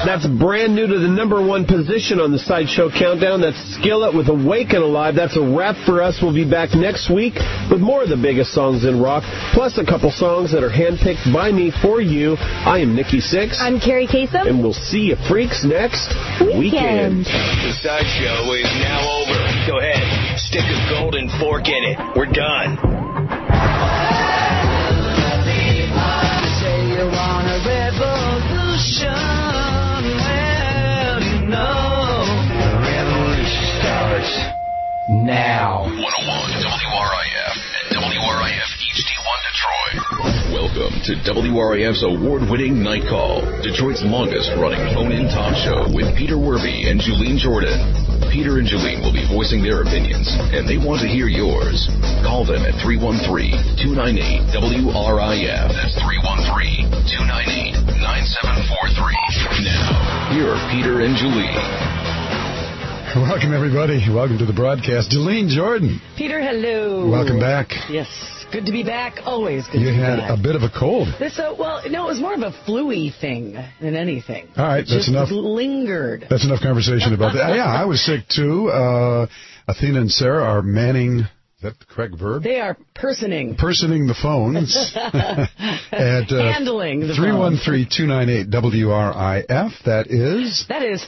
That's brand new to the #1 position on the Sideshow Countdown. That's Skillet with Awaken Alive. That's a wrap for us. We'll be back next week with more of the biggest songs in rock, plus a couple songs that are handpicked by me for you. I am Nikki Sixx. I'm Carrie Kasem. And we'll see you freaks next weekend. The Sideshow is now over. Go ahead, stick a golden fork in it. We're done. Say you want a revolution. Well, you know, the revolution starts now. 101 WRIF and WRIF HD1 Detroit. Welcome to WRIF's award-winning Night Call, Detroit's longest-running phone-in talk show with Peter Werby and Julene Jordan. Peter and Julene will be voicing their opinions, and they want to hear yours. Call them at 313-298-WRIF. That's 313-298-9743. Now, here are Peter and Julene. Welcome, everybody. Welcome to the broadcast. Julene Jordan. Peter, hello. Welcome back. Yes, good to be back. Always good to be back. You had a bit of a cold. It was more of a flu-y thing than anything. All right, that's enough. Just lingered. That's enough conversation about that. Yeah, I was sick, too. Athena and Sarah are manning... Is that the correct verb? They are personing the phones. At, handling the phones. 313-298-WRIF. That is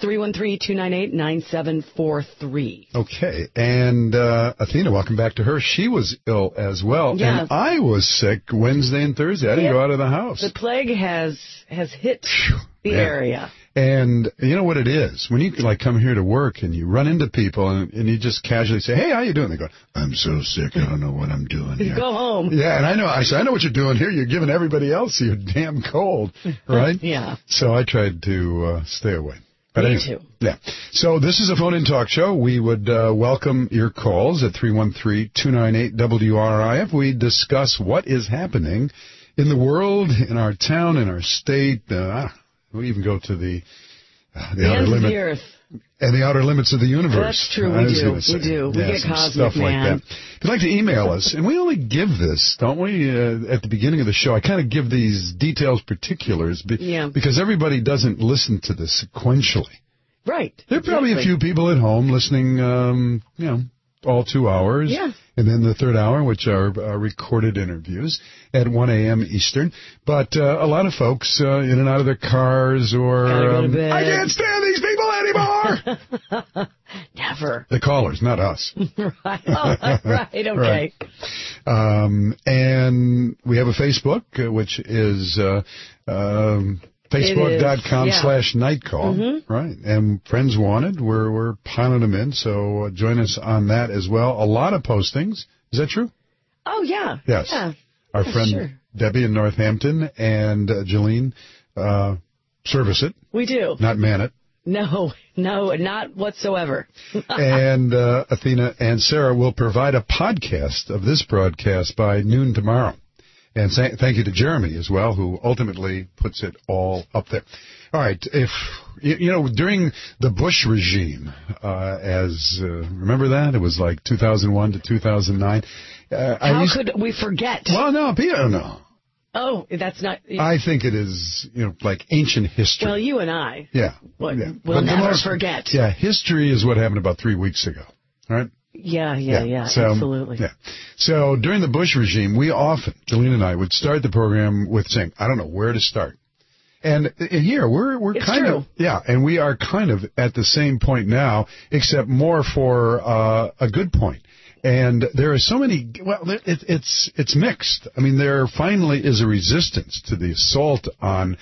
313-298-9743. Okay. And Athena, welcome back to her. She was ill as well. Yeah. And I was sick Wednesday and Thursday. I didn't go out of the house. The plague has hit the area. And you know what it is? When you come here to work and you run into people and you just casually say, "Hey, how you doing?" They go, "I'm so sick, I don't know what I'm doing here." Go home. Yeah, and I know. I said, "I know what you're doing here. You're giving everybody else your damn cold, right?" Yeah. So I tried to stay away. But Me anyway, too. Yeah. So this is a phone-in talk show. We would welcome your calls at 313-298-WRIF. We discuss what is happening in the world, in our town, in our state. We even go to the outer limit of the earth. And the outer limits of the universe. That's true. We do. We get cosmic, stuff like man. that. If you'd like to email us, and we only give this, don't we, at the beginning of the show. I kind of give these details, particulars, because everybody doesn't listen to this sequentially. Right. There are probably a few people at home listening, all 2 hours. Yeah. And then the third hour, which are recorded interviews at 1 a.m. Eastern. But a lot of folks in and out of their cars or, go to bed. I can't stand these people anymore. Never. The callers, not us. Right. Oh, right. Okay. Right. And we have a Facebook, which is Facebook.com/nightcall, right? And Friends Wanted, we're piling them in, so join us on that as well. A lot of postings. Is that true? Oh, yeah. Yes. Yeah. Our friend Debbie in Northampton and Julene service it. We do. Not man it. No, not whatsoever. And Athena and Sarah will provide a podcast of this broadcast by noon tomorrow. And thank you to Jeremy as well, who ultimately puts it all up there. All right. If during the Bush regime, remember that? It was like 2001 to 2009. How could we forget? Well, no, Peter, no. Oh, that's not... I think it is, like ancient history. Well, you and I will never forget. Yeah, history is what happened about 3 weeks ago, right? Yeah, so, absolutely. Yeah. So during the Bush regime, we often, Julene and I, would start the program with saying, I don't know where to start. And here, we're kind of, and we are kind of at the same point now, except more for a good point. And there are so many, it's mixed. I mean, there finally is a resistance to the assault on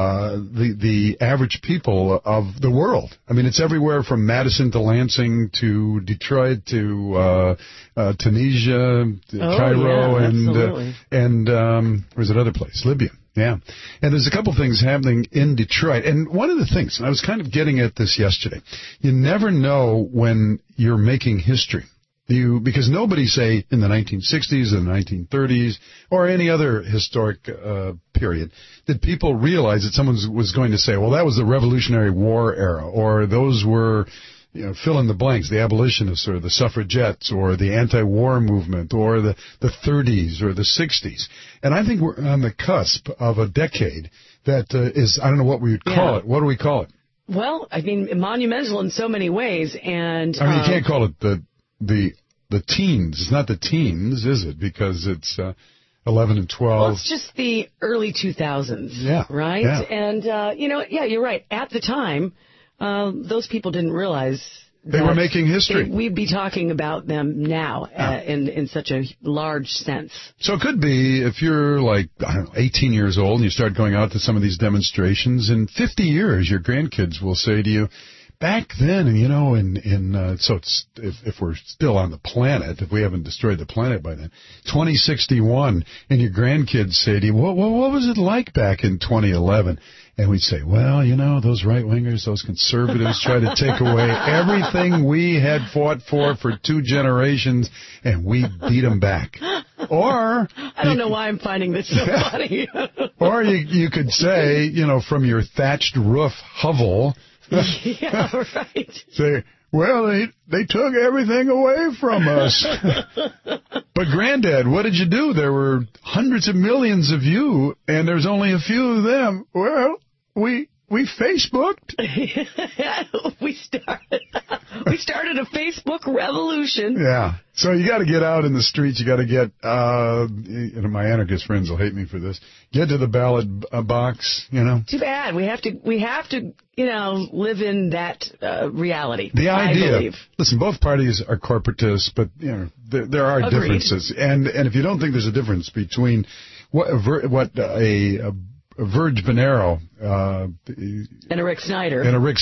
the average people of the world. I mean, it's everywhere from Madison to Lansing to Detroit to Tunisia, to Cairo, and where's that other place? Libya. Yeah. And there's a couple things happening in Detroit. And one of the things, and I was kind of getting at this yesterday, you never know when you're making history. Because nobody, say, in the 1960s or the 1930s or any other historic period, did people realize that someone was going to say, well, that was the Revolutionary War era, or those were, fill in the blanks, the abolitionists or the suffragettes or the anti-war movement or the 30s or the 60s. And I think we're on the cusp of a decade that is, I don't know what we would call it. What do we call it? Well, I mean, monumental in so many ways, and I mean, you can't call it the teens. It's not the teens, is it? Because it's 11 and 12. Well, it's just the early 2000s. Yeah. Right? Yeah. And, you're right. At the time, those people didn't realize they were making history. We'd be talking about them now in such a large sense. So it could be if you're like, I don't know, 18 years old and you start going out to some of these demonstrations, in 50 years your grandkids will say to you, back then, so it's, if we're still on the planet, if we haven't destroyed the planet by then, 2061, and your grandkids say to you, what was it like back in 2011? And we'd say, well, those right-wingers, those conservatives try to take away everything we had fought for 2 generations, and we beat them back. Or I don't know why I'm finding this so funny. Or you could say, from your thatched roof hovel, yeah, right. say, well, they took everything away from us. But, Granddad, what did you do? There were hundreds of millions of you, and there's only a few of them. Well, we Facebooked. We started a Facebook revolution. Yeah. So you got to get out in the streets. You got to get, my anarchist friends will hate me for this. Get to the ballot box, Too bad. We have to, live in that reality. The idea. I believe. Listen, both parties are corporatists, but, there are Agreed. differences. And if you don't think there's a difference between what a Verge Bonero and a Rick Snyder.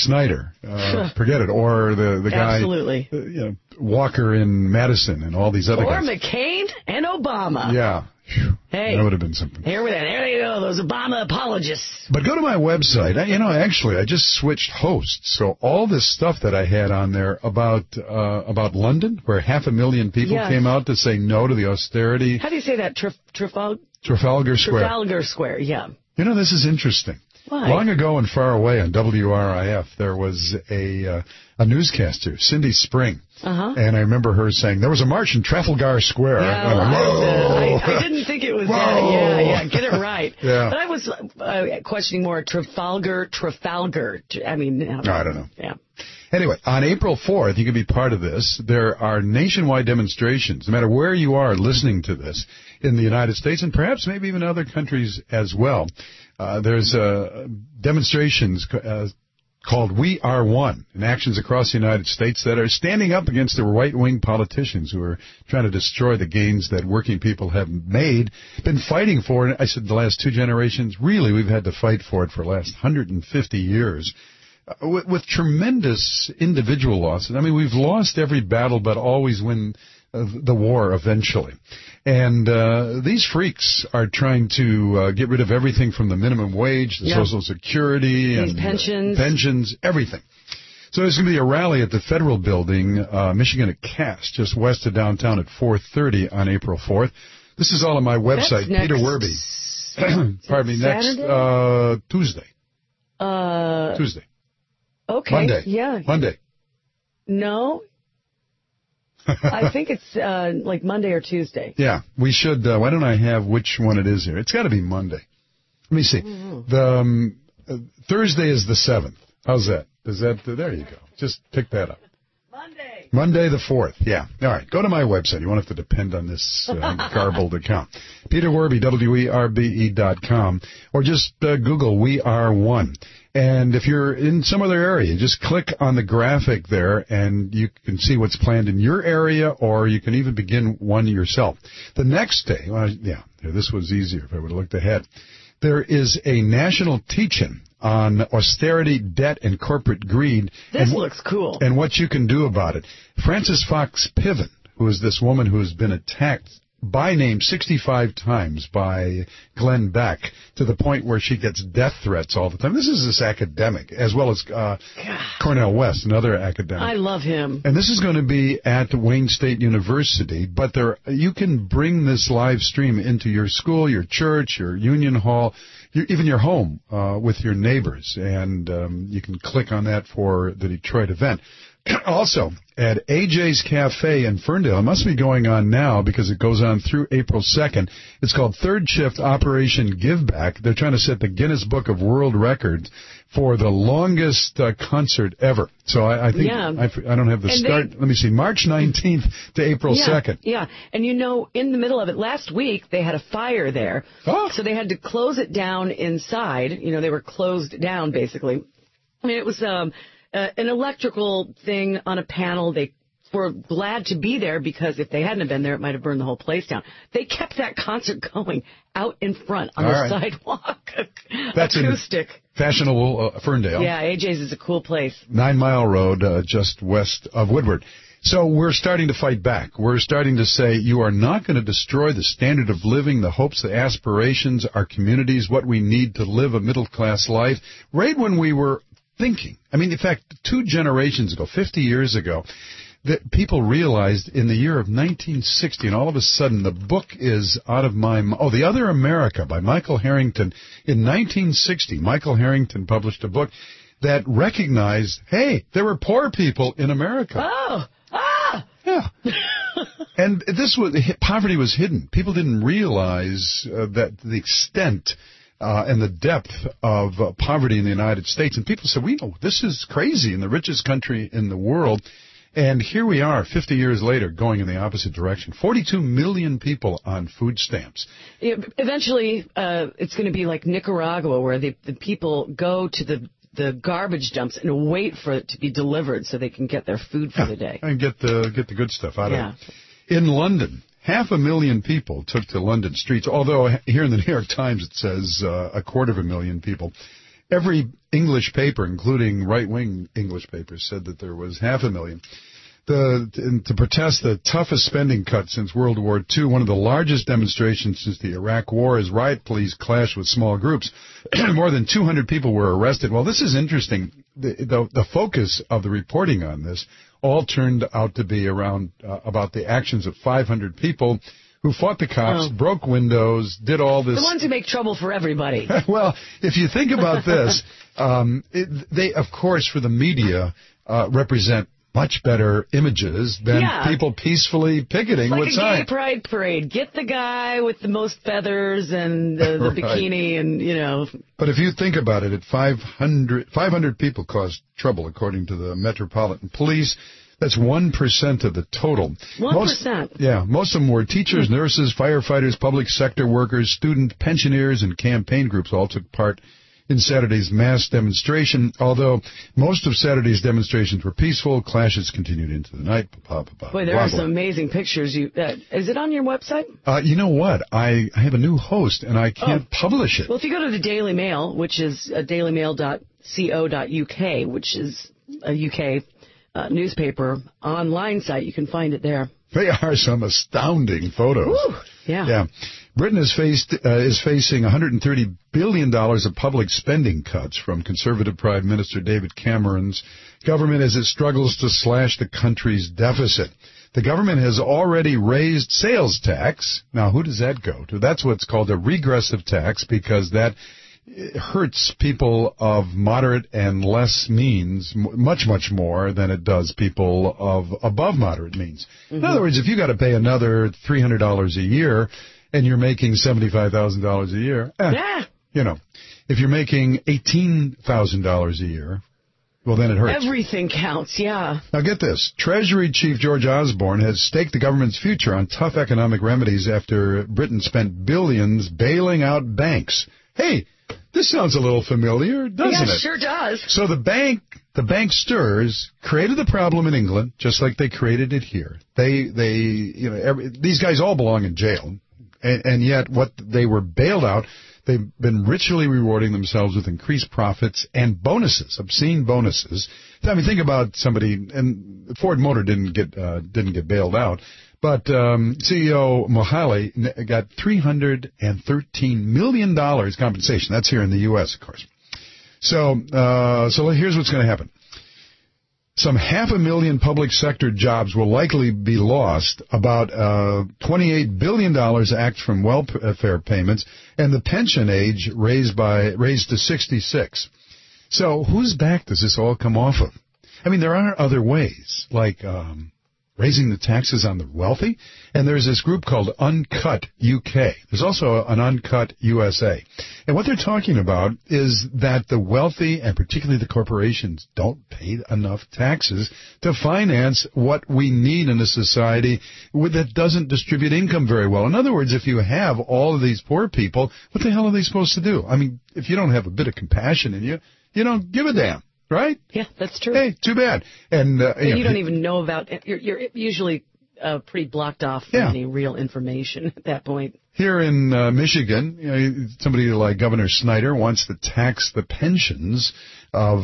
Forget it. Or the guy, absolutely. Walker in Madison and all these other guys. Or McCain and Obama. Yeah. Hey, that would have been something. There you go, those Obama apologists. But go to my website. Actually, I just switched hosts. So all this stuff that I had on there about London, where 500,000 people came out to say no to the austerity. How do you say that? Trafalgar Square. Trafalgar Square, yeah. This is interesting. Why? Long ago and far away on WRIF, there was a newscaster, Cindy Spring. And I remember her saying, there was a march in Trafalgar Square. Yeah, I didn't think it was that. Yeah, get it right. Yeah. But I was questioning more Trafalgar. I mean, I don't know. Yeah. Anyway, on April 4th, you can be part of this. There are nationwide demonstrations, no matter where you are listening to this, in the United States and perhaps maybe even other countries as well. There's demonstrations called We Are One in actions across the United States that are standing up against the right-wing politicians who are trying to destroy the gains that working people have made, been fighting for. And I said the last 2 generations, really, we've had to fight for it for the last 150 years. With tremendous individual losses. I mean, we've lost every battle, but always win the war eventually. And these freaks are trying to get rid of everything from the minimum wage, the Social Security, and pensions, everything. So there's going to be a rally at the Federal Building, Michigan at Cass, just west of downtown at 4:30 on April 4th. This is all on my website, Peter Werby. Pardon me, next Tuesday. Tuesday. Okay. Monday. Yeah. Monday. No. I think it's like Monday or Tuesday. Yeah. We should, why don't I have which one it is here? It's got to be Monday. Let me see. The Thursday is the 7th. How's that? There you go. Just pick that up. Monday the 4th. Yeah. All right. Go to my website. You won't have to depend on this garbled account. Peter Werby, WERBE.com. Or just Google We Are One. And if you're in some other area, just click on the graphic there and you can see what's planned in your area, or you can even begin one yourself. The next day, this was easier if I would have looked ahead. There is a national teach-in on austerity, debt, and corporate greed. This looks cool. And what you can do about it. Frances Fox Piven, who is this woman who has been attacked by name 65 times by Glenn Beck, to the point where she gets death threats all the time. This is this academic, as well as Cornel West, another academic. I love him. And this is going to be at Wayne State University, but you can bring this live stream into your school, your church, your union hall, even your home with your neighbors, and you can click on that for the Detroit event. Also, at AJ's Cafe in Ferndale, it must be going on now because it goes on through April 2nd. It's called Third Shift Operation Give Back. They're trying to set the Guinness Book of World Records for the longest concert ever. So I think, I don't have the start. Let me see, March 19th to April 2nd. Yeah, and in the middle of it, last week, they had a fire there. Oh. So they had to close it down inside. They were closed down, basically. I mean, it was an electrical thing on a panel. They were glad to be there because if they hadn't have been there, it might have burned the whole place down. They kept that concert going out in front on the sidewalk. That's acoustic. Fashionable Ferndale. Yeah, AJ's is a cool place. 9 Mile Road, just west of Woodward. So we're starting to fight back. We're starting to say you are not going to destroy the standard of living, the hopes, the aspirations, our communities, what we need to live a middle-class life. Right when we were thinking, in fact, 2 generations ago, 50 years ago, that people realized in the year of 1960, and all of a sudden the book is out of my mind. Oh, The Other America by Michael Harrington. In 1960, Michael Harrington published a book that recognized, hey, there were poor people in America. Oh, yeah. And poverty was hidden. People didn't realize that the extent and the depth of poverty in the United States. And people said, this is crazy in the richest country in the world. And here we are, 50 years later, going in the opposite direction. 42 million people on food stamps. Eventually, it's going to be like Nicaragua, where the people go to the garbage dumps and wait for it to be delivered so they can get their food for the day. And get the good stuff out of it. In London, 500,000 people took to London streets, although here in the New York Times it says 250,000 people. Every English paper, including right-wing English papers, said that there was 500,000. To protest the toughest spending cut since World War II, one of the largest demonstrations since the Iraq War, as riot police clashed with small groups. More than 200 people were arrested. Well, this is interesting. The focus of the reporting on this all turned out to be around about the actions of 500 people who fought the cops, broke windows, did all this. The ones who make trouble for everybody. Well, if you think about this, they, of course, for the media, represent much better images than people peacefully picketing with signs. It's like a gay pride parade. Get the guy with the most feathers and the bikini and, But if you think about it, 500 people caused trouble, according to the Metropolitan Police. That's 1% of the total. 1%? Most of them were teachers, nurses, firefighters, public sector workers, student pensioners, and campaign groups all took part in Saturday's mass demonstration. Although most of Saturday's demonstrations were peaceful, clashes continued into the night. Boy, there are some amazing pictures. Is it on your website? You know what? I have a new host, and I can't publish it. Well, if you go to the Daily Mail, which is dailymail.co.uk, which is a UK newspaper online site, you can find it there. They are some astounding photos. Woo, yeah. Britain is facing $130 billion of public spending cuts from Conservative Prime Minister David Cameron's government as it struggles to slash the country's deficit. The government has already raised sales tax. Now, who does that go to? That's what's called a regressive tax, because that hurts people of moderate and less means much, much more than it does people of above moderate means. Mm-hmm. In other words, if you got to pay another $300 a year and you're making $75,000 a year, if you're making $18,000 a year, well, then it hurts. Everything counts, yeah. Now get this. Treasury Chief George Osborne has staked the government's future on tough economic remedies after Britain spent billions bailing out banks. Hey, this sounds a little familiar, doesn't it? Yeah, sure does. So the banksters created the problem in England, just like they created it here. These guys all belong in jail, and yet what they were bailed out, they've been ritually rewarding themselves with increased profits and bonuses, obscene bonuses. I mean, think about somebody, and Ford Motor didn't get bailed out. But CEO Mohali got $313 million compensation. That's here in the U.S., of course. So here's what's going to happen. Some 500,000 public sector jobs will likely be lost, about $28 billion axed from welfare payments, and the pension age raised to 66. So whose back does this all come off of? I mean, there are other ways, like raising the taxes on the wealthy, and there's this group called Uncut UK. There's also an Uncut USA. And what they're talking about is that the wealthy, and particularly the corporations, don't pay enough taxes to finance what we need in a society that doesn't distribute income very well. In other words, if you have all of these poor people, what the hell are they supposed to do? I mean, if you don't have a bit of compassion in you, you don't give a damn. Right? Yeah, that's true. Hey, too bad. And you don't even know about it. You're usually pretty blocked off from any real information at that point. Here in Michigan, somebody like Governor Snyder wants to tax the pensions of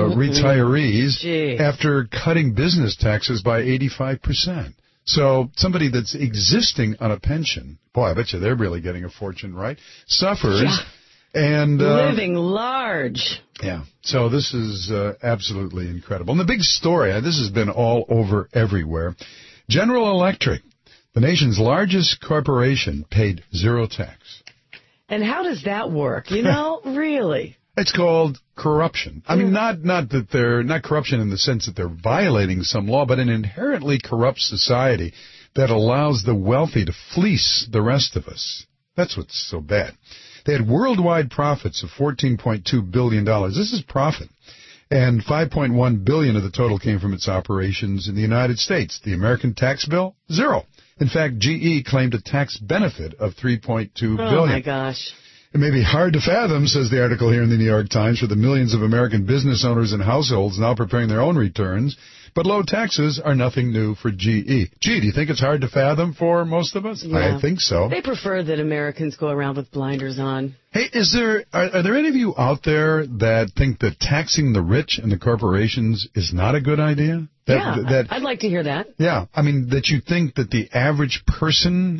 retirees after cutting business taxes by 85%. So somebody that's existing on a pension, boy, I bet you they're really getting a fortune, right? Suffers. Yeah. And living large. Yeah. So this is absolutely incredible. And the big story, this has been all over everywhere. General Electric, the nation's largest corporation, paid zero tax. And how does that work? You know, really? It's called corruption. I mean, not that they're not corruption in the sense that they're violating some law, but an inherently corrupt society that allows the wealthy to fleece the rest of us. That's what's so bad. They had worldwide profits of $14.2 billion. This is profit. And $5.1 billion of the total came from its operations in the United States. The American tax bill, zero. In fact, GE claimed a tax benefit of $3.2 billion. Oh, my gosh. It may be hard to fathom, says the article here in the New York Times, for the millions of American business owners and households now preparing their own returns. But low taxes are nothing new for GE. Gee, do you think it's hard to fathom for most of us? Yeah. I think so. They prefer that Americans go around with blinders on. Hey, are there any of you out there that think that taxing the rich and the corporations is not a good idea? I'd like to hear that. Yeah, I mean, that you think that the average person,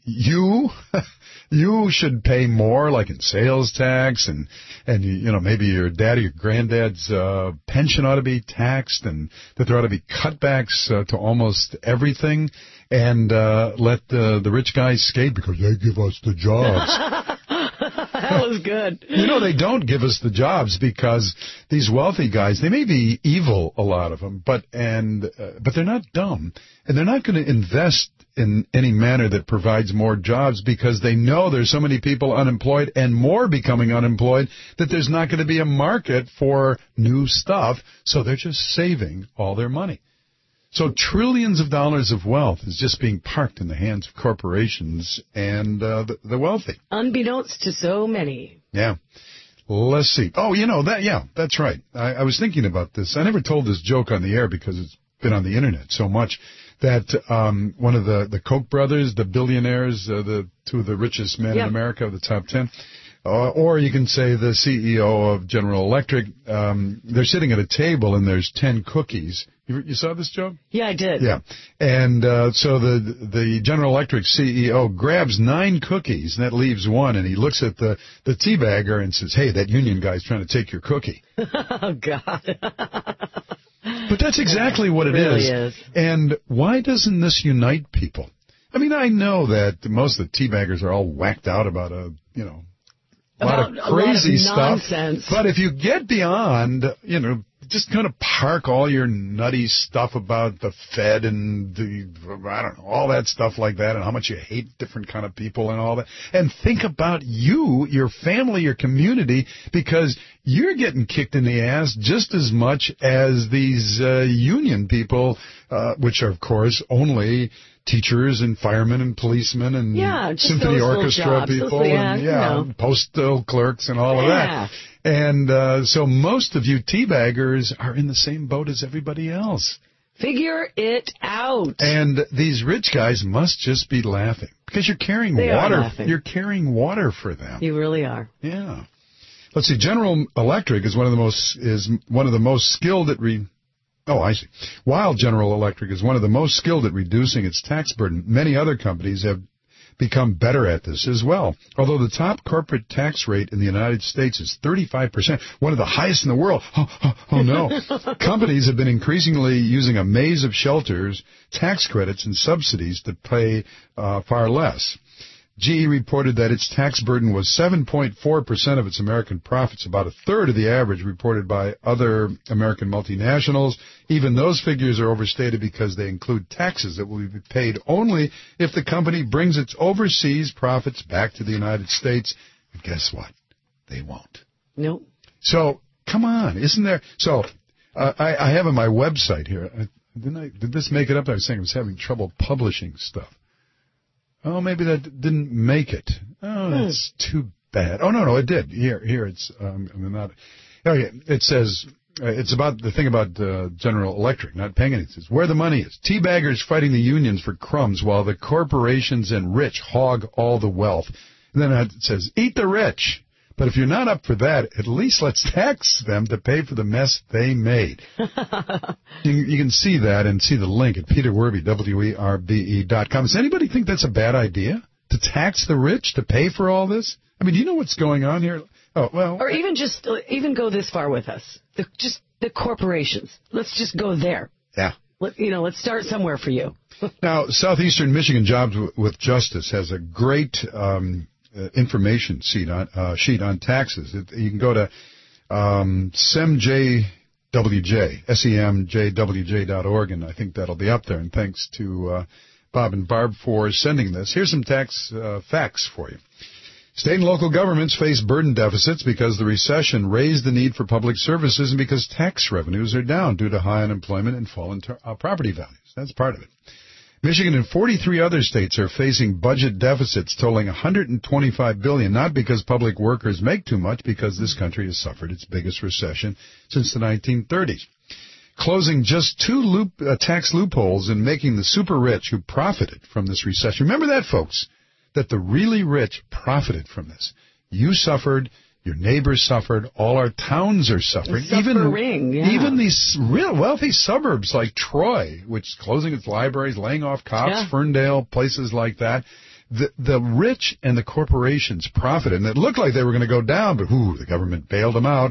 you should pay more, like in sales tax, and maybe your dad or your granddad's pension ought to be taxed, and that there ought to be cutbacks to almost everything, and let the rich guys skate because they give us the jobs. That was good. They don't give us the jobs because these wealthy guys, they may be evil, a lot of them, but they're not dumb, and they're not going to invest in any manner that provides more jobs because they know there's so many people unemployed and more becoming unemployed that there's not going to be a market for new stuff, so they're just saving all their money. So trillions of dollars of wealth is just being parked in the hands of corporations and the wealthy. Unbeknownst to so many. Yeah. Let's see. Oh, that's right. I was thinking about this. I never told this joke on the air because it's been on the internet so much that one of the Koch brothers, the billionaires, the two of the richest men in America, the top 10, or you can say the CEO of General Electric, they're sitting at a table and there's 10 cookies. You saw this, Joe? Yeah, I did. Yeah. And so the General Electric CEO grabs 9 cookies, and that leaves one, and he looks at the teabagger and says, hey, that union guy's trying to take your cookie. Oh, God. But that's exactly what it really is. And why doesn't this unite people? I mean, I know that most of the teabaggers are all whacked out about a lot of crazy stuff. Nonsense. But if you get beyond, just kind of park all your nutty stuff about the Fed and all that stuff like that, and how much you hate different kind of people and all that, and think about you, your family, your community, because you're getting kicked in the ass just as much as these union people, which are, of course, only teachers and firemen and policemen and symphony orchestra people and postal clerks and all of that. And so most of you teabaggers are in the same boat as everybody else. Figure it out. And these rich guys must just be laughing because you're carrying water. You're carrying water for them. You really are. Yeah. Let's see. General Electric is one of the most skilled at While General Electric is one of the most skilled at reducing its tax burden, many other companies have become better at this as well. Although the top corporate tax rate in the United States is 35%, one of the highest in the world. Oh no. Companies have been increasingly using a maze of shelters, tax credits, and subsidies to pay far less. GE reported that its tax burden was 7.4% of its American profits, about a third of the average reported by other American multinationals. Even those figures are overstated because they include taxes that will be paid only if the company brings its overseas profits back to the United States. And guess what? They won't. Nope. So, come on, isn't there? So, I have on my website here, did this make it up? I was saying I was having trouble publishing stuff. Oh, maybe that didn't make it. Oh, that's too bad. Oh, no, it did. Here, it's, not. Oh, yeah, it says, it's about the thing about General Electric not paying anything. It says, where the money is. Teabaggers fighting the unions for crumbs while the corporations and rich hog all the wealth. And then it says, eat the rich. But if you're not up for that, at least let's tax them to pay for the mess they made. You can see that and see the link at peterwerbe, WERBE.com. Does anybody think that's a bad idea? To tax the rich to pay for all this? I mean, do you know what's going on here? Oh, well. Or even go this far with us. Just the corporations. Let's just go there. Yeah. Let's start somewhere for you. Now, Southeastern Michigan Jobs with Justice has a great information sheet on taxes. You can go to semjwj.org, and I think that'll be up there. And thanks to Bob and Barb for sending this. Here's some tax facts for you. State and local governments face burden deficits because the recession raised the need for public services and because tax revenues are down due to high unemployment and fallen property values. That's part of it. Michigan and 43 other states are facing budget deficits totaling $125 billion, not because public workers make too much, because this country has suffered its biggest recession since the 1930s. Closing just two tax loopholes and making the super rich who profited from this recession. Remember that, folks, that the really rich profited from this. You suffered. Your neighbors suffered. All our towns are suffering. Even these real wealthy suburbs like Troy, which is closing its libraries, laying off cops, Ferndale, places like that. The rich and the corporations profited, and it looked like they were going to go down, but the government bailed them out.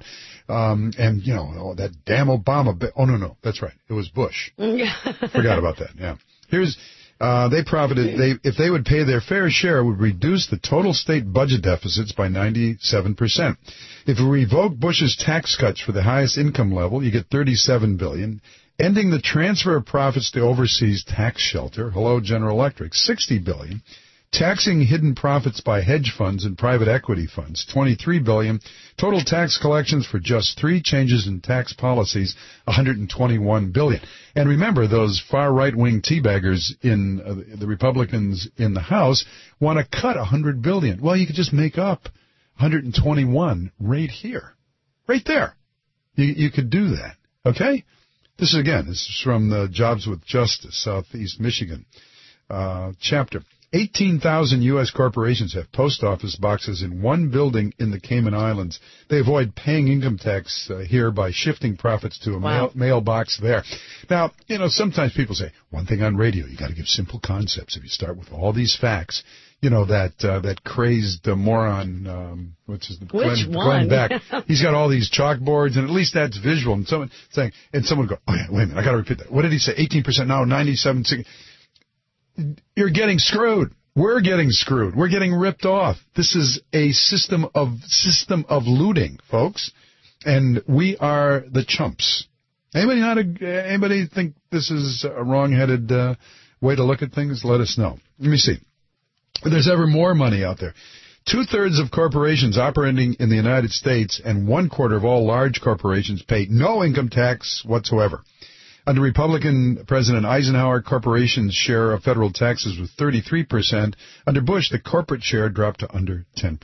That damn Obama. No, that's right. It was Bush. Forgot about that. Yeah. They profited. If they would pay their fair share, it would reduce the total state budget deficits by 97%. If we revoke Bush's tax cuts for the highest income level, you get $37 billion. Ending the transfer of profits to overseas tax shelter, hello General Electric, $60 billion. Taxing hidden profits by hedge funds and private equity funds, $23 billion. Total tax collections for just 3 changes in tax policies, $121 billion. And remember, those far right-wing teabaggers in the Republicans in the House want to cut $100 billion. Well, you could just make up $121 right here, right there. You could do that. Okay. This is from the Jobs with Justice, Southeast Michigan chapter. 18,000 U.S. corporations have post office boxes in one building in the Cayman Islands. They avoid paying income tax here by shifting profits to a mailbox there. Now, sometimes people say, one thing on radio, you got to give simple concepts. If you start with all these facts, that crazed moron, Glenn Beck, he's got all these chalkboards, and at least that's visual. And someone would go, oh yeah, wait a minute, I got to repeat that. What did he say? 18% now, 97%. You're getting screwed. We're getting screwed. We're getting ripped off. This is a system of looting, folks, and we are the chumps. Anybody think this is a wrong-headed way to look at things? Let us know. Let me see. There's ever more money out there. 2/3 of corporations operating in the United States and 1/4 of all large corporations pay no income tax whatsoever. Under Republican President Eisenhower, corporations' share of federal taxes was 33%. Under Bush, the corporate share dropped to under 10%.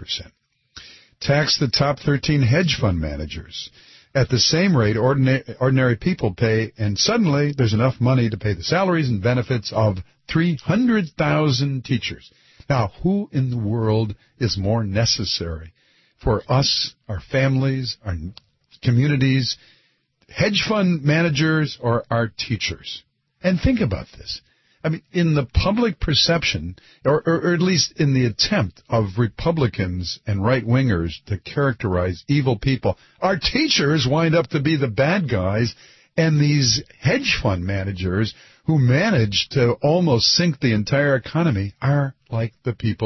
Tax the top 13 hedge fund managers. At the same rate, ordinary people pay, and suddenly there's enough money to pay the salaries and benefits of 300,000 teachers. Now, who in the world is more necessary for us, our families, our communities, hedge fund managers, or our teachers? And think about this. I mean, in the public perception, or at least in the attempt of Republicans and right-wingers to characterize evil people, our teachers wind up to be the bad guys, and these hedge fund managers who manage to almost sink the entire economy are like the people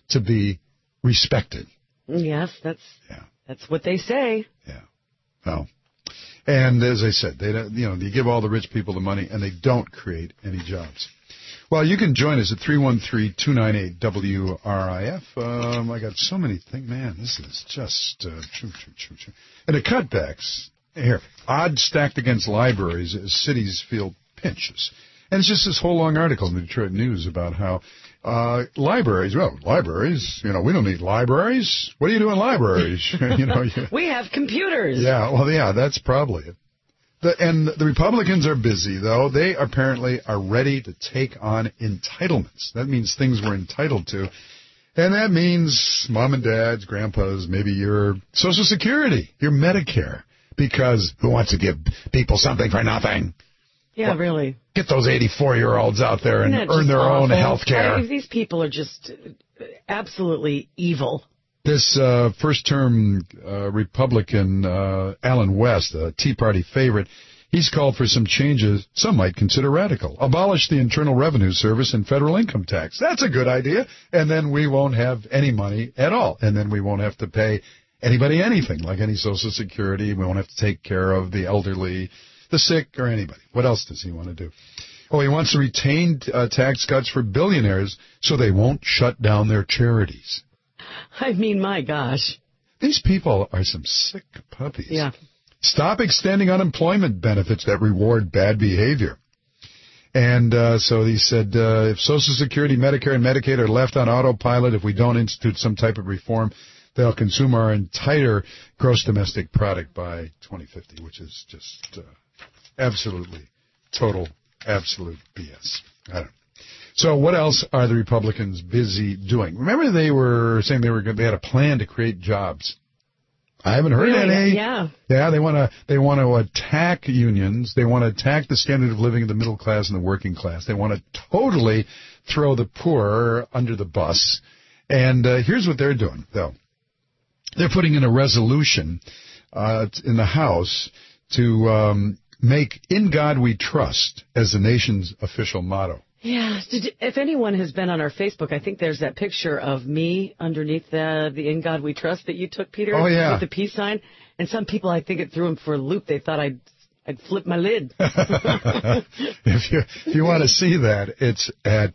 to be respected. Yes, that's what they say. Yeah. Well, and as I said, they don't, you give all the rich people the money, and they don't create any jobs. Well, you can join us at 313-298-WRIF. I got so many things. Man, this is just And the cutbacks, here, odds stacked against libraries as cities feel pinches. And it's just this whole long article in the Detroit News about how libraries, we don't need libraries. What do you do in libraries? We have computers. Yeah, well, yeah, that's probably it. And the Republicans are busy, though. They apparently are ready to take on entitlements. That means things we're entitled to. And that means mom and dads, grandpas, maybe your Social Security, your Medicare. Because who wants to give people something for nothing? Yeah, really. Get those 84-year-olds out there and earn their own health care. These people are just absolutely evil. This first-term Republican, Alan West, a Tea Party favorite, he's called for some changes some might consider radical. Abolish the Internal Revenue Service and federal income tax. That's a good idea. And then we won't have any money at all. And then we won't have to pay anybody anything, like any Social Security. We won't have to take care of the elderly, the sick, or anybody. What else does he want to do? Oh, he wants to retain tax cuts for billionaires so they won't shut down their charities. I mean, my gosh. These people are some sick puppies. Yeah. Stop extending unemployment benefits that reward bad behavior. And so he said, if Social Security, Medicare, and Medicaid are left on autopilot, if we don't institute some type of reform, they'll consume our entire gross domestic product by 2050, which is just absolute BS. I don't know. So what else are the Republicans busy doing? Remember they were saying they had a plan to create jobs. I haven't heard any. Yeah. Yeah, they want to attack unions. They want to attack the standard of living of the middle class and the working class. They want to totally throw the poor under the bus. And here's what they're doing, though. They're putting in a resolution in the House to make "In God We Trust" as the nation's official motto. Yeah. If anyone has been on our Facebook, I think there's that picture of me underneath the "In God We Trust" that you took, Peter. Oh, yeah. With the peace sign. And some people, I think it threw them for a loop. They thought I'd flip my lid. If you want to see that, it's at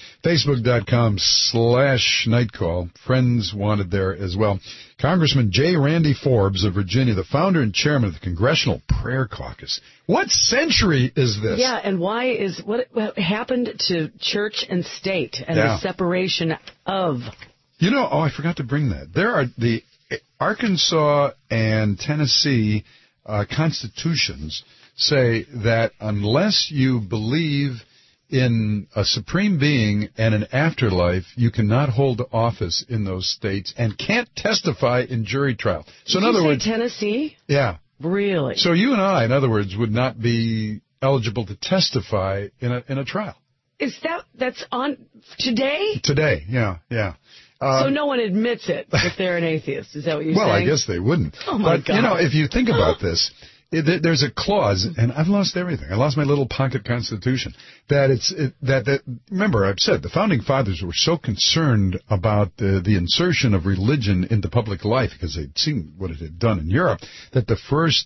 Facebook.com/Nightcall. Friends wanted there as well. Congressman J. Randy Forbes of Virginia, the founder and chairman of the Congressional Prayer Caucus. What century is this? Yeah, and what happened to church and state and the separation of? I forgot to bring that. There are the Arkansas and Tennessee constitutions say that unless you believe in a supreme being and an afterlife, you cannot hold office in those states and can't testify in jury trial. So in other words, Tennessee? Yeah. Really? So you and I, in other words, would not be eligible to testify in a trial. That's on today? Today, yeah. So no one admits it if they're an atheist. Is that what you're saying? Well, I guess they wouldn't. Oh, my God. But, if you think about this, there's a clause, and I've lost everything. I lost my little pocket constitution. Remember, I've said the Founding Fathers were so concerned about the insertion of religion into public life because they'd seen what it had done in Europe, that the first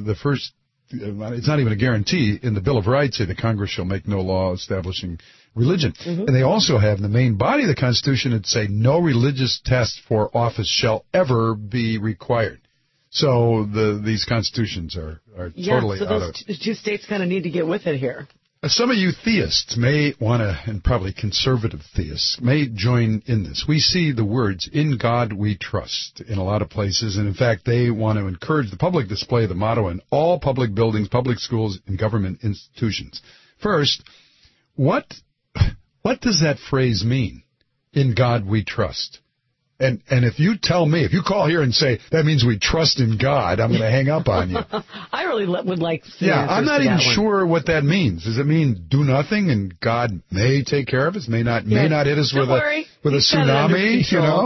it's not even a guarantee in the Bill of Rights say the Congress shall make no law establishing religion. Mm-hmm. And they also have in the main body of the Constitution it say no religious test for office shall ever be required. So these constitutions are totally out of it. So those two states kind of need to get with it here. Some of you theists may want to, and probably conservative theists, may join in this. We see the words, "In God We Trust," in a lot of places, and in fact, they want to encourage the public display of the motto in all public buildings, public schools, and government institutions. First, what does that phrase mean? In God We Trust. And if you tell me, if you call here and say, that means we trust in God, I'm going to hang up on you. I really would like to see I'm not even sure what that means. Does it mean do nothing and God may take care of us, may not hit us with a tsunami,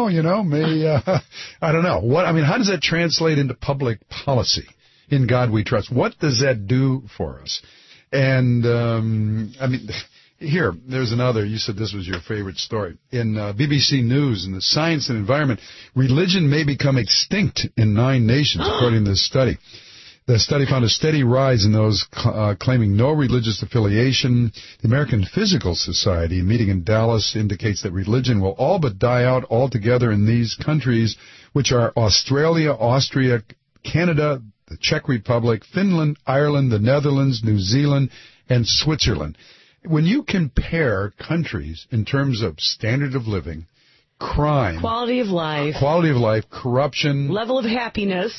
I don't know. How does that translate into public policy? In God We Trust. What does that do for us? And, here, there's another. You said this was your favorite story. In BBC News, in the Science and Environment, religion may become extinct in 9 nations, according to this study. The study found a steady rise in those claiming no religious affiliation. The American Physical Society, a meeting in Dallas, indicates that religion will all but die out altogether in these countries, which are Australia, Austria, Canada, the Czech Republic, Finland, Ireland, the Netherlands, New Zealand, and Switzerland. When you compare countries in terms of standard of living, crime, quality of life, corruption, level of happiness,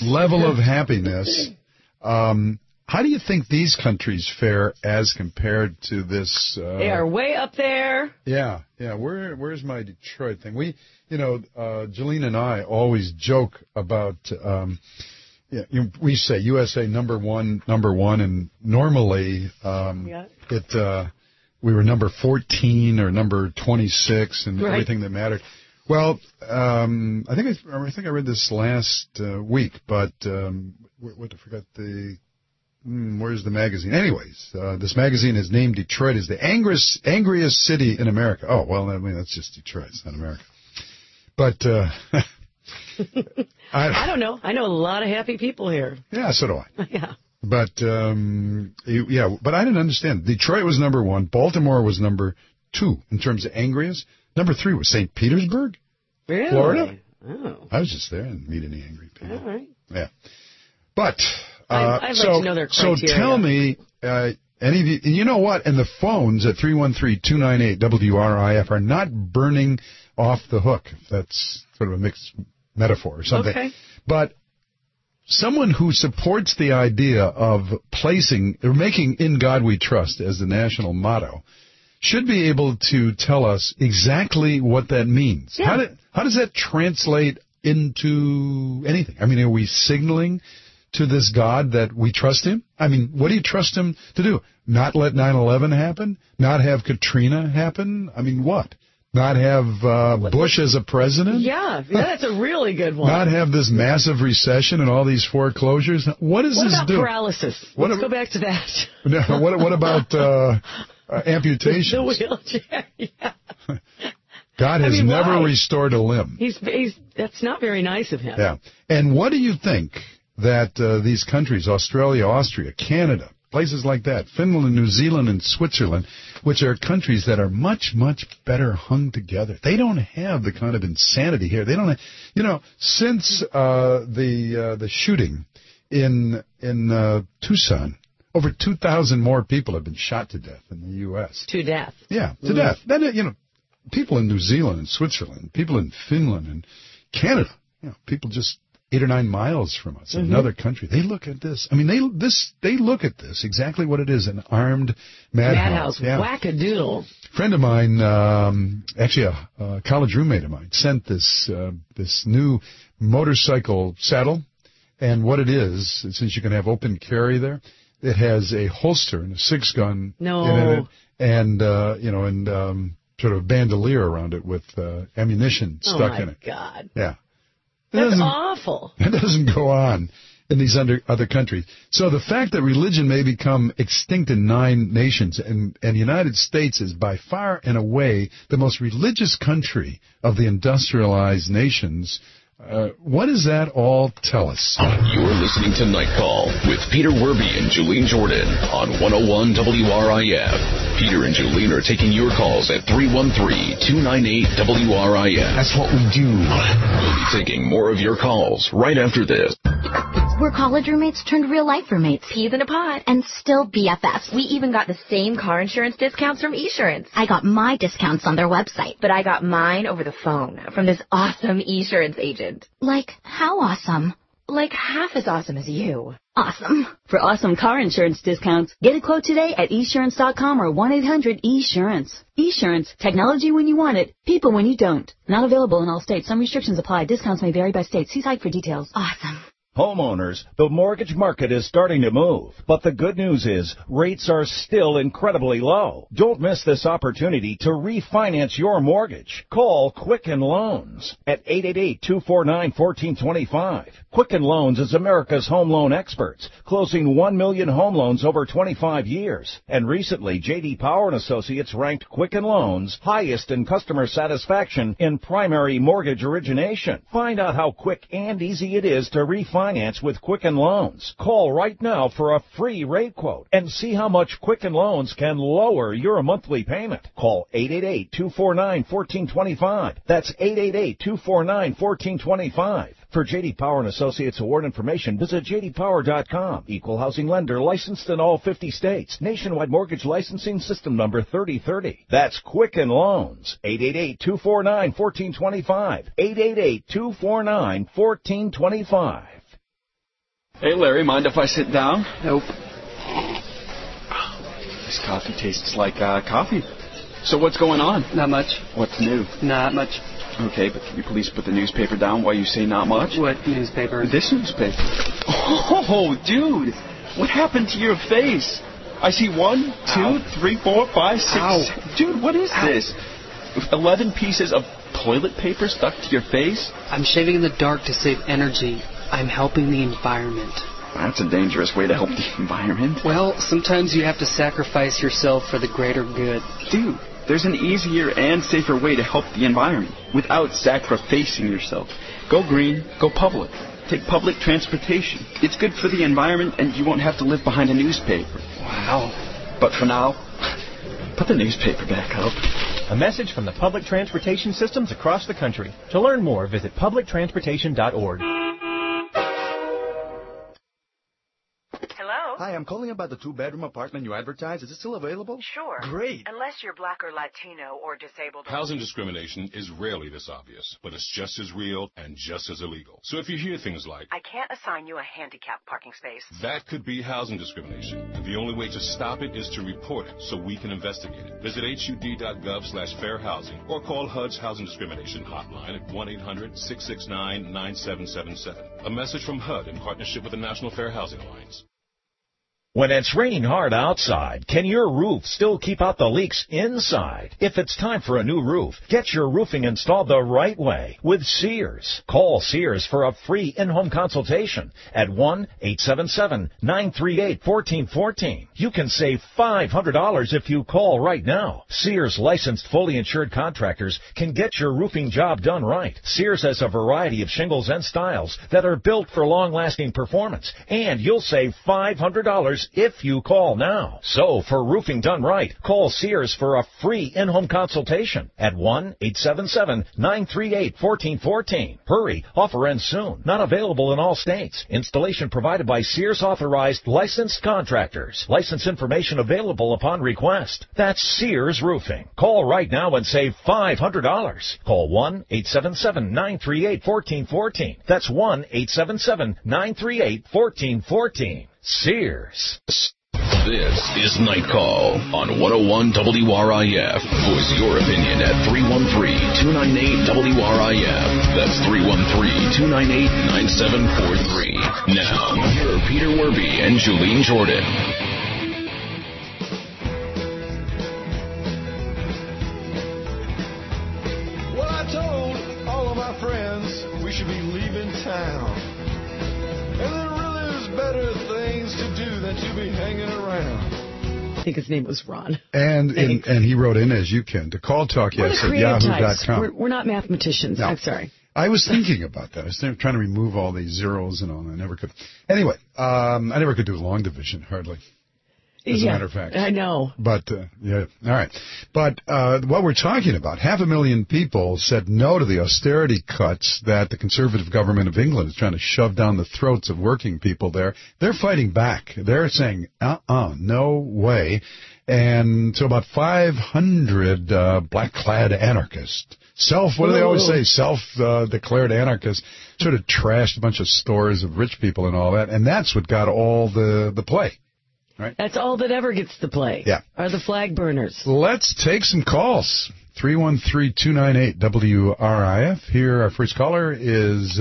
how do you think these countries fare as compared to this? They are way up there. Yeah. Where's my Detroit thing? Jolene and I always joke about. We say USA number one, and normally we were number 14 or number 26 and everything that mattered. Well, I think I read this last week, but I forgot where's the magazine? Anyways, this magazine has named Detroit as the angriest city in America. Oh, well, I mean, that's just Detroit. It's not America. But I don't know. I know a lot of happy people here. Yeah, so do I. Yeah. But but I didn't understand. Detroit was number 1. Baltimore was number 2 in terms of angriest. Number 3 was St. Petersburg, really? Florida. Oh. I was just there and meet any angry people. All right. Yeah. But I'd like to know their criteria. So tell me, any of you, you know what? And the phones at 313-298-WRIF are not burning off the hook. If that's sort of a mixed metaphor or something. Okay. But someone who supports the idea of making "In God We Trust" as the national motto should be able to tell us exactly what that means. Yeah. How does that translate into anything? I mean, are we signaling to this God that we trust him? I mean, what do you trust him to do? Not let 9/11 happen? Not have Katrina happen? I mean, what? Not have Bush as a president? Yeah, that's a really good one. Not have this massive recession and all these foreclosures? What does this do? What about paralysis? Let's go back to that. No, what about amputations? The wheelchair, yeah. God has never restored a limb. That's not very nice of him. Yeah. And what do you think that these countries, Australia, Austria, Canada, places like that, Finland, New Zealand, and Switzerland, which are countries that are much, much better hung together. They don't have the kind of insanity here. They don't have, since the shooting in Tucson, over 2,000 more people have been shot to death in the U.S. To death. Yeah, to death. Then, people in New Zealand and Switzerland, people in Finland and Canada, people just 8 or 9 miles from us, another country. They look at this. I mean, they look at this exactly what it is, an armed madhouse. Wackadoodle. A friend of mine, actually a college roommate of mine, sent this new motorcycle saddle, and what it is, since you can have open carry there, it has a holster and a 6-gun in it, and sort of bandolier around it with ammunition stuck in it. Oh, my God. Yeah. That's awful. It doesn't go on in these other countries. So the fact that religion may become extinct in 9 nations, and the United States is by far and away the most religious country of the industrialized nations, what does that all tell us? You're listening to Night Call with Peter Werby and Julene Jordan on 101 WRIF. Peter and Julene are taking your calls at 313-298-WRIF. That's what we do. We'll be taking more of your calls right after this. We're college roommates turned real-life roommates. Peas in a pod. And still BFFs. We even got the same car insurance discounts from Esurance. I got my discounts on their website. But I got mine over the phone from this awesome Esurance agent. Like, how awesome? Like half as awesome as you. Awesome. For awesome car insurance discounts, get a quote today at esurance.com or 1-800-ESurance. Esurance, technology when you want it, people when you don't. Not available in all states. Some restrictions apply. Discounts may vary by state. See site for details. Awesome. Homeowners, the mortgage market is starting to move, but the good news is rates are still incredibly low. Don't miss this opportunity to refinance your mortgage. Call Quicken Loans at 888-249-1425. Quicken Loans is America's home loan experts, closing 1 million home loans over 25 years. And recently, J.D. Power & Associates ranked Quicken Loans highest in customer satisfaction in primary mortgage origination. Find out how quick and easy it is to refinance with Quicken Loans. Call right now for a free rate quote and see how much Quicken Loans can lower your monthly payment. Call 888-249-1425. That's 888-249-1425. For J.D. Power & Associates award information, visit jdpower.com. Equal housing lender licensed in all 50 states. Nationwide mortgage licensing system number 3030. That's Quicken Loans. 888-249-1425. 888-249-1425. Hey, Larry, mind if I sit down? Nope. This coffee tastes like coffee. So what's going on? Not much. What's new? Not much. Okay, but can you please put the newspaper down while you say not much? What newspaper? This newspaper. Oh, dude. What happened to your face? I see 1, 2, 3, 4, 5, 6. Ow. Dude, what is this? 11 pieces of toilet paper stuck to your face? I'm shaving in the dark to save energy. I'm helping the environment. That's a dangerous way to help the environment. Well, sometimes you have to sacrifice yourself for the greater good. Dude, there's an easier and safer way to help the environment without sacrificing yourself. Go green, go public. Take public transportation. It's good for the environment and you won't have to live behind a newspaper. Wow. But for now, put the newspaper back up. A message from the public transportation systems across the country. To learn more, visit publictransportation.org. Hello? Hi, I'm calling about the 2-bedroom apartment you advertised. Is it still available? Sure. Great. Unless you're black or Latino or disabled. Housing discrimination is rarely this obvious, but it's just as real and just as illegal. So if you hear things like, I can't assign you a handicapped parking space, that could be housing discrimination. And the only way to stop it is to report it so we can investigate it. Visit hud.gov/fairhousing or call HUD's Housing Discrimination Hotline at 1-800-669-9777. A message from HUD in partnership with the National Fair Housing Alliance. When it's raining hard outside, can your roof still keep out the leaks inside? If it's time for a new roof, get your roofing installed the right way with Sears. Call Sears for a free in-home consultation at 1-877-938-1414. You can save $500 if you call right now. Sears licensed, fully insured contractors can get your roofing job done right. Sears has a variety of shingles and styles that are built for long-lasting performance, and you'll save $500 if you call now. So, for roofing done right, call Sears for a free in-home consultation at 1-877-938-1414. Hurry, offer ends soon. Not available in all states. Installation provided by Sears authorized licensed contractors. License information available upon request. That's Sears Roofing. Call right now and save $500. Call 1-877-938-1414. That's 1-877-938-1414. Sears. This is Night Call on 101 WRIF. Voice your opinion at 313-298-WRIF. That's 313-298-9743. Now, here are Peter Werby and Julene Jordan. Well, I told all of my friends we should be leaving town. And there really is better things to do than to be hanging around. I think his name was Ron. And he wrote in, as you can, to call talk yes at yahoo.com. We're not mathematicians. No. I'm sorry. I was thinking about that. I was trying to remove all these zeros and all, and I never could. Anyway, I never could do long division, hardly. As a matter of fact. I know. But, yeah, all right. But what we're talking about, 500,000 people said no to the austerity cuts that the Conservative government of England is trying to shove down the throats of working people there. They're fighting back. They're saying, no way. And so about 500 black-clad anarchists, what do they always say, self-declared anarchists, sort of trashed a bunch of stores of rich people and all that. And that's what got all the play. Right. That's all that ever gets to play. Yeah. Are the flag burners. Let's take some calls. 313-298-WRIF. Here, our first caller is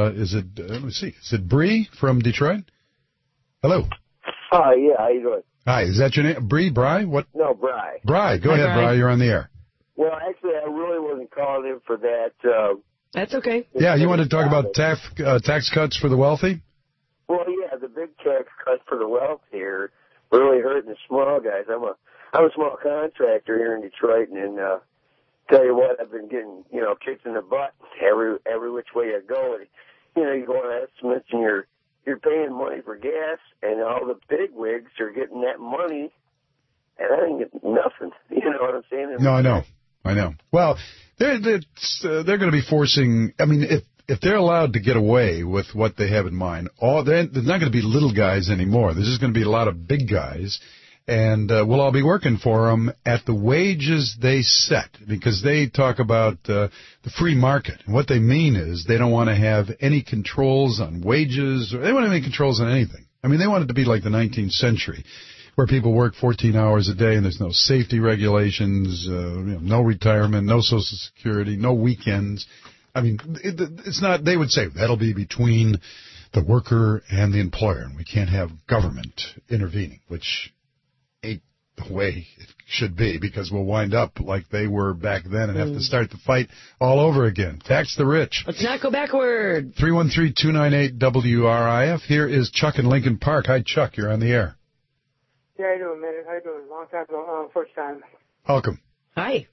it Bree from Detroit? Hello. Hi, yeah, how you doing? Hi, is that your name? Bree, Bry? What? No, Bry. Bry, go ahead, Bry, you're on the air. Well, actually, I really wasn't calling in for that. That's okay. Yeah, you want to talk about tax cuts for the wealthy? Well, yeah, the big tax cut for the wealthy here really hurting the small guys. I'm a small contractor here in Detroit, and tell you what, I've been getting, kicked in the butt every which way I go. And, you go on estimates, and you're paying money for gas, and all the big wigs are getting that money, and I ain't getting nothing. You know what I'm saying? No, I know. Well, they're going to be forcing. I mean, if they're allowed to get away with what they have in mind, there's not going to be little guys anymore. There's just going to be a lot of big guys, and we'll all be working for them at the wages they set, because they talk about the free market. And what they mean is they don't want to have any controls on wages, or they don't want to have any controls on anything. I mean, they want it to be like the 19th century, where people work 14 hours a day and there's no safety regulations, no retirement, no Social Security, no weekends. I mean, it's not, they would say that'll be between the worker and the employer, and we can't have government intervening, which ain't the way it should be, because we'll wind up like they were back then and have to start the fight all over again. Tax the rich. Let's not go backward. 313-298-WRIF. Here is Chuck in Lincoln Park. Hi, Chuck. You're on the air. Yeah, how you doing, man? How you doing? Long time ago, first time. Welcome. Hi.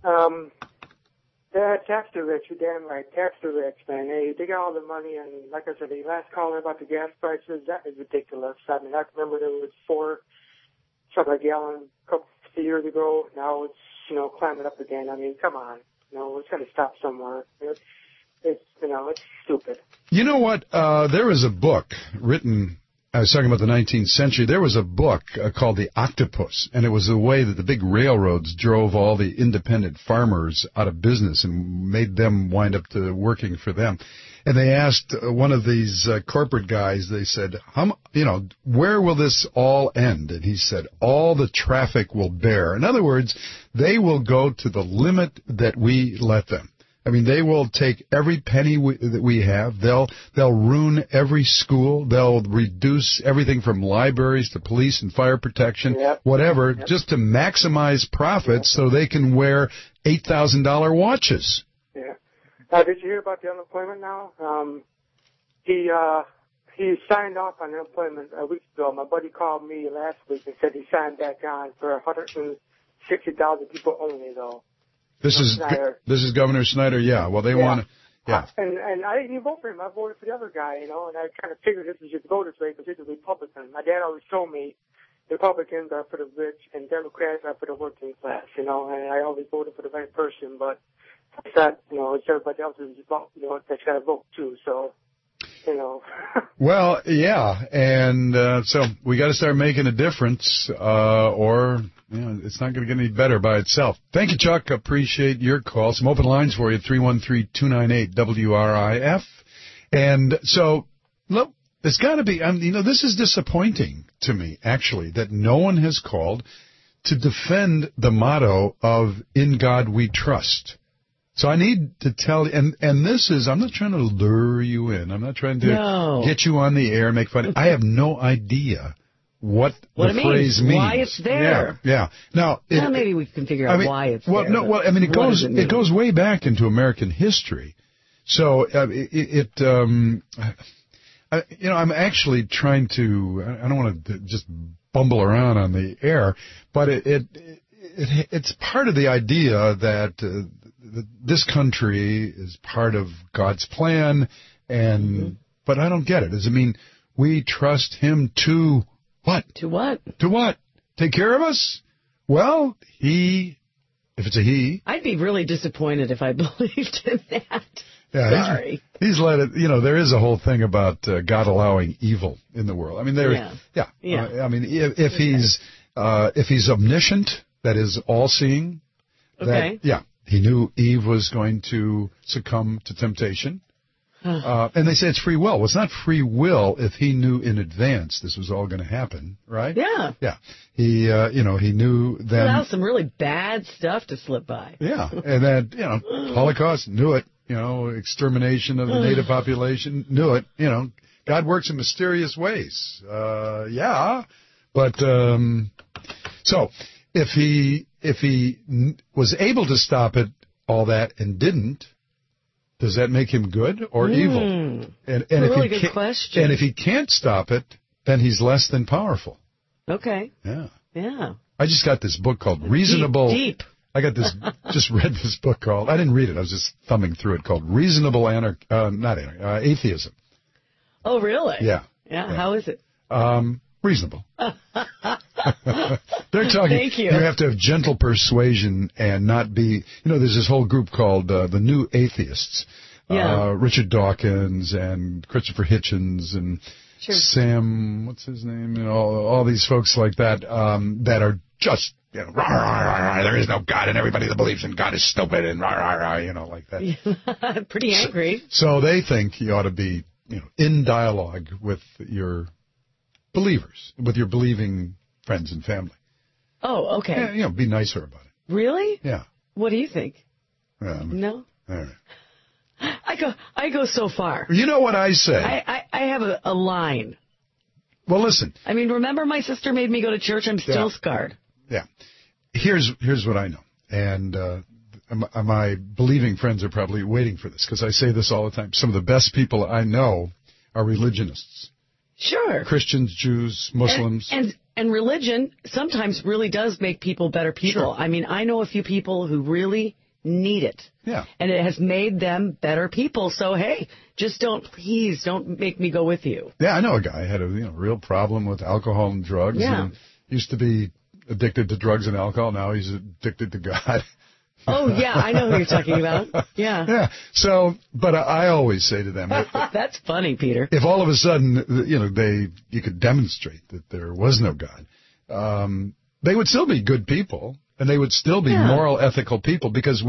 Yeah, tax the rich. You're damn right. Tax the rich, man. They got all the money, and like I said, the last caller about the gas prices, that is ridiculous. I mean, I remember there was $4 a gallon a couple of years ago. Now it's, climbing up again. I mean, come on. It's got to stop somewhere. It's stupid. You know what? There was a book written, I was talking about the 19th century. There was a book called The Octopus, and it was the way that the big railroads drove all the independent farmers out of business and made them wind up to working for them. And they asked one of these corporate guys, they said, where will this all end? And he said, all the traffic will bear. In other words, they will go to the limit that we let them. I mean, they will take every penny that we have. They'll ruin every school. They'll reduce everything from libraries to police and fire protection, whatever, just to maximize profits so they can wear $8,000 watches. Yeah. Did you hear about the unemployment now? He signed off on unemployment a week ago. My buddy called me last week and said he signed back on for 160,000 people only, though. This is Governor Snyder, yeah. Well, they want to, yeah. And I didn't even vote for him. I voted for the other guy, and I kind of figured this was just voters' rate because he's a Republican. My dad always told me Republicans are for the rich and Democrats are for the working class, and I always voted for the right person, but it's not, it's everybody else's vote, that's got to vote too, so, Well, yeah, and so we got to start making a difference, or it's not going to get any better by itself. Thank you, Chuck. Appreciate your call. Some open lines for you, 313-298-WRIF. And so, look, there's got to be, this is disappointing to me, actually, that no one has called to defend the motto of "In God We Trust." So I need to tell you, and this is, I'm not trying to lure you in. I'm not trying to get you on the air and make fun. I have no idea what the phrase means. Why it's there. Yeah. Now, maybe we can figure out why it's there. It goes way back into American history. So I'm actually trying to, I don't want to just bumble around on the air, but it's part of the idea that this country is part of God's plan, but I don't get it. Does it mean we trust Him to what? To what? To what? Take care of us? Well, if it's a he. I'd be really disappointed if I believed in that. Yeah, sorry. He's let it, there is a whole thing about God allowing evil in the world. I mean, if he's omniscient, that is all-seeing, okay. He knew Eve was going to succumb to temptation. And they say it's free will. Well, it's not free will if he knew in advance this was all going to happen, right? Yeah. Yeah. He, he knew then. Allow some really bad stuff to slip by. Yeah. And then, Holocaust, knew it. Extermination of the native population, knew it. God works in mysterious ways. Yeah. But, so if he was able to stop it, all that, and didn't, does that make him good or evil? And That's a really good question. And if he can't stop it, then he's less than powerful. Okay. Yeah. Yeah. I just got this book called Reasonable. Deep. I got this. Just read this book called. I didn't read it. I was just thumbing through it. Called Reasonable Atheism. Oh, really? Yeah. Yeah. How is it? Reasonable. They're talking. Thank you. You have to have gentle persuasion and not be. There's this whole group called the New Atheists. Yeah. Richard Dawkins and Christopher Hitchens and Sam. What's his name? All these folks like that that are just. Rah, rah, rah, rah, there is no God, and everybody that believes in God is stupid, and rah, rah, rah, like that. Pretty angry. So they think you ought to be, in dialogue with your believers, with your believing friends and family. Oh, okay. Yeah, be nicer about it. Really? Yeah. What do you think? No? All right. I go so far. You know what I say? I have a line. Well, listen. I mean, remember my sister made me go to church? I'm still scarred. Yeah. Here's what I know. And my believing friends are probably waiting for this because I say this all the time. Some of the best people I know are religionists. Sure. Christians, Jews, Muslims. And religion sometimes really does make people better people. Sure. I mean, I know a few people who really need it. Yeah. And it has made them better people. So, hey, please don't make me go with you. Yeah, I know a guy who had a real problem with alcohol and drugs. Yeah. And used to be addicted to drugs and alcohol. Now he's addicted to God. Oh, yeah, I know who you're talking about. Yeah. Yeah. So, but I always say to them. That's funny, Peter. If all of a sudden, you could demonstrate that there was no God, they would still be good people. And they would still be moral, ethical people because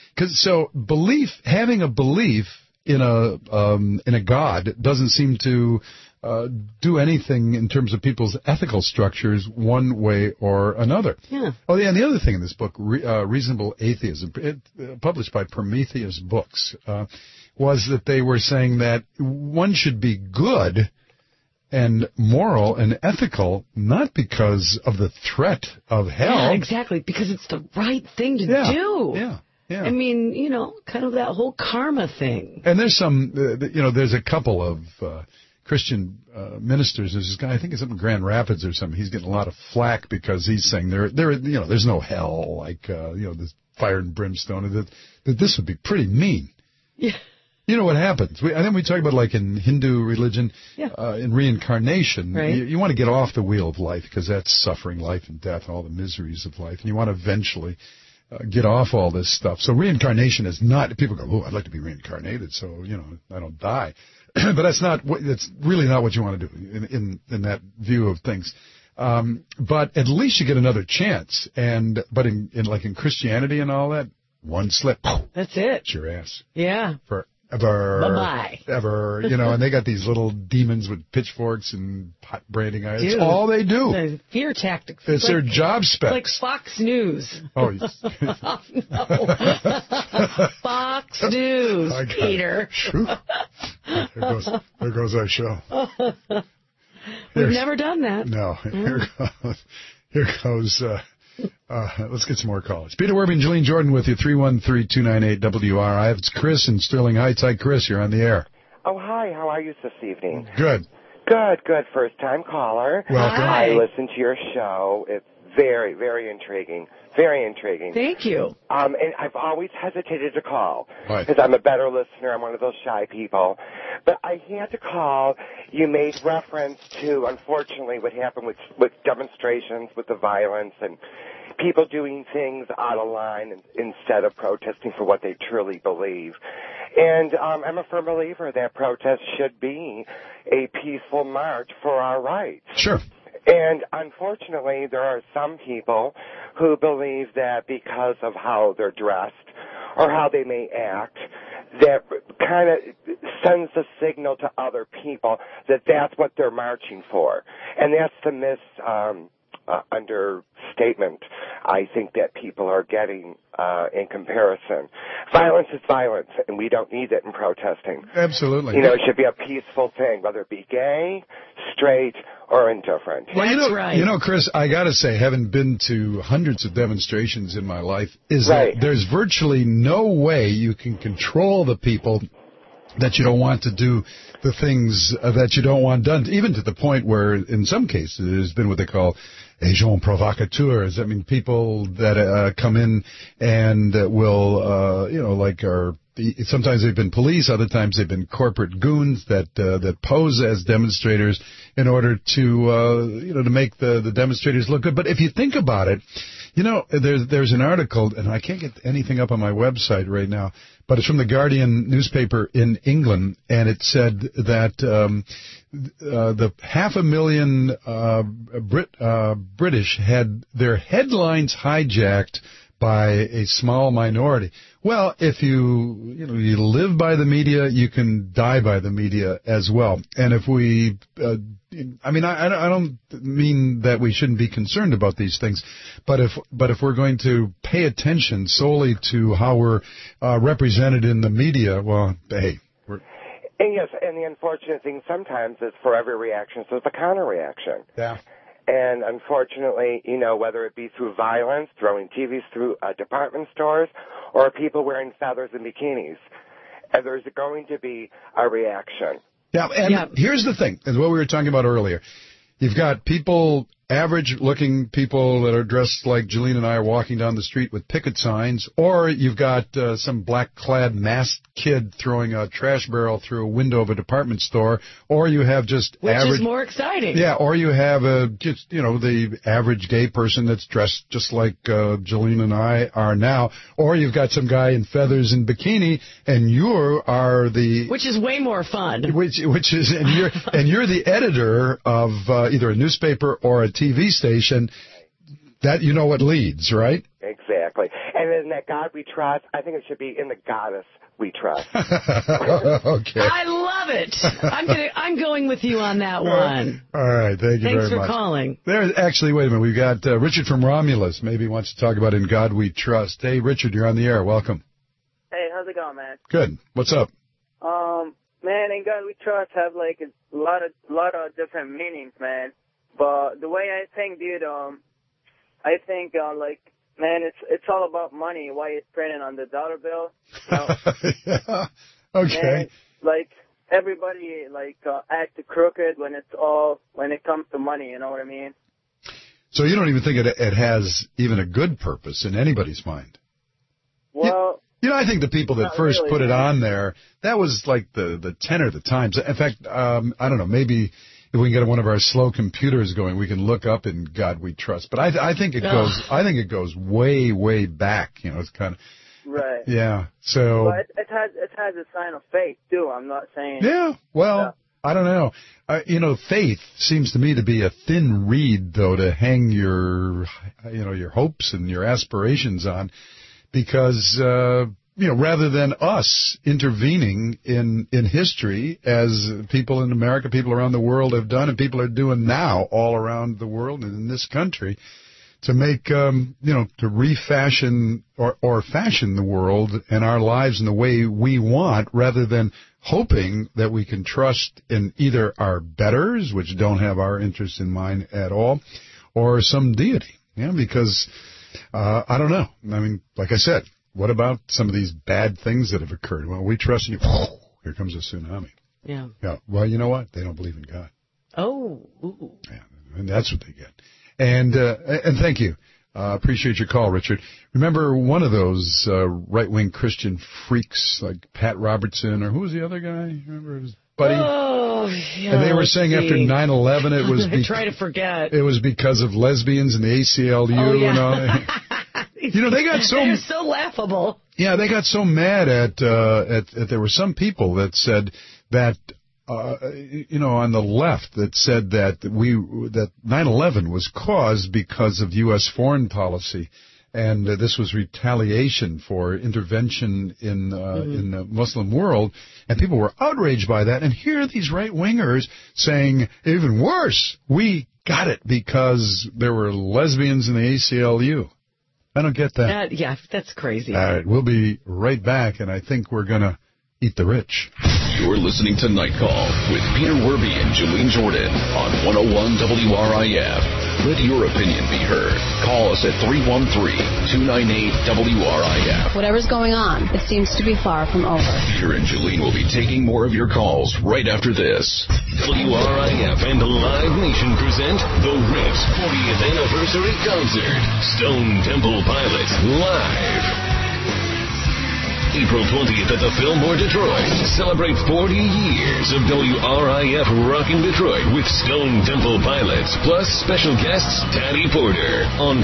having a belief in a God doesn't seem to do anything in terms of people's ethical structures one way or another. Yeah. Oh, yeah, and the other thing in this book, Reasonable Atheism, published by Prometheus Books, was that they were saying that one should be good and moral and ethical, not because of the threat of hell. Yeah, exactly, because it's the right thing to do. Yeah. Yeah. I mean, kind of that whole karma thing. And there's there's a couple of Christian ministers. There's this guy, I think it's up in Grand Rapids or something. He's getting a lot of flack because he's saying there's no hell, like this fire and brimstone. That this would be pretty mean. Yeah. You know what happens? And then we talk about like in Hindu religion, in reincarnation. Right. You want to get off the wheel of life because that's suffering, life and death, and all the miseries of life, and you want to eventually get off all this stuff. So reincarnation is not. People go, "Oh, I'd like to be reincarnated, so I don't die." But that's really not what you want to do in that view of things. But at least you get another chance. But in Christianity and all that, one slip, that's it. It's your ass. Yeah. Ever. Bye-bye. Ever. And they got these little demons with pitchforks and pot branding irons. It's all they do. The fear tactics. It's their job specs. Like Fox News. Oh, no. Fox News, Peter. There goes our show. We've never done that. No. Here goes... let's get some more callers. Peter Werby and Jillian Jordan with you, 313-298-WRIF. It's Chris in Sterling Heights. Hi, Chris. You're on the air. Oh, hi. How are you this evening? Good. Good. First-time caller. Welcome. Hi. I listen to your show. It's very, very intriguing. Very intriguing. Thank you. And I've always hesitated to call Right. because I'm a better listener. I'm one of those shy people. But I had to call. You made reference to, unfortunately, what happened with demonstrations, with the violence, and people doing things out of line instead of protesting for what they truly believe. And I'm a firm believer that protests should be a peaceful march for our rights. Sure. And unfortunately, there are some people who believe that because of how they're dressed or how they may act, that kind of sends a signal to other people that that's what they're marching for. And that's the understatement I think that people are getting in comparison. Violence is violence, and we don't need it in protesting. Absolutely. You know, it should be a peaceful thing, whether it be gay, straight, or indifferent. Well, you know, Chris, I got to say, having been to hundreds of demonstrations in my life, is that there's virtually no way you can control the people that you don't want to do the things that you don't want done, even to the point where, in some cases, there's been what they call agents provocateurs. I mean, people that come in and will, sometimes they've been police, other times they've been corporate goons that pose as demonstrators in order to to make the demonstrators look good. But if you think about it, you know, there's an article, and I can't get anything up on my website right now, but it's from the Guardian newspaper in England, and it said that the 500,000 British had their headlines hijacked by a small minority. Well, if you live by the media, you can die by the media as well. And if we, I don't mean that we shouldn't be concerned about these things, but if we're going to pay attention solely to how we're represented in the media, well, hey. And yes, and the unfortunate thing sometimes is for every reaction, so it's a counter reaction. Yeah. And unfortunately, you know, whether it be through violence, throwing TVs through department stores, or people wearing feathers and bikinis, and there's going to be a reaction. Yeah, and here's the thing, is what we were talking about earlier. You've got people, average-looking people that are dressed like Jolene and I are walking down the street with picket signs, or you've got some black-clad masked kid throwing a trash barrel through a window of a department store, or you have just average... Which is more exciting. Yeah, or you have the average gay person that's dressed just like Jolene and I are now, or you've got some guy in feathers and bikini, and you are the... Which is way more fun. Which is, and you're the editor of either a newspaper or a TV station. That, you know what leads, right? Exactly. And in that God we trust, I think it should be in the goddess we trust. Okay. I love it. I'm going with you on that one. All right. Thank you very much. Thanks for calling. Actually, wait a minute. We've got Richard from Romulus. Maybe wants to talk about In God We Trust. Hey, Richard, you're on the air. Welcome. Hey, how's it going, man? Good. What's up? Man, In God We Trust have like a lot of different meanings, man. But the way I think, dude, I think man, it's all about money. Why it's printed on the dollar bill. Yeah. Okay. Man, like everybody acts crooked when it comes to money. You know what I mean? So you don't even think it has even a good purpose in anybody's mind? Well. I think the people that first really, put it man. on there, that was like the tenor of the times. In fact, I don't know, maybe if we can get one of our slow computers going, we can look up In God We Trust. But I think it goes. I think it goes way, way back. It's kind of right. Yeah. So. But it has a sign of faith too. I'm not saying. Yeah. Well, I don't know. Faith seems to me to be a thin reed, though, to hang your hopes and your aspirations on. Because, rather than us intervening in history, as people in America, people around the world have done, and people are doing now all around the world and in this country, to make, to refashion or fashion the world and our lives in the way we want, rather than hoping that we can trust in either our betters, which don't have our interests in mind at all, or some deity. Because... I don't know. I mean, like I said, what about some of these bad things that have occurred? Well, we trust in you. Here comes a tsunami. Yeah. Yeah. Well, you know what? They don't believe in God. Oh. Ooh. Yeah. And that's what they get. And thank you. Appreciate your call, Richard. Remember one of those right-wing Christian freaks like Pat Robertson, or who was the other guy? Remember his buddy? Oh, yeah. And they were saying after 9/11 it was... I try to forget. It was because of lesbians and the ACLU and all that. They got so... They're so laughable. Yeah, they got so mad at there were some people that said that, on the left, that said that 9/11 was caused because of U.S. foreign policy. And this was retaliation for intervention in the Muslim world, and people were outraged by that. And here are these right-wingers saying, even worse, we got it because there were lesbians in the ACLU. I don't get that. Yeah, that's crazy. All right, we'll be right back, and I think we're going to eat the rich. You're listening to Night Call with Peter Werby and Jolene Jordan on 101 WRIF. Let your opinion be heard. Call us at 313-298-WRIF. Whatever's going on, it seems to be far from over. Peter and Jolene will be taking more of your calls right after this. WRIF and Live Nation present the Riff's 40th Anniversary Concert. Stone Temple Pilots live. April 20th at the Fillmore, Detroit. Celebrate 40 years of WRIF rocking Detroit with Stone Temple Pilots, plus special guests Taddy Porter on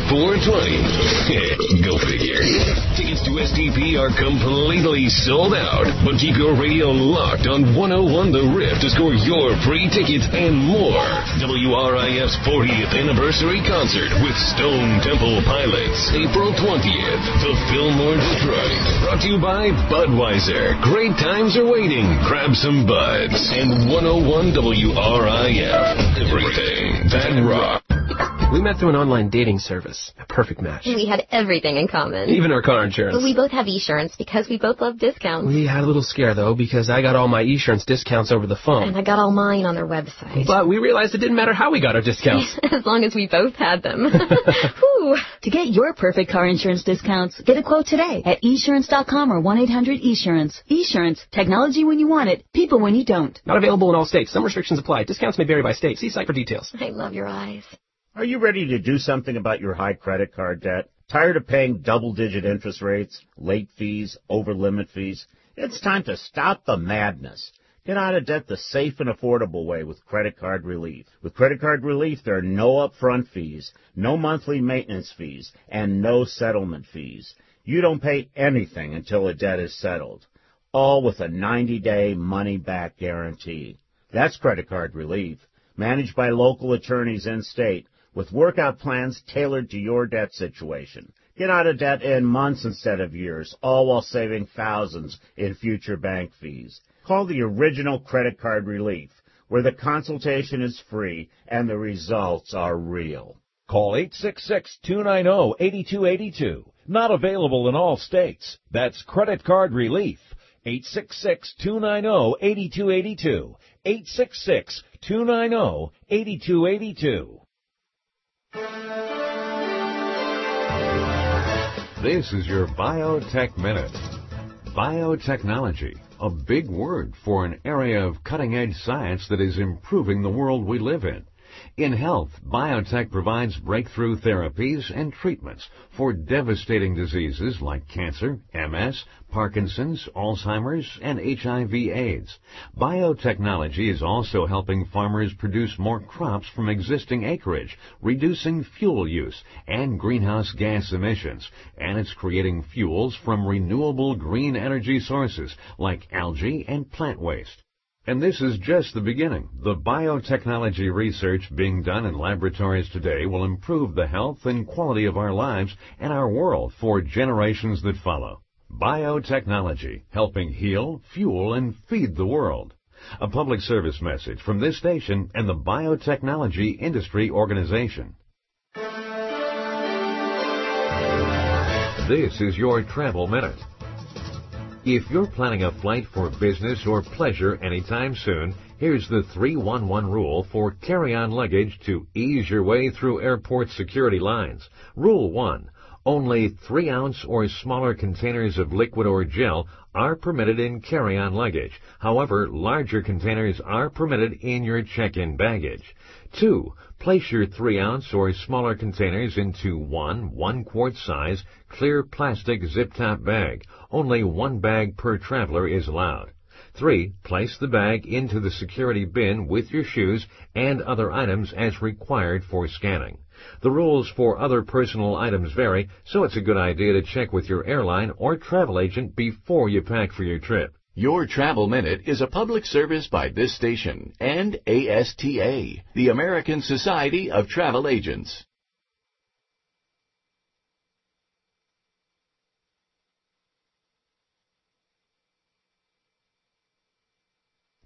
420. Go figure. Tickets to STP are completely sold out, but keep your radio locked on 101 The Riff to score your free tickets and more. WRIF's 40th Anniversary Concert with Stone Temple Pilots, April 20th, the Fillmore, Detroit. Brought to you by Budweiser. Great times are waiting. Grab some buds. And 101 WRIF. Everything that rock. We met through an online dating service. A perfect match. We had everything in common. Even our car insurance. But we both have Esurance because we both love discounts. We had a little scare, though, because I got all my Esurance discounts over the phone. And I got all mine on their website. But we realized it didn't matter how we got our discounts. As long as we both had them. Whew. To get your perfect car insurance discounts, get a quote today at esurance.com or 1-800-ESurance. Esurance, technology when you want it, people when you don't. Not available in all states. Some restrictions apply. Discounts may vary by state. See site for details. I love your eyes. Are you ready to do something about your high credit card debt? Tired of paying double-digit interest rates, late fees, over-limit fees? It's time to stop the madness. Get out of debt the safe and affordable way with Credit Card Relief. With Credit Card Relief, there are no upfront fees, no monthly maintenance fees, and no settlement fees. You don't pay anything until a debt is settled, all with a 90-day money-back guarantee. That's Credit Card Relief, managed by local attorneys in-state, with workout plans tailored to your debt situation. Get out of debt in months instead of years, all while saving thousands in future bank fees. Call the original Credit Card Relief, where the consultation is free and the results are real. Call 866-290-8282. Not available in all states. That's Credit Card Relief. 866-290-8282. 866-290-8282. This is your Biotech Minute. Biotechnology, a big word for an area of cutting-edge science that is improving the world we live in. In health, biotech provides breakthrough therapies and treatments for devastating diseases like cancer, MS, Parkinson's, Alzheimer's, and HIV/AIDS. Biotechnology is also helping farmers produce more crops from existing acreage, reducing fuel use and greenhouse gas emissions, and it's creating fuels from renewable green energy sources like algae and plant waste. And this is just the beginning. The biotechnology research being done in laboratories today will improve the health and quality of our lives and our world for generations that follow. Biotechnology, helping heal, fuel, and feed the world. A public service message from this station and the Biotechnology Industry Organization. This is your Travel Minute. If you're planning a flight for business or pleasure anytime soon, here's the 3-1-1 rule for carry-on luggage to ease your way through airport security lines. Rule 1. Only 3-ounce or smaller containers of liquid or gel are permitted in carry-on luggage. However, larger containers are permitted in your check-in baggage. 2. Place your 3-ounce or smaller containers into 1-quart size clear plastic zip-top bag. Only 1 bag per traveler is allowed. 3. Place the bag into the security bin with your shoes and other items as required for scanning. The rules for other personal items vary, so it's a good idea to check with your airline or travel agent before you pack for your trip. Your Travel Minute is a public service by this station and ASTA, the American Society of Travel Agents.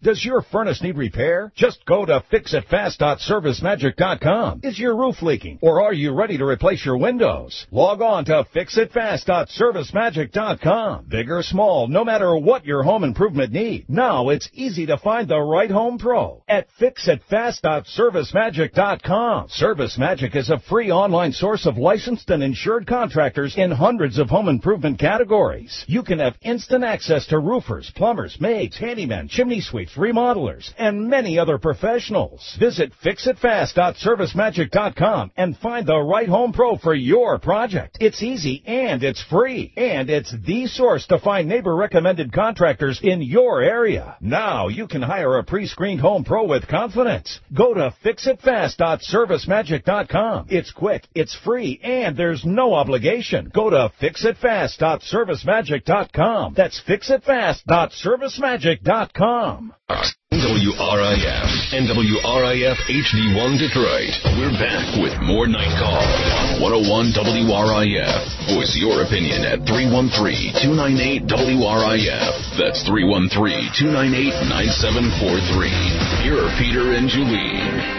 Does your furnace need repair? Just go to fixitfast.servicemagic.com. Is your roof leaking? Or are you ready to replace your windows? Log on to fixitfast.servicemagic.com. Big or small, no matter what your home improvement need, now it's easy to find the right home pro at fixitfast.servicemagic.com. Service Magic is a free online source of licensed and insured contractors in hundreds of home improvement categories. You can have instant access to roofers, plumbers, maids, handymen, chimney sweeps, remodelers, and many other professionals. Visit fixitfast.servicemagic.com and find the right home pro for your project. It's easy and it's free, and it's the source to find neighbor-recommended contractors in your area. Now you can hire a pre-screened home pro with confidence. Go to fixitfast.servicemagic.com. It's quick, it's free, and there's no obligation. Go to fixitfast.servicemagic.com. That's fixitfast.servicemagic.com. WRIF and WRIF HD1 Detroit. We're back with more Night Call. 101 WRIF. Voice your opinion at 313-298-WRIF. That's 313-298-9743. Here are Peter and Julie.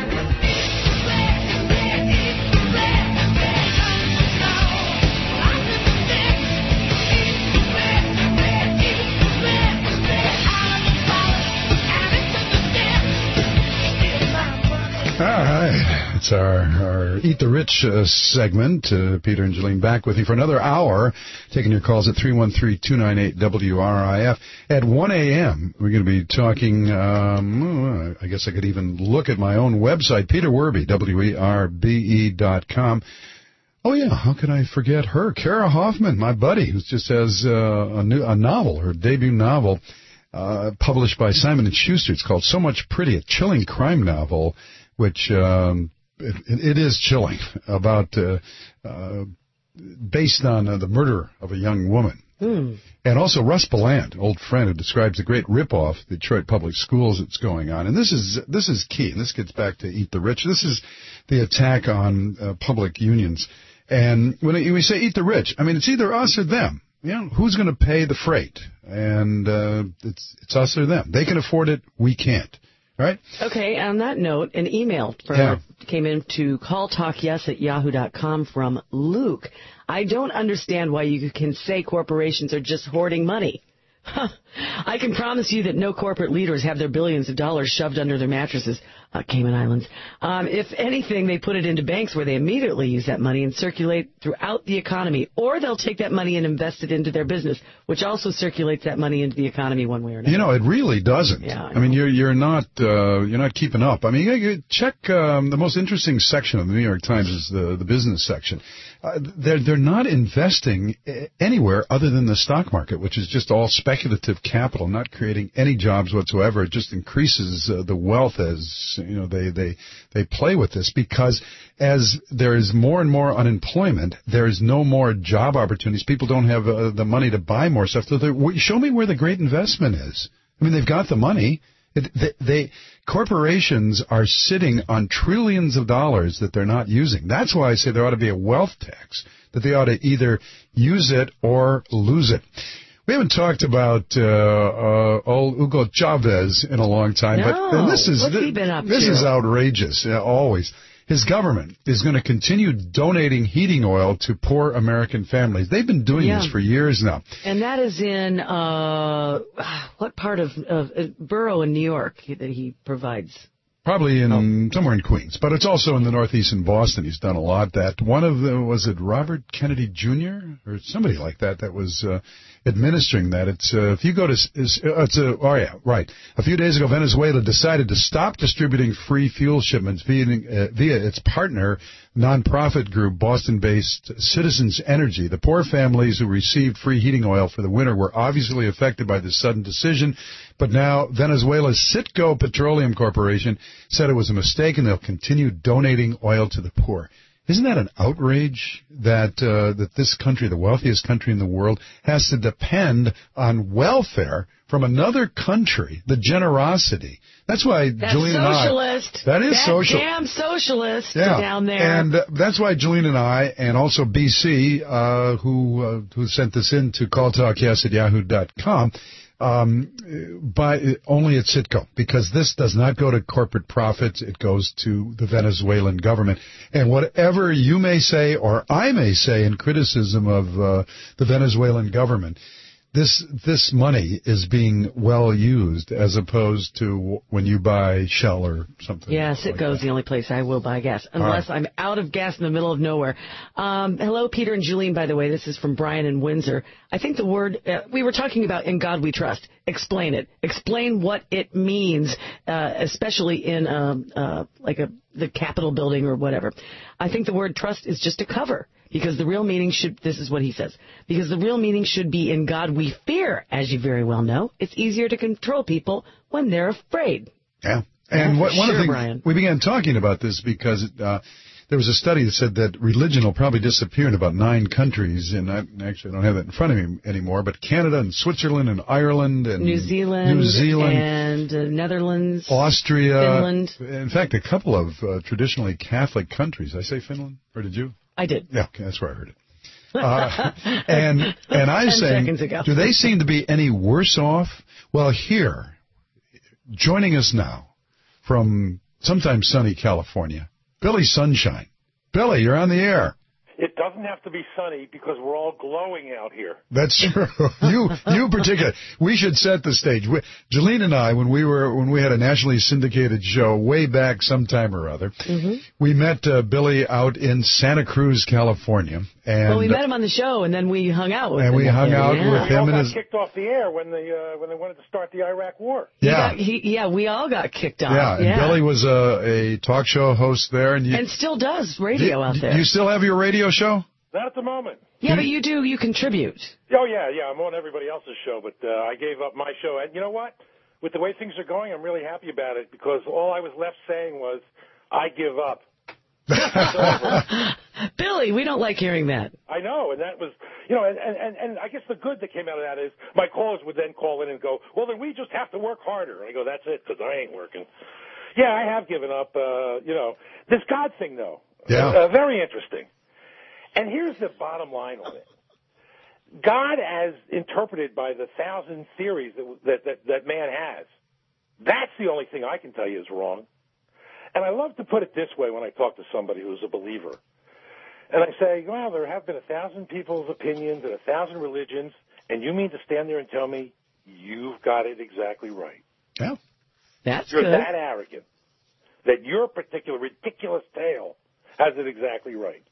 All right, it's our Eat the Rich segment. Peter and Jolene back with you for another hour, taking your calls at 313-298-WRIF. At 1 a.m., we're going to be talking, I guess I could even look at my own website, Peter Werbe, WERBE.com. Oh, yeah, how could I forget her? Kara Hoffman, my buddy, who just has a novel, her debut novel, published by Simon & Schuster. It's called So Much Pretty, a chilling crime novel, which it is chilling, about based on the murder of a young woman. And also Russ Beland, old friend, who describes the great ripoff the Detroit Public Schools that's going on. And this is key, and this gets back to Eat the Rich. This is the attack on public unions. And when we say eat the rich, I mean, it's either us or them. You know, who's going to pay the freight? And it's us or them. They can afford it. We can't. Right? Okay, on that note, an email came in to calltalkyes@yahoo.com from Luke. I don't understand why you can say corporations are just hoarding money. I can promise you that no corporate leaders have their billions of dollars shoved under their mattresses, Cayman Islands. If anything, they put it into banks where they immediately use that money and circulate throughout the economy, or they'll take that money and invest it into their business, which also circulates that money into the economy one way or another. You know, it really doesn't. Yeah, I mean, you're not keeping up. I mean, you check the most interesting section of the New York Times is the business section. They're not investing anywhere other than the stock market, which is just all speculative capital, not creating any jobs whatsoever. It just increases the wealth as they play with this, because as there is more and more unemployment, there is no more job opportunities. People don't have the money to buy more stuff. So show me where the great investment is. I mean, they've got the money. Corporations are sitting on trillions of dollars that they're not using. That's why I say there ought to be a wealth tax, that they ought to either use it or lose it. We haven't talked about old Hugo Chavez in a long time, but what's he been up to? This is outrageous, always. His government is going to continue donating heating oil to poor American families. They've been doing this for years now. And that is in what part of borough in New York that he provides? Probably in somewhere in Queens, but it's also in the Northeast in Boston. He's done a lot. That one of them, was it Robert Kennedy Jr. or somebody like that was administering that. It's if you go to a few days ago, Venezuela decided to stop distributing free fuel shipments via its partner nonprofit group, Boston-based Citizens Energy. The poor families who received free heating oil for the winter were obviously affected by this sudden decision, but now Venezuela's Citgo Petroleum Corporation said it was a mistake, and they'll continue donating oil to the poor. Isn't that an outrage that this country, the wealthiest country in the world, has to depend on welfare from another country, the generosity? That's why Julian and I... That is socialist. Damn socialist down there. And that's why Julian and I, and also BC, who sent this in to calltalkyes@yahoo.com, only at Citgo, because this does not go to corporate profits. It goes to the Venezuelan government. And whatever you may say or I may say in criticism of the Venezuelan government, this money is being well used as opposed to when you buy Shell or something. Yeah, Citgo's the only place I will buy gas, unless I'm out of gas in the middle of nowhere. Hello, Peter and Julene, by the way. This is from Brian in Windsor. I think the word, we were talking about in God we trust. Explain it. Explain what it means, especially in the Capitol building or whatever. I think the word trust is just a cover. Because the real meaning this is what he says, because the real meaning should be in God we fear, as you very well know. It's easier to control people when they're afraid. Yeah. And one of the things, Brian. We began talking about this because there was a study that said that religion will probably disappear in about 9 countries, and actually I don't have that in front of me anymore, but Canada and Switzerland and Ireland and New Zealand and Netherlands, Austria, Finland. In fact, a couple of traditionally Catholic countries. Did I say Finland, or did you? I did. Yeah, okay, that's where I heard it. And I was saying, do they seem to be any worse off? Well, here, joining us now from sometimes sunny California, Billy Sunshine. Billy, you're on the air. It doesn't have to be sunny because we're all glowing out here. That's true. You particularly. We should set the stage. Jolene and I, when we had a nationally syndicated show way back sometime or other, we met Billy out in Santa Cruz, California. And we met him on the show, and then we hung out with him. And we hung out with him. We all got kicked off the air when they wanted to start the Iraq War. Yeah. We all got kicked off. Yeah, and Billy was a talk show host there. And still does radio out there. You still have your radio show? Not at the moment. Yeah, but you contribute. Oh, yeah, I'm on everybody else's show, but I gave up my show. And you know what? With the way things are going, I'm really happy about it because all I was left saying was, I give up. Billy, we don't like hearing that. I know, and that was, and I guess the good that came out of that is my callers would then call in and go, well, then we just have to work harder. And I go, that's it, because I ain't working. Yeah, I have given up, this God thing, though. Yeah. Very interesting. And here's the bottom line on it. God, as interpreted by the 1,000 theories that man has, that's the only thing I can tell you is wrong. And I love to put it this way when I talk to somebody who's a believer. And I say, well, there have been 1,000 people's opinions and 1,000 religions, and you mean to stand there and tell me you've got it exactly right? Yeah. That's You're good. that arrogant that your particular ridiculous tale has it exactly right.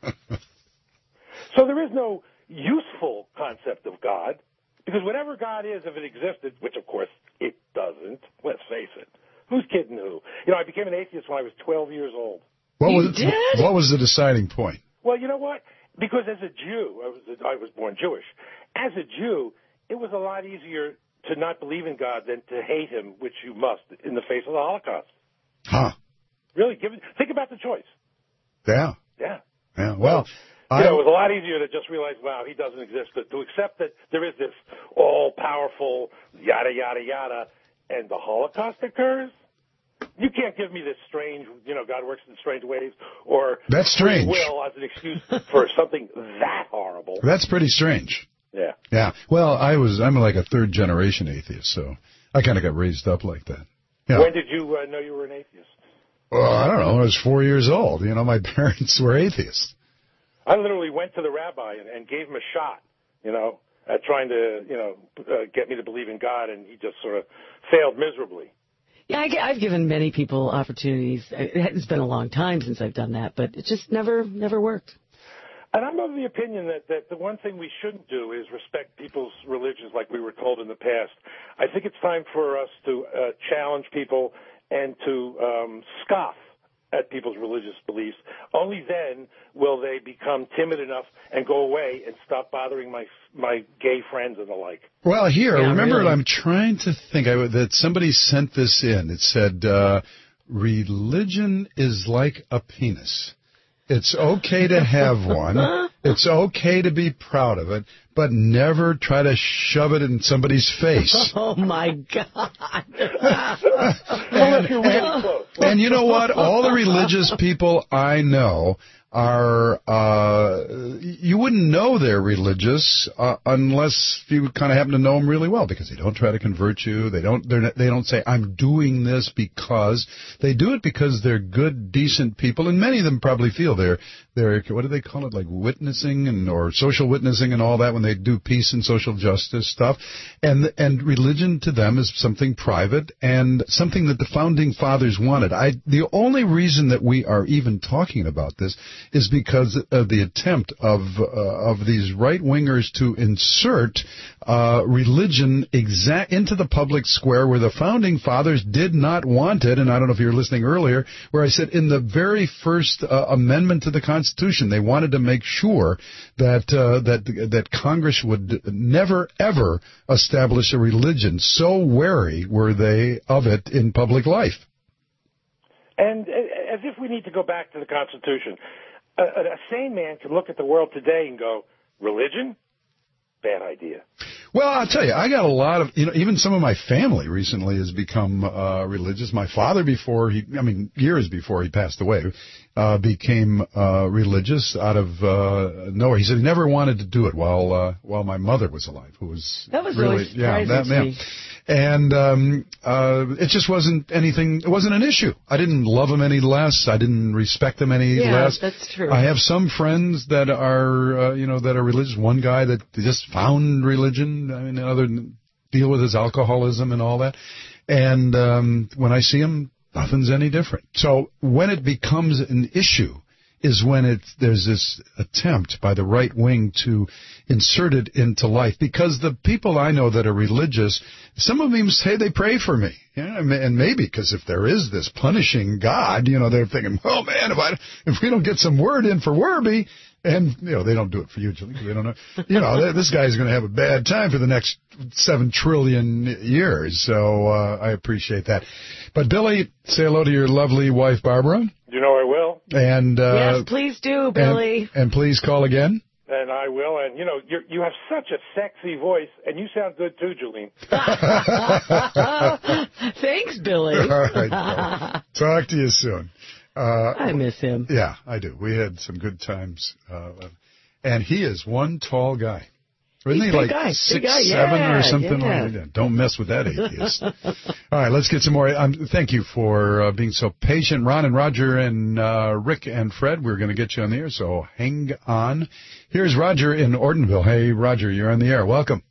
So there is no useful concept of God, because whatever God is, if it existed, which of course it doesn't, let's face it, who's kidding who? I became an atheist when I was 12 years old. What was the deciding point? Well, you know what? Because as a Jew, I was born Jewish. As a Jew, it was a lot easier to not believe in God than to hate him, which you must in the face of the Holocaust. Huh. Really, think about the choice. Yeah. Yeah. Yeah. Well, it was a lot easier to just realize, wow, he doesn't exist, but to accept that there is this all-powerful yada, yada, yada, and the Holocaust occurs? You can't give me this strange, God works in strange ways, or that's strange. Free will as an excuse for something that horrible. That's pretty strange. Yeah. Yeah. Well, I'm like a third-generation atheist, so I kind of got raised up like that. Yeah. When did you know you were an atheist? Well, I don't know. I was 4 years old. My parents were atheists. I literally went to the rabbi and gave him a shot, at trying to, get me to believe in God, and he just sort of failed miserably. Yeah, I've given many people opportunities. It's been a long time since I've done that, but it just never worked. And I'm of the opinion that the one thing we shouldn't do is respect people's religions like we were told in the past. I think it's time for us to challenge people and to scoff at people's religious beliefs. Only then will they become timid enough and go away and stop bothering my gay friends and the like. Well, here, yeah, remember, really. I'm trying to think that somebody sent this in. It said, religion is like a penis. It's okay to have one. It's okay to be proud of it, but never try to shove it in somebody's face. Oh, my God. And you know what? All the religious people I know are, you wouldn't know they're religious unless you kind of happen to know them really well, because they don't try to convert you. They don't say, I'm doing this because. They do it because they're good, decent people, and many of them probably feel they're what do they call it, like witnessing or social witnessing and all that when they do peace and social justice stuff. And religion to them is something private and something that the founding fathers wanted. The only reason that we are even talking about this is because of the attempt of these right-wingers to insert religion into the public square where the founding fathers did not want it. And I don't know if you were listening earlier, where I said in the very first amendment to the Constitution, they wanted to make sure that Congress would never, ever establish a religion. So wary were they of it in public life. And as if we need to go back to the Constitution. A sane man can look at the world today and go, religion? Bad idea. Well, I'll tell you, I got a lot of, even some of my family recently has become religious. My father, years before he passed away, became religious out of nowhere. He said he never wanted to do it while my mother was alive, who was that was really surprising to me. And it just wasn't anything. It wasn't an issue. I didn't love him any less. I didn't respect him any less. Yeah, that's true. I have some friends that are that are religious. One guy that just found religion. I mean, other than deal with his alcoholism and all that. And when I see him, nothing's any different. So when it becomes an issue is when there's this attempt by the right wing to insert it into life. Because the people I know that are religious, some of them say they pray for me. And maybe because if there is this punishing God, they're thinking, well, man, if we don't get some word in for Werby, and, they don't do it for you, Julie, because they don't know. This guy's going to have a bad time for the next 7 trillion years. So I appreciate that. But, Billy, say hello to your lovely wife, Barbara. You know I will. And yes, please do, Billy. And please call again. And I will. And, you have such a sexy voice, and you sound good, too, Jolene. Thanks, Billy. All right. Talk to you soon. I miss him. Yeah, I do. We had some good times. And he is one tall guy. Isn't he like 6'7" or something like that? Don't mess with that atheist. All right, let's get some more. Thank you for being so patient. Ron and Roger and Rick and Fred, we're going to get you on the air, so hang on. Here's Roger in Ortonville. Hey, Roger, you're on the air. Welcome.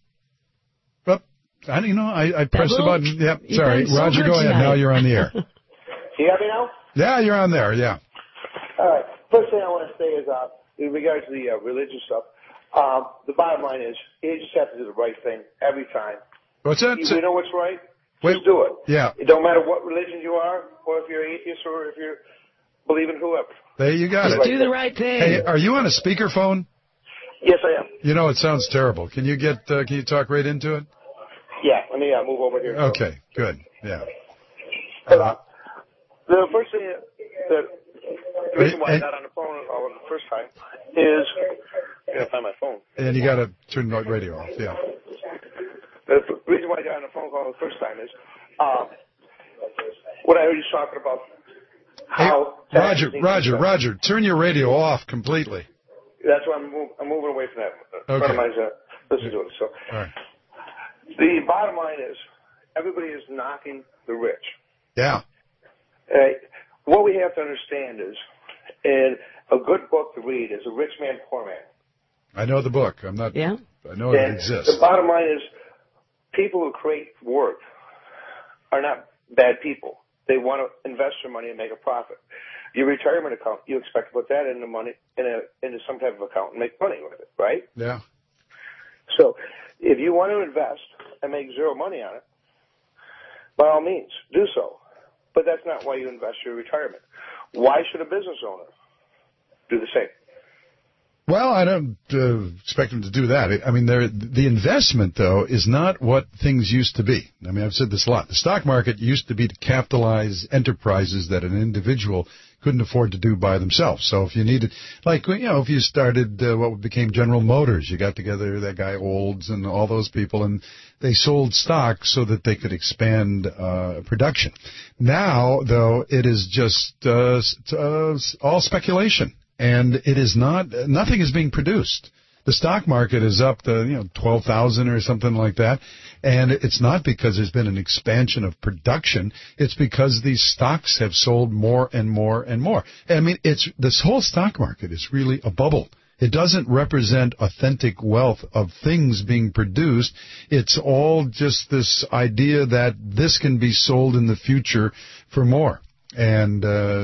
I pressed the button. Yep, sorry. Roger, go ahead. Now you're on the air. You got me now? Yeah, you're on there, yeah. All right. First thing I want to say is, in regards to the religious stuff, the bottom line is, you just have to do the right thing every time. What's that? You know what's right? Just do it. Yeah. It don't matter what religion you are, or if you're atheist, or if you believe in whoever. There you got it. Do the right thing. Hey, are you on a speakerphone? Yes, I am. It sounds terrible. Can you talk right into it? Yeah, let me move over here. Okay, good. Yeah. The first thing the reason why I got on the phone the first time is, I gotta find my phone. And you gotta turn the radio off, yeah. The reason why I got on the phone call the first time is, what I heard you talking about. Roger, turn your radio off completely. That's why I'm moving away from that. Okay. Friend of mine's listening to it. So, all right. The bottom line is, everybody is knocking the rich. Yeah. What we have to understand is, and a good book to read is A Rich Man, Poor Man. I know the book. I know it exists. The bottom line is, people who create work are not bad people. They want to invest their money and make a profit. Your retirement account, you expect to put that into money into some type of account and make money with it, right? Yeah. So, if you want to invest and make zero money on it, by all means, do so. But that's not why you invest your retirement. Why should a business owner do the same? Well, I don't expect them to do that. I mean, the investment, though, is not what things used to be. I mean, I've said this a lot. The stock market used to be to capitalize enterprises that an individual couldn't afford to do by themselves. So if you needed, like, if you started what became General Motors, you got together that guy Olds and all those people, and they sold stock so that they could expand production. Now, though, it is just all speculation. And it is nothing is being produced. The stock market is up to, 12,000 or something like that. And it's not because there's been an expansion of production. It's because these stocks have sold more and more and more. I mean, this whole stock market is really a bubble. It doesn't represent authentic wealth of things being produced. It's all just this idea that this can be sold in the future for more. And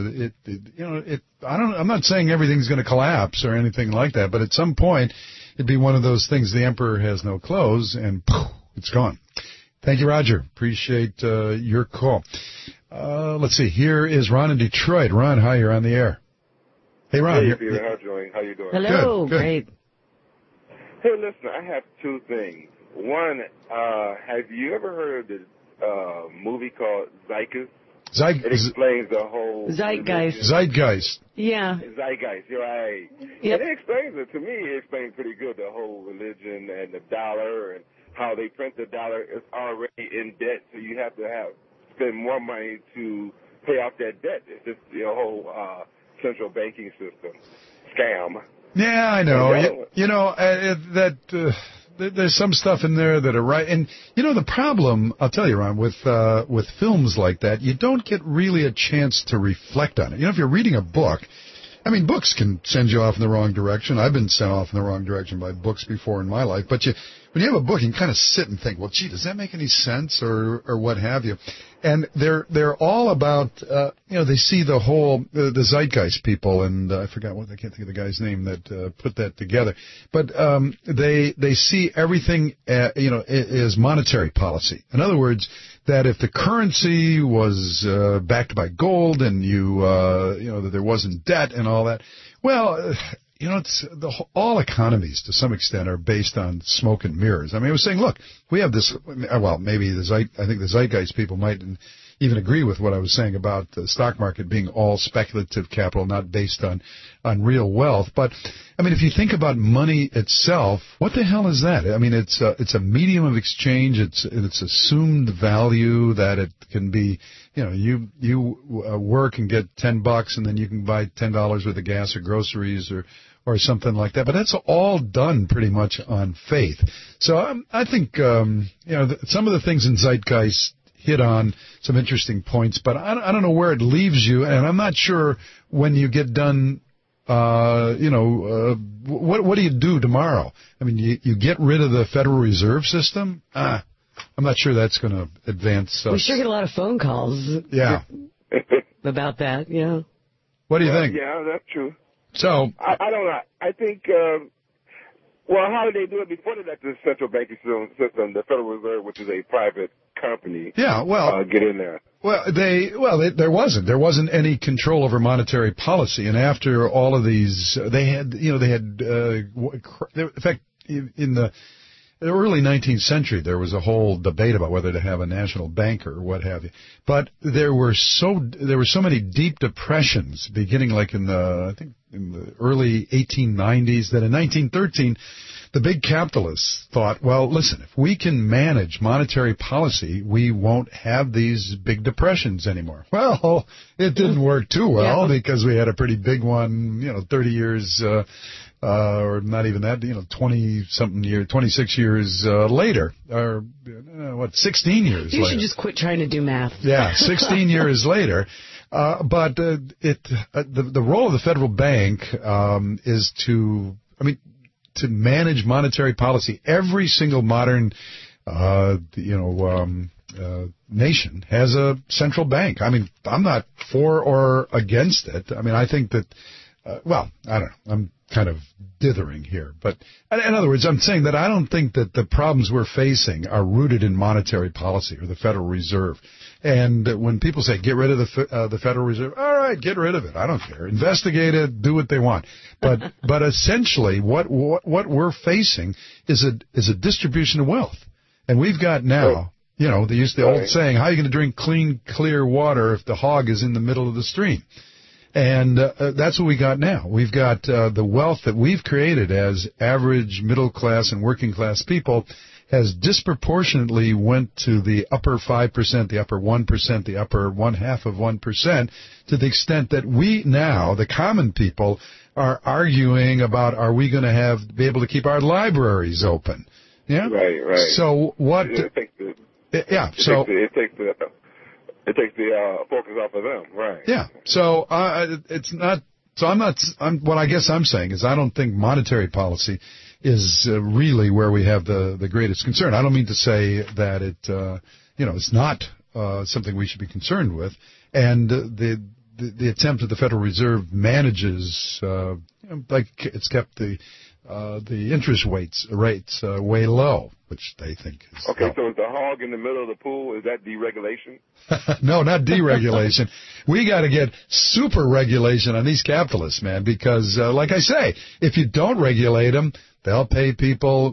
I'm not saying everything's going to collapse or anything like that, but at some point it'd be one of those things. The emperor has no clothes, and poof, it's gone. Thank you, Roger. Appreciate your call. Let's see. Here is Ron in Detroit. Ron, hi. You're on the air. Hey, Ron. Hey, Peter. How you doing? Hello. Good. Great. Hey, listen. I have two things. One, have you ever heard of the movie called Zeitgeist? It explains the whole... Zeitgeist. Yeah. Zeitgeist, you're right. Yep. And it explains it, to me, it explains pretty good, the whole religion and the dollar and how they print the dollar is already in debt, so you have to spend more money to pay off that debt. It's just the whole central banking system scam. Yeah, I know. There's some stuff in there that are right. And, the problem, I'll tell you, Ron, with films like that, you don't get really a chance to reflect on it. If you're reading a book, I mean, books can send you off in the wrong direction. I've been sent off in the wrong direction by books before in my life. But when you have a book, you can kind of sit and think, well, gee, does that make any sense or what have you? And they're all about, they see the whole, the Zeitgeist people, and I can't think of the guy's name that put that together. But they see everything, as monetary policy. In other words, that if the currency was backed by gold and that there wasn't debt and all that, well, all economies to some extent are based on smoke and mirrors. I mean, I was saying, look, we have this. Well, maybe I think the Zeitgeist people might even agree with what I was saying about the stock market being all speculative capital, not based on real wealth. But I mean, if you think about money itself, what the hell is that? I mean, it's a medium of exchange. It's assumed value that it can be. You work and get $10 and then you can buy $10 worth of gas or groceries or something like that. But that's all done pretty much on faith. So I think some of the things in Zeitgeist hit on some interesting points, but I don't know where it leaves you, and I'm not sure when you get done. What do you do tomorrow? I mean, you get rid of the Federal Reserve System. I'm not sure that's going to advance. We sure get a lot of phone calls. Yeah. About that, yeah. What do you think? Yeah, that's true. So I don't know. I think. How did they do it before they let the central banking system, the Federal Reserve, which is a private company? Yeah. Well, get in there. Well, there wasn't any control over monetary policy, and after all of these, in fact, in the early 19th century, there was a whole debate about whether to have a national bank or what have you. But there were so many deep depressions beginning like in the early 1890s that in 1913, the big capitalists thought, well, listen, if we can manage monetary policy, we won't have these big depressions anymore. Well, it didn't work too well because we had a pretty big one, 30 years or not even that, 26 years later, or 16 years later. You should just quit trying to do math. Yeah, 16 years later. But the role of the federal bank is to manage monetary policy. Every single modern nation has a central bank. I mean, I'm not for or against it. I mean, I think that well, I don't know. I'm kind of dithering here. But in other words, I'm saying that I don't think that the problems we're facing are rooted in monetary policy or the Federal Reserve. And when people say, get rid of the Federal Reserve, all right, get rid of it. I don't care. Investigate it. Do what they want. But essentially, what we're facing is a distribution of wealth. And we've got now, you know, they use the old saying, how are you going to drink clean, clear water if the hog is in the middle of the stream? And that's what we got now. We've got the wealth that we've created as average middle class and working class people has disproportionately went to the upper 5%, the upper 1%, the upper 0.5 of 1%, to the extent that we now, the common people, are arguing about, are we going to be able to keep our libraries open? Yeah. Right. So what? It takes the focus off of them. Right. Yeah. So it's not. So what I guess I'm saying is I don't think monetary policy is really where we have the greatest concern. I don't mean to say that it's not something we should be concerned with. And the attempt of the Federal Reserve manages, like it's kept the interest rates way low, which they think is okay. So is the hog in the middle of the pool? Is that deregulation? No, not deregulation. We got to get super regulation on these capitalists, man, because like I say, if you don't regulate them, they'll pay people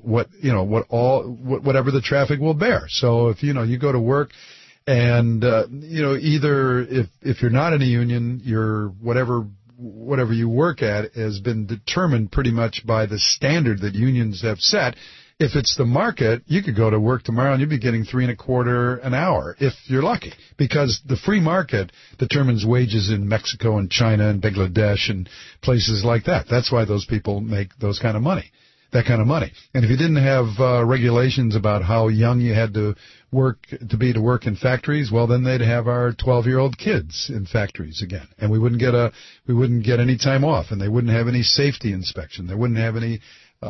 whatever the traffic will bear. So if you go to work and either if you're not in a union, you're whatever you work at has been determined pretty much by the standard that unions have set. If it's the market, you could go to work tomorrow and you'd be getting $3.25 an hour if you're lucky, because the free market determines wages in Mexico and China and Bangladesh and places like that. That's why those people make that kind of money. And if you didn't have regulations about how young you had to work in factories, well, then they'd have our 12-year-old kids in factories again, and we wouldn't get any time off, and they wouldn't have any safety inspection. They wouldn't have any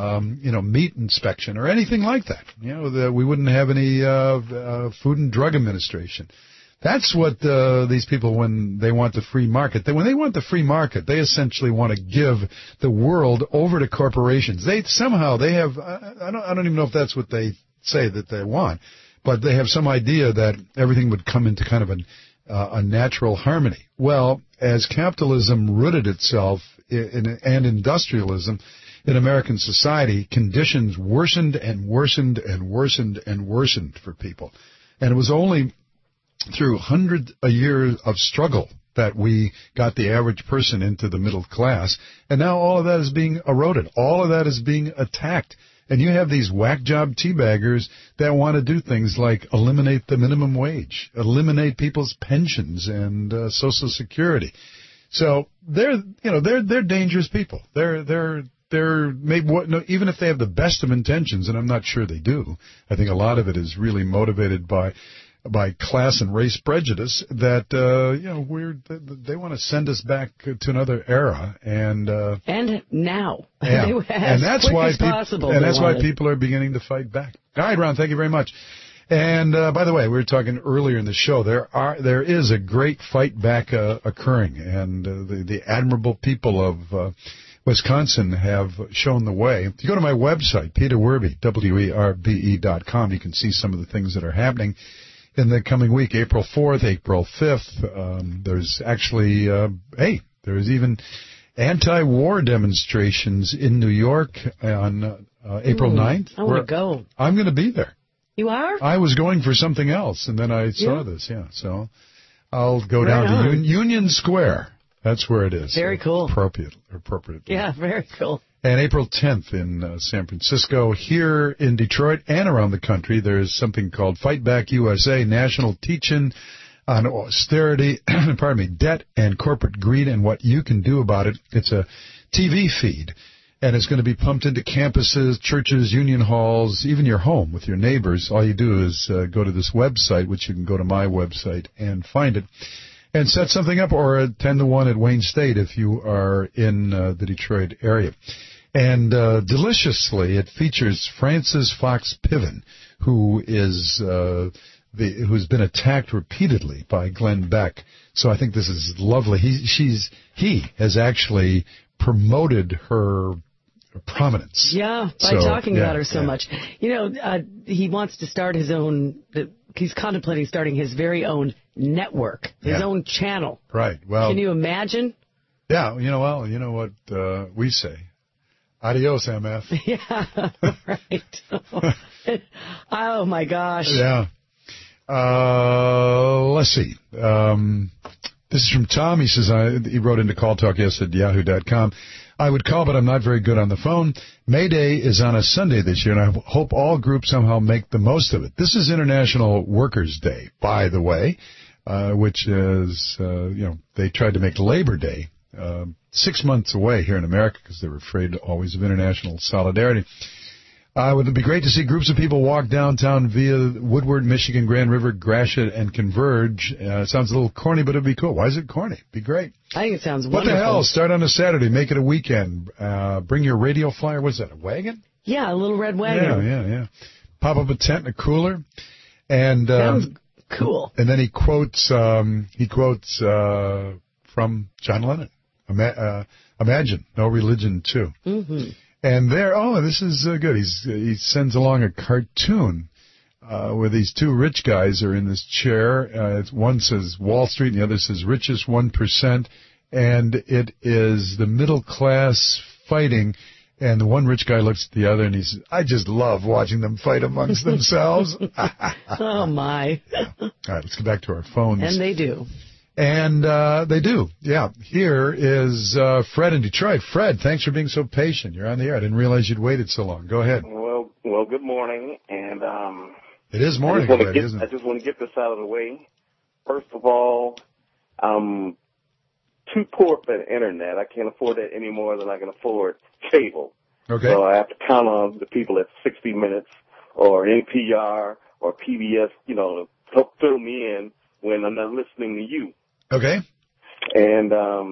meat inspection or anything like that. We wouldn't have any Food and Drug Administration. That's what these people, when they want the free market, when they want the free market, they essentially want to give the world over to corporations. They have, I don't even know if that's what they say that they want, but they have some idea that everything would come into kind of a natural harmony. Well, as capitalism rooted itself and industrialism in American society, conditions worsened and worsened and worsened and worsened for people. And it was only through hundreds of years of struggle that we got the average person into the middle class. And now all of that is being eroded. All of that is being attacked. And you have these whack job teabaggers that want to do things like eliminate the minimum wage, eliminate people's pensions and Social Security. So they're dangerous people. They're maybe even if they have the best of intentions, and I'm not sure they do. I think a lot of it is really motivated by class and race prejudice that they want to send us back to another era and now and that's why people are beginning to fight back. All right, Ron, thank you very much. And by the way, we were talking earlier in the show. There is a great fight back occurring, and the admirable people of Wisconsin have shown the way. If you go to my website, Peter Werbe, WERBE.com, you can see some of the things that are happening in the coming week, April 4th, April 5th. There's actually, there's even anti-war demonstrations in New York on April 9th. I want to go. I'm going to be there. You are? I was going for something else, and then I saw this, So I'll go down to Union Square. That's where it is. Very cool. Appropriate. Yeah, very cool. And April 10th in San Francisco. Here in Detroit and around the country, there's something called Fight Back USA, National Teach-In on Austerity, debt and corporate greed and what you can do about it. It's a TV feed, and it's going to be pumped into campuses, churches, union halls, even your home with your neighbors. All you do is go to this website, which you can go to my website and find it, and set something up, or attend the one at Wayne State if you are in the Detroit area. And deliciously, it features Frances Fox Piven, who's been attacked repeatedly by Glenn Beck. So I think this is lovely. He has actually promoted her prominence. Yeah, by talking about her so much. You know, he wants to start his own, he's contemplating starting his very own network, his own channel. Right. Well, can you imagine? Yeah, you know what we say. Adios, MF. Yeah, right. Oh, my gosh. Yeah. Let's see. This is from Tom. He says, he wrote into calltalkyes@yahoo.com. I would call, but I'm not very good on the phone. May Day is on a Sunday this year, and I hope all groups somehow make the most of it. This is International Workers' Day, by the way, which is, they tried to make Labor Day 6 months away here in America because they were afraid always of international solidarity. It would be great to see groups of people walk downtown via Woodward, Michigan, Grand River, Gratiot, and Converge. It sounds a little corny, but it'd be cool. Why is it corny? It'd be great. I think it sounds wonderful. What the hell? Start on a Saturday. Make it a weekend. Bring your radio flyer. What's that, a wagon? Yeah, a little red wagon. Yeah. Pop up a tent and a cooler. And sounds cool. And then he quotes from John Lennon. Imagine, no religion too. Mm-hmm. And this is good. He sends along a cartoon where these two rich guys are in this chair. One says Wall Street and the other says richest 1%. And it is the middle class fighting. And the one rich guy looks at the other and he says, I just love watching them fight amongst themselves. Oh, my. All right, let's get back to our phones. And they do. And they do, yeah. Here is Fred in Detroit. Fred, thanks for being so patient. You're on the air. I didn't realize you'd waited so long. Go ahead. Well, good morning. And it is morning already, isn't it? I just want to get this out of the way. First of all, I'm too poor for the internet. I can't afford that any more than I can afford cable. Okay. So I have to count on the people at 60 Minutes or NPR or PBS, to help fill me in when I'm not listening to you. Okay. And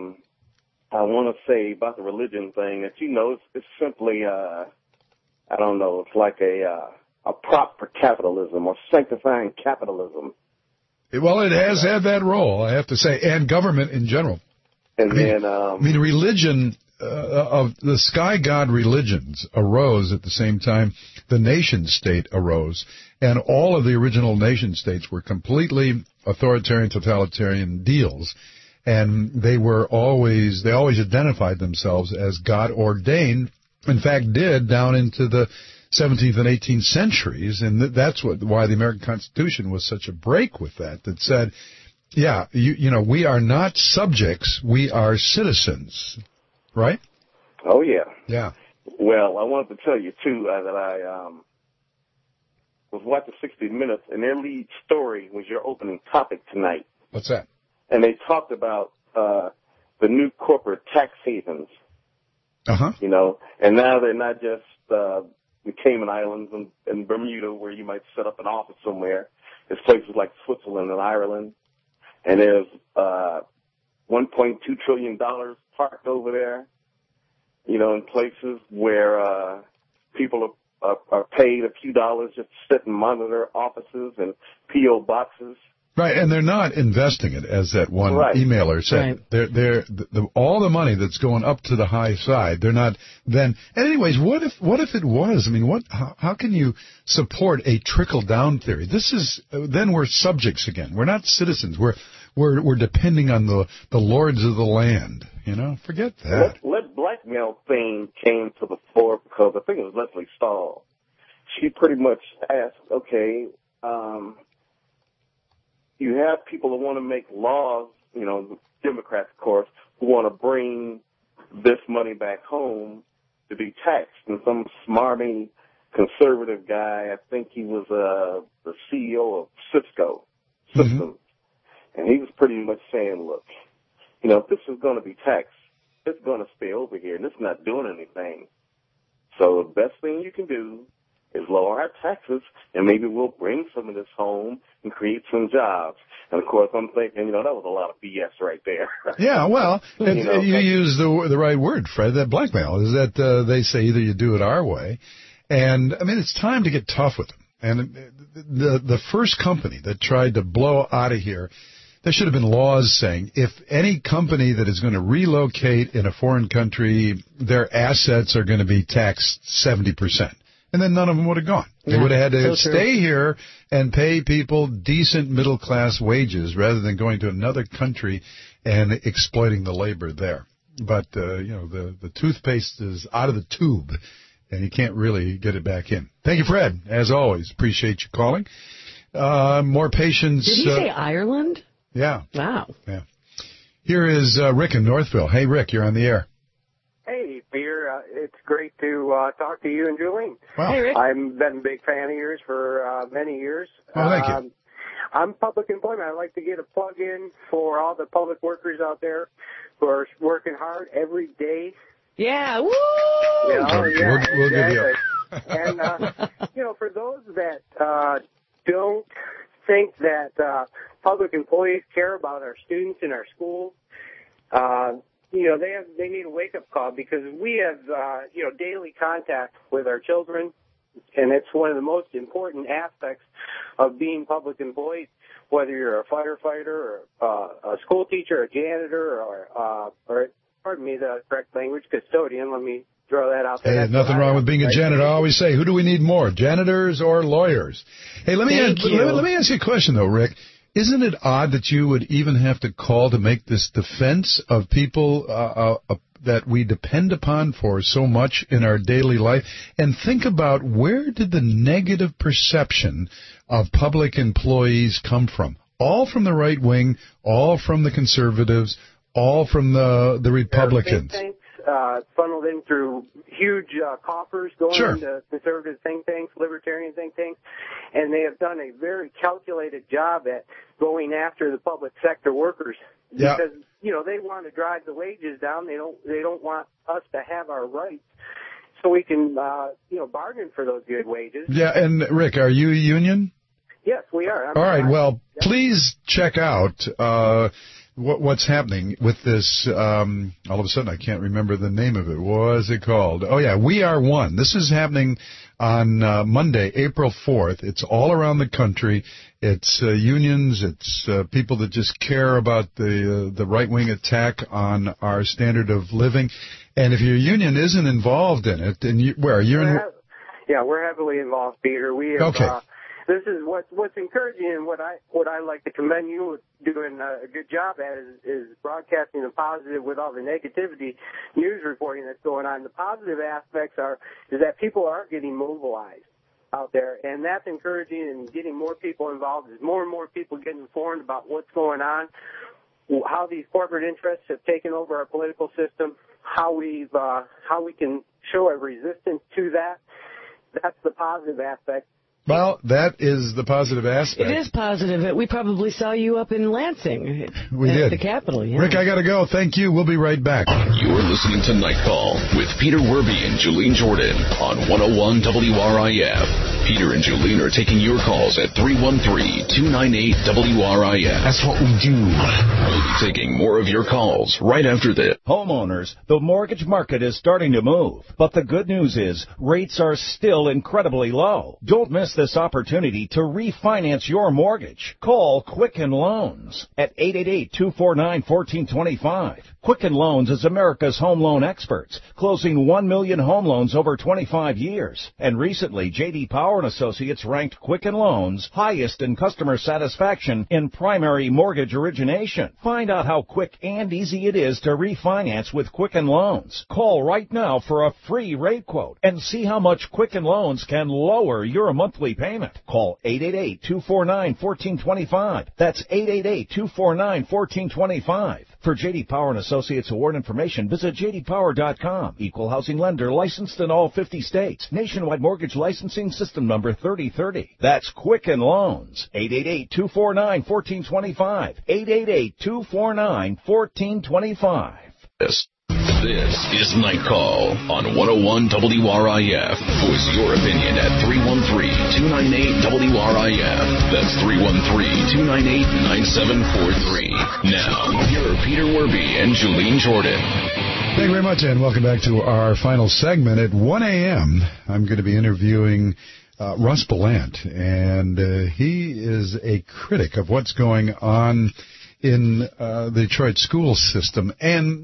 I want to say about the religion thing that, it's simply, I don't know, it's like a prop for capitalism or sanctifying capitalism. Well, it has had that role, I have to say, and government in general. And religion, of the sky god religions arose at the same time the nation state arose. And all of the original nation states were completely authoritarian, totalitarian deals. And they always identified themselves as God ordained, in fact did down into the 17th and 18th centuries. And that's why the American Constitution was such a break with that said, yeah, we are not subjects, we are citizens. Right? Oh, yeah. Yeah. Well, I wanted to tell you, too, that I was watching 60 Minutes, and their lead story was your opening topic tonight. What's that? And they talked about the new corporate tax havens. Uh-huh. And now they're not just the Cayman Islands and Bermuda where you might set up an office somewhere. There's places like Switzerland and Ireland. And there's $1.2 trillion parked over there, in places where people are paid a few dollars just to sit and monitor offices and P.O. boxes. Right, and they're not investing it, as that one emailer said. Right. They're all the money that's going up to the high side, they're not then. And anyways, what if it was? I mean, how can you support a trickle-down theory? Then we're subjects again. We're not citizens. We're depending on the lords of the land. Forget that. Let blackmail thing came to the fore because I think it was Leslie Stahl. She pretty much asked, okay, you have people who want to make laws, Democrats, of course, who want to bring this money back home to be taxed. And some smarmy conservative guy, I think he was the CEO of Cisco Systems. Mm-hmm. And he was pretty much saying, look, if this is going to be taxed, it's going to stay over here, and it's not doing anything. So the best thing you can do is lower our taxes, and maybe we'll bring some of this home and create some jobs. And, of course, I'm thinking, that was a lot of BS right there. Yeah, well, you use the right word, Fred, that blackmail, is that they say either you do it our way. And, it's time to get tough with them. And the first company that tried to blow out of here there should have been laws saying if any company that is going to relocate in a foreign country, their assets are going to be taxed 70%. And then none of them would have gone. They would have had to stay here and pay people decent middle-class wages rather than going to another country and exploiting the labor there. But, the toothpaste is out of the tube, and you can't really get it back in. Thank you, Fred. As always, appreciate you calling. More patients. Did he say Ireland? Yeah. Wow. Yeah. Here is Rick in Northville. Hey, Rick, you're on the air. Hey, Peter. It's great to talk to you and Julie. Wow. Hey, Rick. I've been a big fan of yours for many years. Oh, thank you. I'm public employment. I'd like to get a plug in for all the public workers out there who are working hard every day. Yeah, woo! We'll give you And, for those that don't think that public employees care about our students in our schools, they need a wake-up call because we have, daily contact with our children, and it's one of the most important aspects of being public employees, whether you're a firefighter or a school teacher, a janitor, or pardon me, the correct language, custodian. Let me throw that out there. Hey, nothing wrong with being a janitor. I always say, who do we need more, janitors or lawyers? Hey, let me ask you a question, though, Rick. Isn't it odd that you would even have to call to make this defense of people that we depend upon for so much in our daily life? And think about, where did the negative perception of public employees come from? All from the right wing, all from the conservatives, all from the Republicans. Think tanks, funneled in through huge coffers going into conservative think tanks, libertarian think tanks, and they have done a very calculated job at going after the public sector workers because they want to drive the wages down. They don't want us to have our rights, so we can bargain for those good wages. Yeah, and Rick, are you a union? Yes, we are. All right. Well, please check out what's happening with this. All of a sudden, I can't remember the name of it. What is it called? Oh, yeah, We Are One. This is happening on Monday, April 4th. It's all around the country. It's unions. It's people that just care about the right-wing attack on our standard of living. And if your union isn't involved in it, then we're heavily involved, Peter. We have. Okay. This is what's encouraging, and what I like to commend you with doing a good job at is broadcasting the positive with all the negativity news reporting that's going on. The positive aspects is that people are getting mobilized out there, and that's encouraging and getting more people involved. As more and more people get informed about what's going on, how these corporate interests have taken over our political system, how we can show a resistance to that. That's the positive aspect. Well, that is the positive aspect. It is positive. We probably saw you up in Lansing. We did. At the Capitol, yeah. Rick, I got to go. Thank you. We'll be right back. You're listening to Night Call with Peter Werby and Julene Jordan on 101 WRIF. Peter and Julene are taking your calls at 313-298-WRIF. That's what we do. We'll be taking more of your calls right after this. Homeowners, the mortgage market is starting to move, but the good news is rates are still incredibly low. Don't miss this opportunity to refinance your mortgage. Call Quicken Loans at 888-249-1425. Quicken Loans is America's home loan experts, closing 1 million home loans over 25 years. And recently, J.D. Power & Associates ranked Quicken Loans highest in customer satisfaction in primary mortgage origination. Find out how quick and easy it is to refinance with Quicken Loans. Call right now for a free rate quote and see how much Quicken Loans can lower your monthly payment. Call 888-249-1425. That's 888-249-1425. For J.D. Power & Associates award information, visit jdpower.com. Equal housing lender licensed in all 50 states. Nationwide mortgage licensing system number 3030. That's Quicken Loans. 888-249-1425. 888-249-1425. This is Night Call on 101 WRIF. Voice your opinion at 313-298-WRIF. That's 313-298-9743. Now, here are Peter Werby and Julene Jordan. Thank you very much, and welcome back to our final segment. At 1 a.m., I'm going to be interviewing Russ Belant, and he is a critic of what's going on in the Detroit school system. And,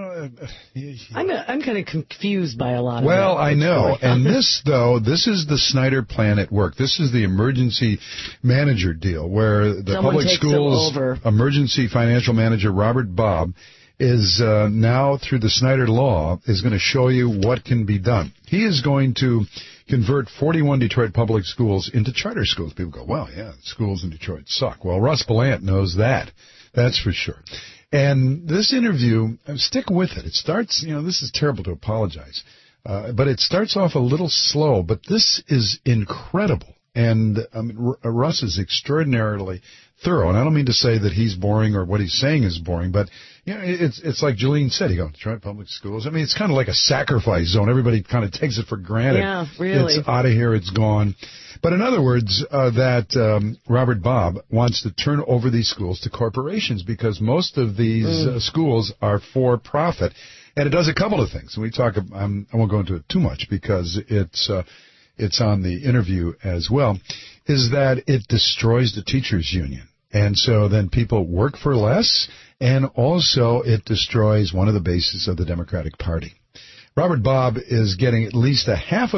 I'm kind of confused by a lot of well, that. I know. And this is the Snyder plan at work. This is the emergency manager deal where the Someone public takes schools them over. emergency financial manager, Robert Bobb, is now, through the Snyder Law, is going to show you what can be done. He is going to convert 41 Detroit public schools into charter schools. People go, well, yeah, schools in Detroit suck. Well, Russ Belant knows that. That's for sure. And this interview, stick with it. It starts, this is terrible to apologize, but it starts off a little slow, but this is incredible. And Russ is extraordinarily thorough. And I don't mean to say that he's boring or what he's saying is boring, but it's like Jolene said. You go, Detroit public schools. I mean, it's kind of like a sacrifice zone. Everybody kind of takes it for granted. Yeah, really. It's out of here. It's gone. But in other words, Robert Bobb wants to turn over these schools to corporations because most of these schools are for profit. And it does a couple of things. And we talk. I won't go into it too much because it's on the interview as well, is that it destroys the teachers' union. And so then people work for less, and also it destroys one of the bases of the Democratic Party. Robert Bobb is getting at least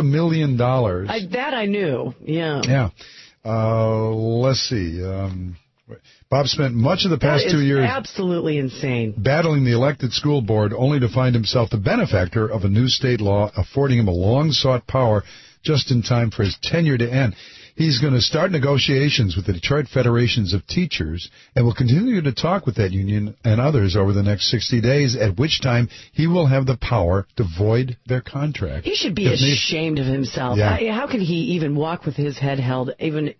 $500,000. That I knew, yeah. Yeah. Let's see. Bob spent much of the past 2 years absolutely insane battling the elected school board, only to find himself the benefactor of a new state law affording him a long-sought power just in time for his tenure to end. He's going to start negotiations with the Detroit Federations of Teachers and will continue to talk with that union and others over the next 60 days, at which time he will have the power to void their contract. He should be ashamed of himself. Yeah. How can he even walk with his head held even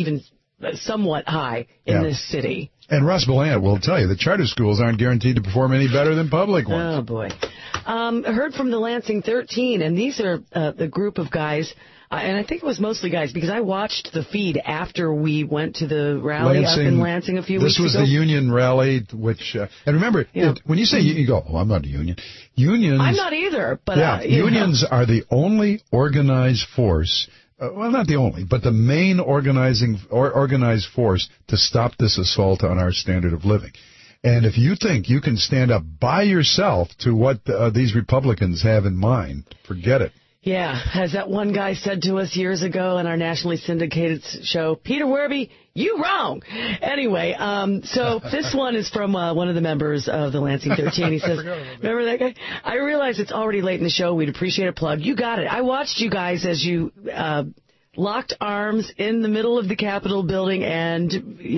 somewhat high in this city? And Russ Belant will tell you that charter schools aren't guaranteed to perform any better than public ones. Oh, boy. Heard from the Lansing 13, and these are the group of guys, and I think it was mostly guys, because I watched the feed after we went to the rally up in Lansing a few weeks ago. This was the union rally, which, and remember, when you say you go, oh, I'm not a union. Unions. I'm not either, but. Yeah, unions are the only organized force. Well, not the only, but the main organized force to stop this assault on our standard of living. And if you think you can stand up by yourself to what these Republicans have in mind, forget it. Yeah, as that one guy said to us years ago on our nationally syndicated show, Peter Werby, you wrong. Anyway, so this one is from one of the members of the Lansing 13. He says, remember that guy? I realize it's already late in the show. We'd appreciate a plug. You got it. I watched you guys as you locked arms in the middle of the Capitol building and,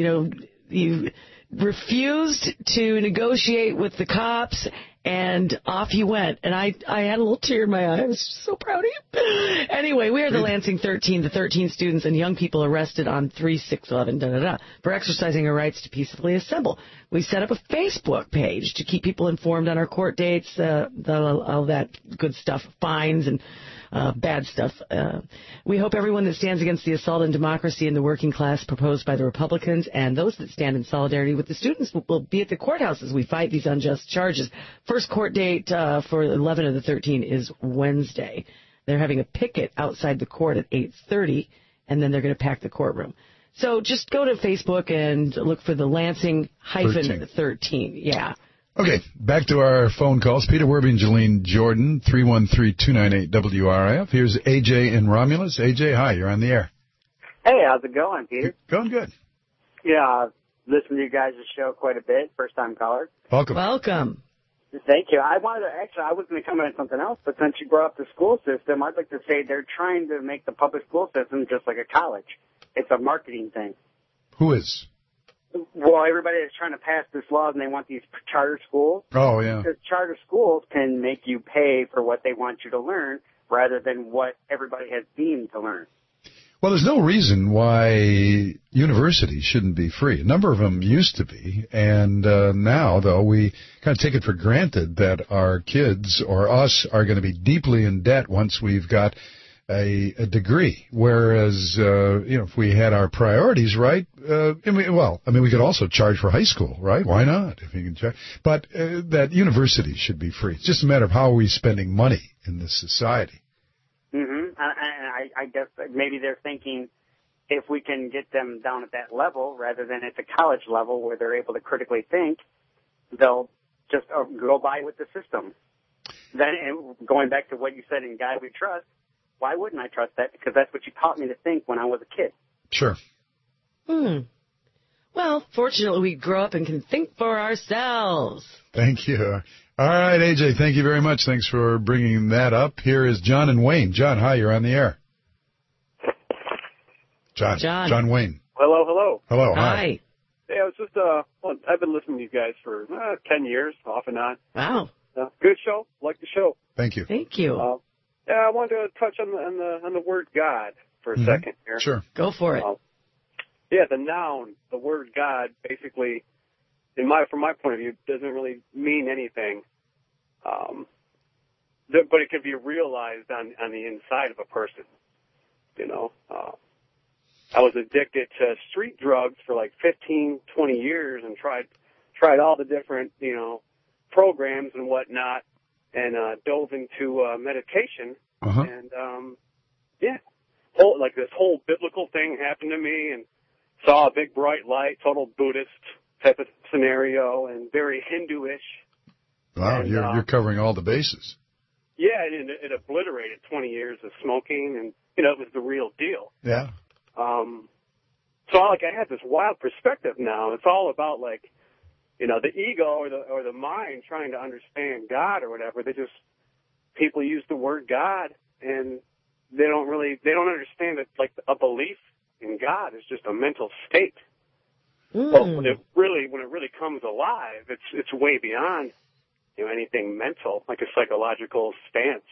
you refused to negotiate with the cops, and off you went. And I had a little tear in my eye. I was so proud of you. Anyway, we are the Lansing 13, the 13 students and young people arrested on 3/6/11 for exercising our rights to peacefully assemble. We set up a Facebook page to keep people informed on our court dates, all that good stuff, fines and bad stuff. We hope everyone that stands against the assault on democracy and the working class proposed by the Republicans and those that stand in solidarity with the students will be at the courthouse as we fight these unjust charges. First court date for 11 of the 13 is Wednesday. They're having a picket outside the court at 8:30, and then they're going to pack the courtroom. So just go to Facebook and look for the Lansing-13. Yeah. Okay, back to our phone calls. Peter Werby and Jolene Jordan, 313-298-WRIF. Here's AJ in Romulus. AJ, hi, you're on the air. Hey, how's it going, Peter? Going good. Yeah, listen to you guys' show quite a bit. First-time caller. Welcome. Welcome. Thank you. I was going to comment on something else, but since you brought up the school system, I'd like to say they're trying to make the public school system just like a college. It's a marketing thing. Who is? Well, everybody is trying to pass this law, and they want these charter schools. Oh, yeah. Because charter schools can make you pay for what they want you to learn rather than what everybody has deemed to learn. Well, there's no reason why universities shouldn't be free. A number of them used to be, and now, though, we kind of take it for granted that our kids or us are going to be deeply in debt once we've got a degree. Whereas, if we had our priorities right, we could also charge for high school, right? Why not? If you can charge, but that universities should be free. It's just a matter of how are we spending money in this society. Mm-hmm. And I guess maybe they're thinking if we can get them down at that level rather than at the college level where they're able to critically think, they'll just go by with the system. Then, and going back to what you said in God We Trust, why wouldn't I trust that? Because that's what you taught me to think when I was a kid. Sure. Well, fortunately, we grow up and can think for ourselves. Thank you. All right, AJ, thank you very much. Thanks for bringing that up. Here is John and Wayne. John, hi, you're on the air. John Wayne. Hello. Hello, hi. Hey, I was just, I've been listening to you guys for 10 years, off and on. Wow. Good show. Like the show. Thank you. Thank you. Yeah, I wanted to touch on the word God for a second here. Sure. Go for it. Yeah, the noun, the word God, basically, from my point of view, doesn't really mean anything. But it can be realized on the inside of a person. You know, I was addicted to street drugs for like 15, 20 years and tried all the different, programs and whatnot, and dove into meditation. And, like this whole biblical thing happened to me, and saw a big bright light, total Buddhist type of scenario, and very Hindu-ish. Wow, and, you're covering all the bases. Yeah, and it obliterated 20 years of smoking, and, it was the real deal. Yeah. So, I had this wild perspective now. It's all about, the ego or the mind trying to understand God or whatever. People use the word God, and they don't understand that, a belief in God is just a mental state. But when it really comes alive, it's way beyond, anything mental, like a psychological stance,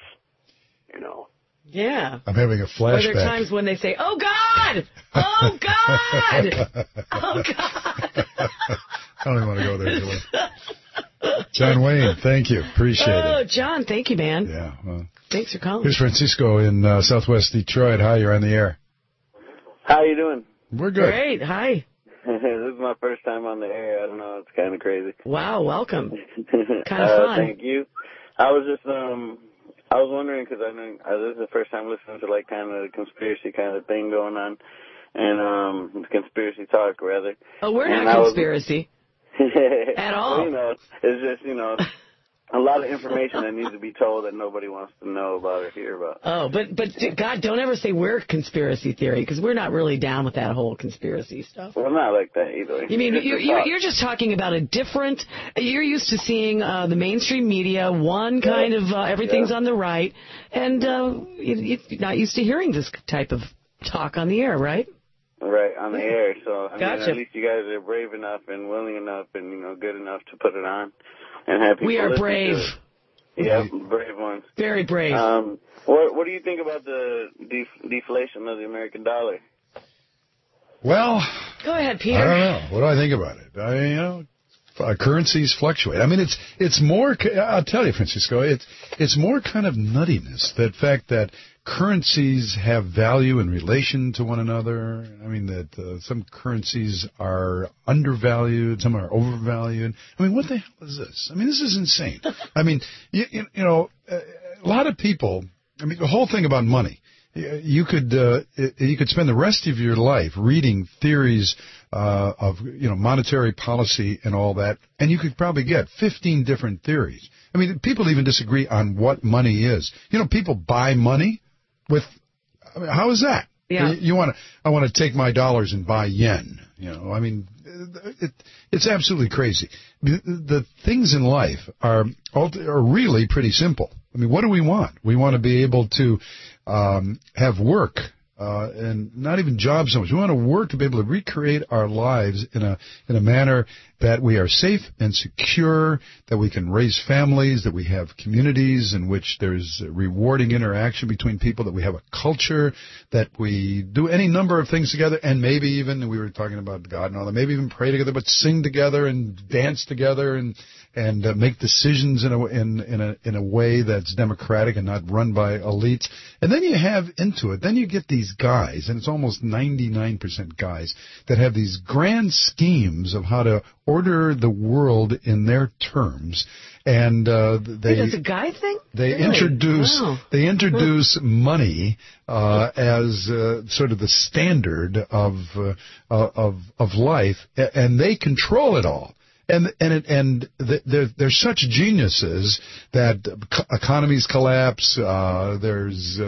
Yeah. I'm having a flashback. Are there times when they say, "Oh God! Oh God! Oh God!" I don't even want to go there, Julie. John Wayne, thank you. Appreciate it. Oh, John, thank you, man. Yeah. Well, thanks for calling. Here's Francisco in Southwest Detroit. Hi, you're on the air. How you doing? We're good. Great. Hi. This is my first time on the air. I don't know. It's kind of crazy. Wow. Welcome. Kind of fun. Thank you. I was just I was wondering, because I know this is the first time listening to kind of the conspiracy kind of thing going on, and conspiracy talk rather. Oh, we're not conspiracy at all. Well, it's just a lot of information that needs to be told that nobody wants to know about or hear about. Oh, but God, don't ever say we're conspiracy theory, because we're not really down with that whole conspiracy stuff. Well, not like that either. You mean you're just talking about a different? You're used to seeing the mainstream media, one kind of everything's on the right, and you're not used to hearing this type of talk on the air, right? Right, on the air. So Gotcha. At least you guys are brave enough and willing enough and good enough to put it on. And have people we are listen brave. to it. Yeah, brave ones. Very brave. What do you think about the deflation of the American dollar? Well, go ahead, Peter. I don't know. What do I think about it? Currencies fluctuate. I mean, it's more. I'll tell you, Francisco. It's more kind of nuttiness. That fact that currencies have value in relation to one another. I mean, that some currencies are undervalued, some are overvalued. I mean, what the hell is this? I mean, this is insane. I mean, a lot of people. I mean, the whole thing about money. You could spend the rest of your life reading theories of monetary policy and all that, and you could probably get 15 different theories. I mean, people even disagree on what money is. People buy money with. I mean, how is that? Yeah. I want to take my dollars and buy yen. I mean, it's absolutely crazy. The things in life are really pretty simple. I mean, what do we want? We want to be able to have work, and not even jobs so much. We want to work to be able to recreate our lives in a manner that we are safe and secure, that we can raise families, that we have communities in which there's rewarding interaction between people, that we have a culture, that we do any number of things together, and maybe even, we were talking about God and all that, maybe even pray together, but sing together and dance together and make decisions in a way that's democratic and not run by elites. And then you get these guys, and it's almost 99% guys, that have these grand schemes of how to order the world in their terms. And that's a guy thing. They really? introduce money as sort of the standard of life, and they control it all. And they're such geniuses that economies collapse. There's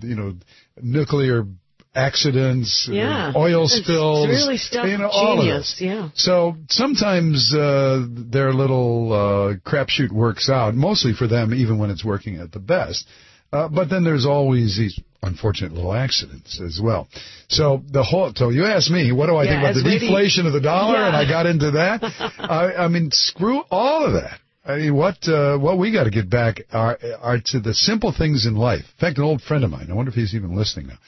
nuclear accidents, oil spills, it's really stuff all genius, of this. So sometimes their little crapshoot works out, mostly for them, even when it's working at the best. But then there's always these unfortunate little accidents as well. So so you asked me, what do I think about the deflation of the dollar, and I got into that. I mean, screw all of that. I mean, what we got to get back are to the simple things in life. In fact, an old friend of mine, I wonder if he's even listening now.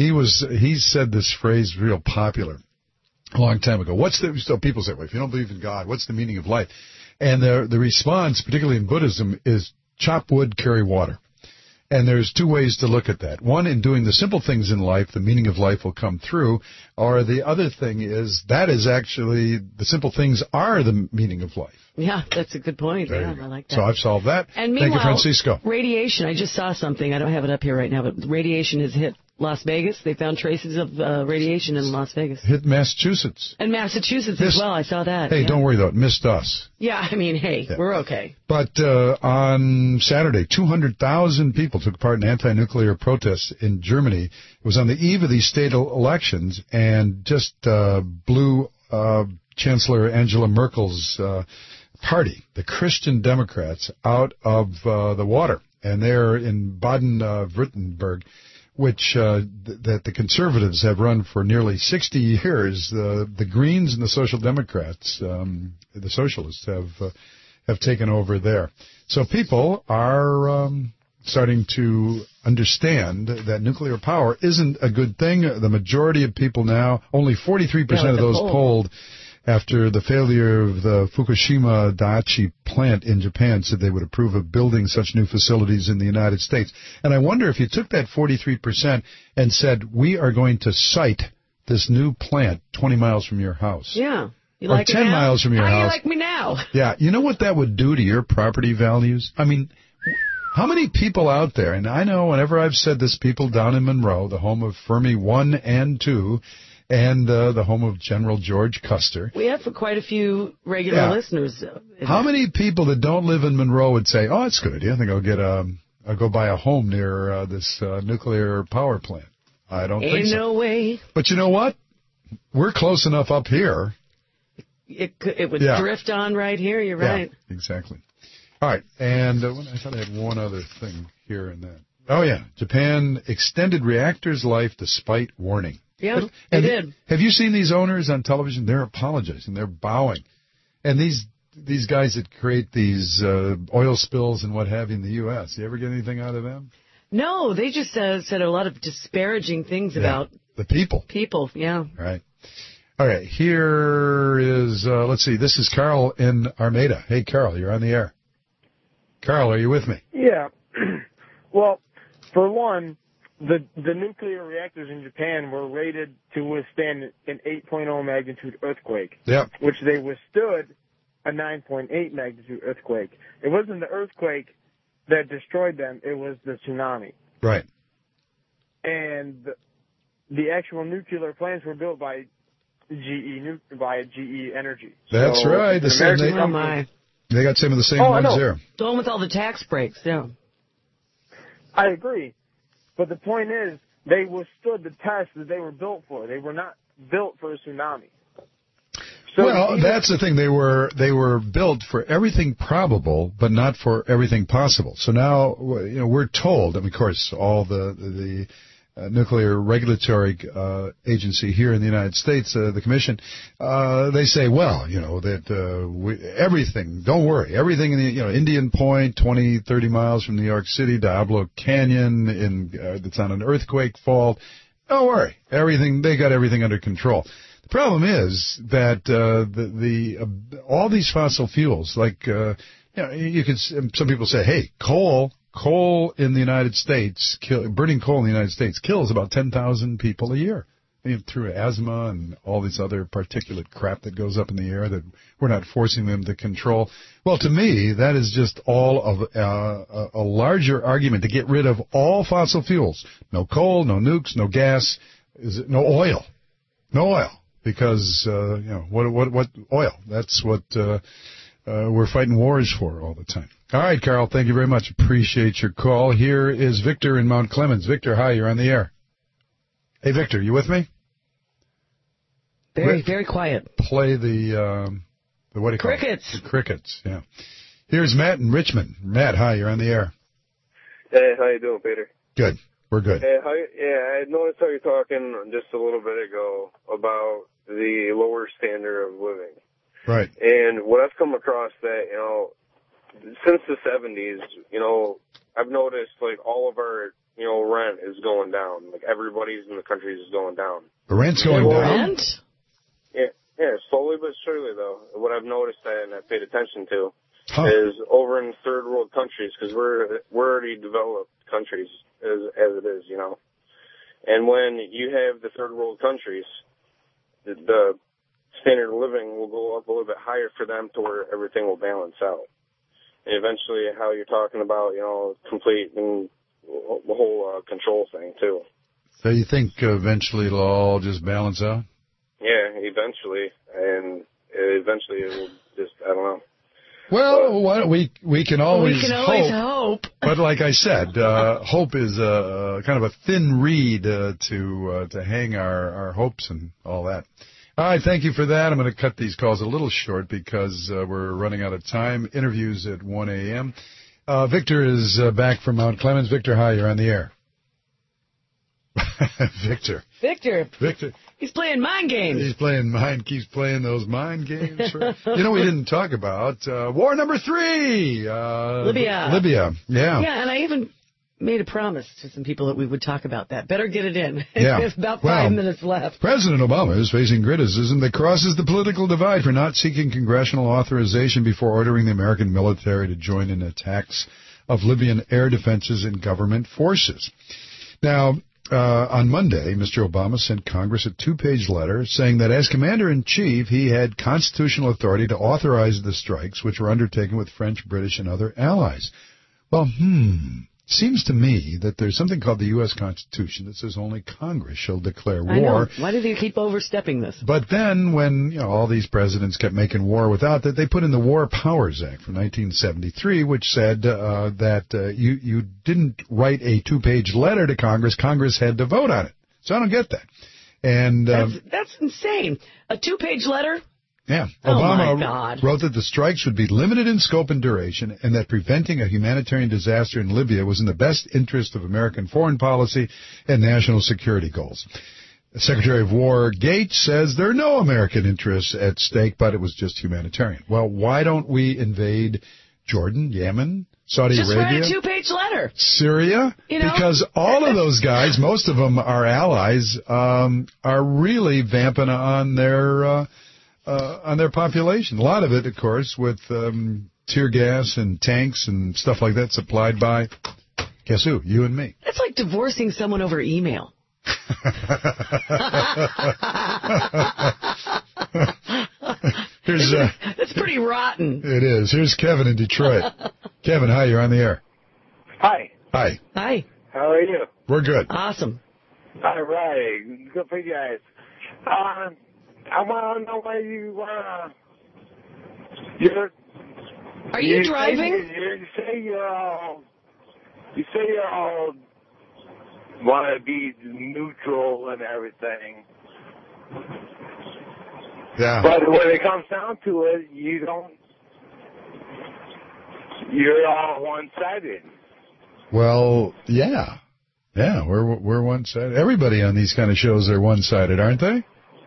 He said this phrase real popular a long time ago. So people say, well, if you don't believe in God, what's the meaning of life? And the response, particularly in Buddhism, is chop wood, carry water. And there's two ways to look at that. One, in doing the simple things in life, the meaning of life will come through. Or the other thing is, that is actually, the simple things are the meaning of life. Yeah, that's a good point. I like that. So I've solved that. And meanwhile, thank you, Francisco. Radiation, I just saw something. I don't have it up here right now, but radiation has hit Las Vegas. They found traces of radiation in Las Vegas. Hit Massachusetts. And Massachusetts as well. I saw that. Hey, don't worry, though. It missed us. Yeah, I mean, we're okay. But on Saturday, 200,000 people took part in anti-nuclear protests in Germany. It was on the eve of these state elections, and just blew Chancellor Angela Merkel's party, the Christian Democrats, out of the water. And they're in Baden-Württemberg, which that the conservatives have run for nearly 60 years. The Greens and the Social Democrats, the socialists, have taken over there. So people are starting to understand that nuclear power isn't a good thing. The majority of people now, only 43% of those polled after the failure of the Fukushima Daiichi plant in Japan, said they would approve of building such new facilities in the United States. And I wonder if you took that 43% and said, we are going to site this new plant 20 miles from your house. Yeah. You or like 10 miles from your house. How do you like me now? Yeah. You know what that would do to your property values? I mean, how many people out there, and I know whenever I've said this, people down in Monroe, the home of Fermi 1 and 2, and the home of General George Custer. We have quite a few regular listeners. How many people that don't live in Monroe would say, "Oh, it's a good idea. I think I'll go buy a home near this nuclear power plant"? I don't think so. Ain't no way. But you know what? We're close enough up here. It would drift on right here. You're right. Exactly. All right, and I thought I had one other thing here and that. Oh yeah, Japan extended reactor's life despite warning. Yeah, they did. Have you seen these owners on television? They're apologizing. They're bowing. And these guys that create these oil spills and what have you in the U.S., you ever get anything out of them? No, they just said a lot of disparaging things about the people. People, yeah. Right. All right, here is, let's see, this is Carl in Armada. Hey, Carl, you're on the air. Carl, are you with me? Yeah. Well, for one, the nuclear reactors in Japan were rated to withstand an 8.0 magnitude earthquake, which they withstood a 9.8 magnitude earthquake. It wasn't the earthquake that destroyed them, it was the tsunami. Right. And the actual nuclear plants were built by GE Energy. That's right. The same, they got some of the same ones there. The one with all the tax breaks, I agree. But the point is, they withstood the test that they were built for. They were not built for a tsunami. So well, that's the thing. They were built for everything probable, but not for everything possible. So now, we're told, and of course, all the nuclear regulatory agency here in the United States, the Commission, they say, well, that everything, don't worry, everything in the Indian Point, 20, 30 miles from New York City, Diablo Canyon, that's on an earthquake fault, don't worry, everything, they got everything under control. The problem is that all these fossil fuels, like some people say, hey, coal in the United States, burning coal in the United States kills about 10,000 people a year. through asthma and all this other particulate crap that goes up in the air that we're not forcing them to control. Well, to me, that is just all of a larger argument to get rid of all fossil fuels. No coal, no nukes, no gas, no oil. No oil. Because, what oil? That's what we're fighting wars for all the time. All right, Carl, thank you very much. Appreciate your call. Here is Victor in Mount Clemens. Victor, hi, you're on the air. Hey, Victor, you with me? Very quiet. Play the what do you call it? Crickets. The crickets, yeah. Here's Matt in Richmond. Matt, hi, you're on the air. Hey, how you doing, Peter? Good. We're good. Hey, I noticed how you're talking just a little bit ago about the lower standard of living. Right. And what I've come across that, since the 70s, I've noticed, like, all of our, rent is going down. Like, everybody's in the country is going down. The rent's going down? Rent? Yeah, slowly but surely, though. What I've noticed and I've paid attention to is over in third world countries, because we're already developed countries as it is, And when you have the third world countries, the standard of living will go up a little bit higher for them to where everything will balance out. And eventually, how you're talking about, complete and the whole control thing, too. So you think eventually it'll all just balance out? Yeah, eventually. And eventually it will just, I don't know. Well, we can always hope. But like I said, hope is kind of a thin reed to hang our hopes and all that. All right, thank you for that. I'm going to cut these calls a little short because we're running out of time. Interviews at 1 a.m. Victor is back from Mount Clemens. Victor, hi, you're on the air. Victor. He's playing mind games. Keeps playing those mind games. We didn't talk about war number 3. Libya. Yeah. Yeah, and I even made a promise to some people that we would talk about that. Better get it in. Yeah. There's about 5 minutes left. President Obama is facing criticism that crosses the political divide for not seeking congressional authorization before ordering the American military to join in attacks of Libyan air defenses and government forces. Now, on Monday, Mr. Obama sent Congress a 2-page letter saying that as Commander-in-Chief, he had constitutional authority to authorize the strikes, which were undertaken with French, British, and other allies. Well, seems to me that there's something called the U.S. Constitution that says only Congress shall declare war. I know. Why do they keep overstepping this? But then when all these presidents kept making war without that, they put in the War Powers Act from 1973, which said that you didn't write a 2-page letter to Congress. Congress had to vote on it. So I don't get that. And that's insane. A 2-page letter? Yeah. Oh Obama wrote that the strikes would be limited in scope and duration and that preventing a humanitarian disaster in Libya was in the best interest of American foreign policy and national security goals. Secretary of War Gates says there are no American interests at stake, but it was just humanitarian. Well, why don't we invade Jordan, Yemen, Saudi Arabia? Just write a 2-page letter. Syria? Because all of those guys, most of them are allies, are really vamping on their population. A lot of it, of course, with tear gas and tanks and stuff like that supplied by, guess who? You and me. That's like divorcing someone over email. That's pretty rotten. It is. Here's Kevin in Detroit. Kevin, hi, you're on the air. Hi. Hi. Hi. How are you? We're good. Awesome. All right. Good for you guys. I want to know why Are you driving? You say you all want to be neutral and everything. Yeah. But when it comes down to it, you don't. You're all one-sided. Well, yeah. Yeah, we're one-sided. Everybody on these kind of shows are one-sided, aren't they?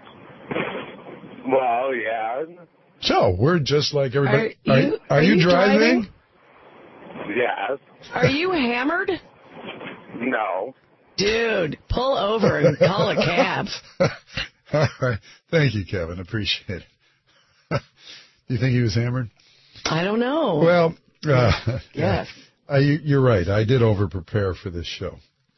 Well, yeah. So, we're just like everybody. Are you driving? Yes. Are you hammered? No. Dude, pull over and call a cab. All right. Thank you, Kevin. Appreciate it. Do you think he was hammered? I don't know. Well, yes. You're right. I did over-prepare for this show.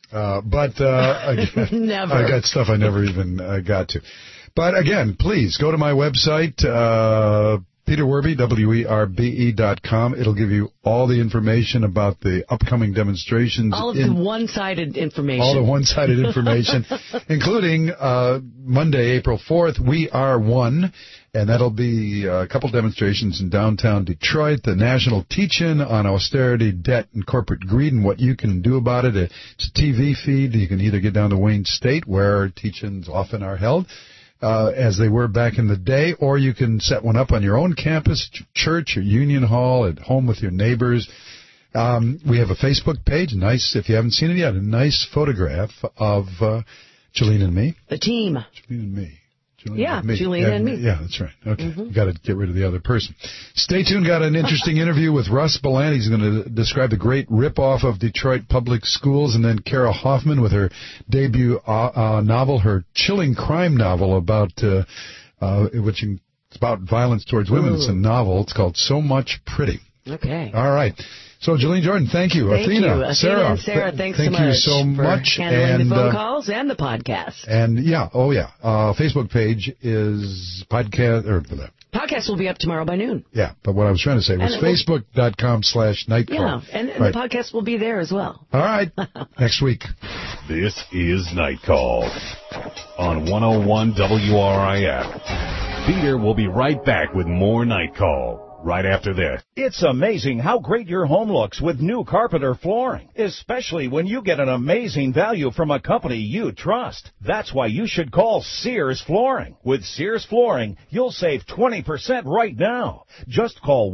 Never. I got stuff I never even got to. But again, please go to my website, Peter Werbe, WERBE.com. It'll give you all the information about the upcoming demonstrations. All of the one-sided information. All the one-sided information, including Monday, April 4th, We Are One. And that'll be a couple demonstrations in downtown Detroit, the national teach-in on austerity, debt, and corporate greed and what you can do about it. It's a TV feed. You can either get down to Wayne State, where teach-ins often are held, as they were back in the day, or you can set one up on your own campus, church, or union hall, at home with your neighbors. We have a Facebook page, nice, if you haven't seen it yet, a nice photograph of Jolene and me. The team. Jolene and me. Jolene and me. Yeah, that's right. Okay, Got to get rid of the other person. Stay tuned. Got an interesting interview with Russ Belan. He's going to describe the great rip-off of Detroit public schools, and then Kara Hoffman with her debut novel, her chilling crime novel about it's about violence towards women. It's a novel. It's called So Much Pretty. Okay. All right. So, Jolene Jordan, thank you. Thank you. Athena, Sarah, thanks so much. Thank you so much. Handling the phone calls and the podcast. And Facebook page is podcast, or podcast will be up tomorrow by noon. Yeah, but what I was trying to say was Facebook.com/Nightcall. Yeah, and the podcast will be there as well. All right. Next week. This is Night Call on 101 WRIF. Peter will be right back with more Night Call right after this. It's amazing how great your home looks with new Carpenter flooring, especially when you get an amazing value from a company you trust. That's why you should call Sears Flooring. With Sears Flooring, you'll save 20% right now. Just call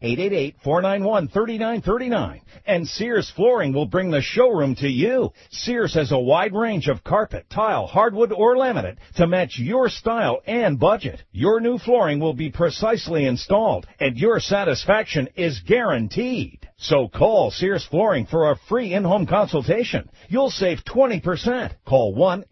1-888-491-3939, and Sears Flooring will bring the showroom to you. Sears has a wide range of carpet, tile, hardwood, or laminate to match your style and budget. Your new flooring will be precisely installed, and your satisfaction is guaranteed. So call Sears Flooring for a free in-home consultation. You'll save 20%. Call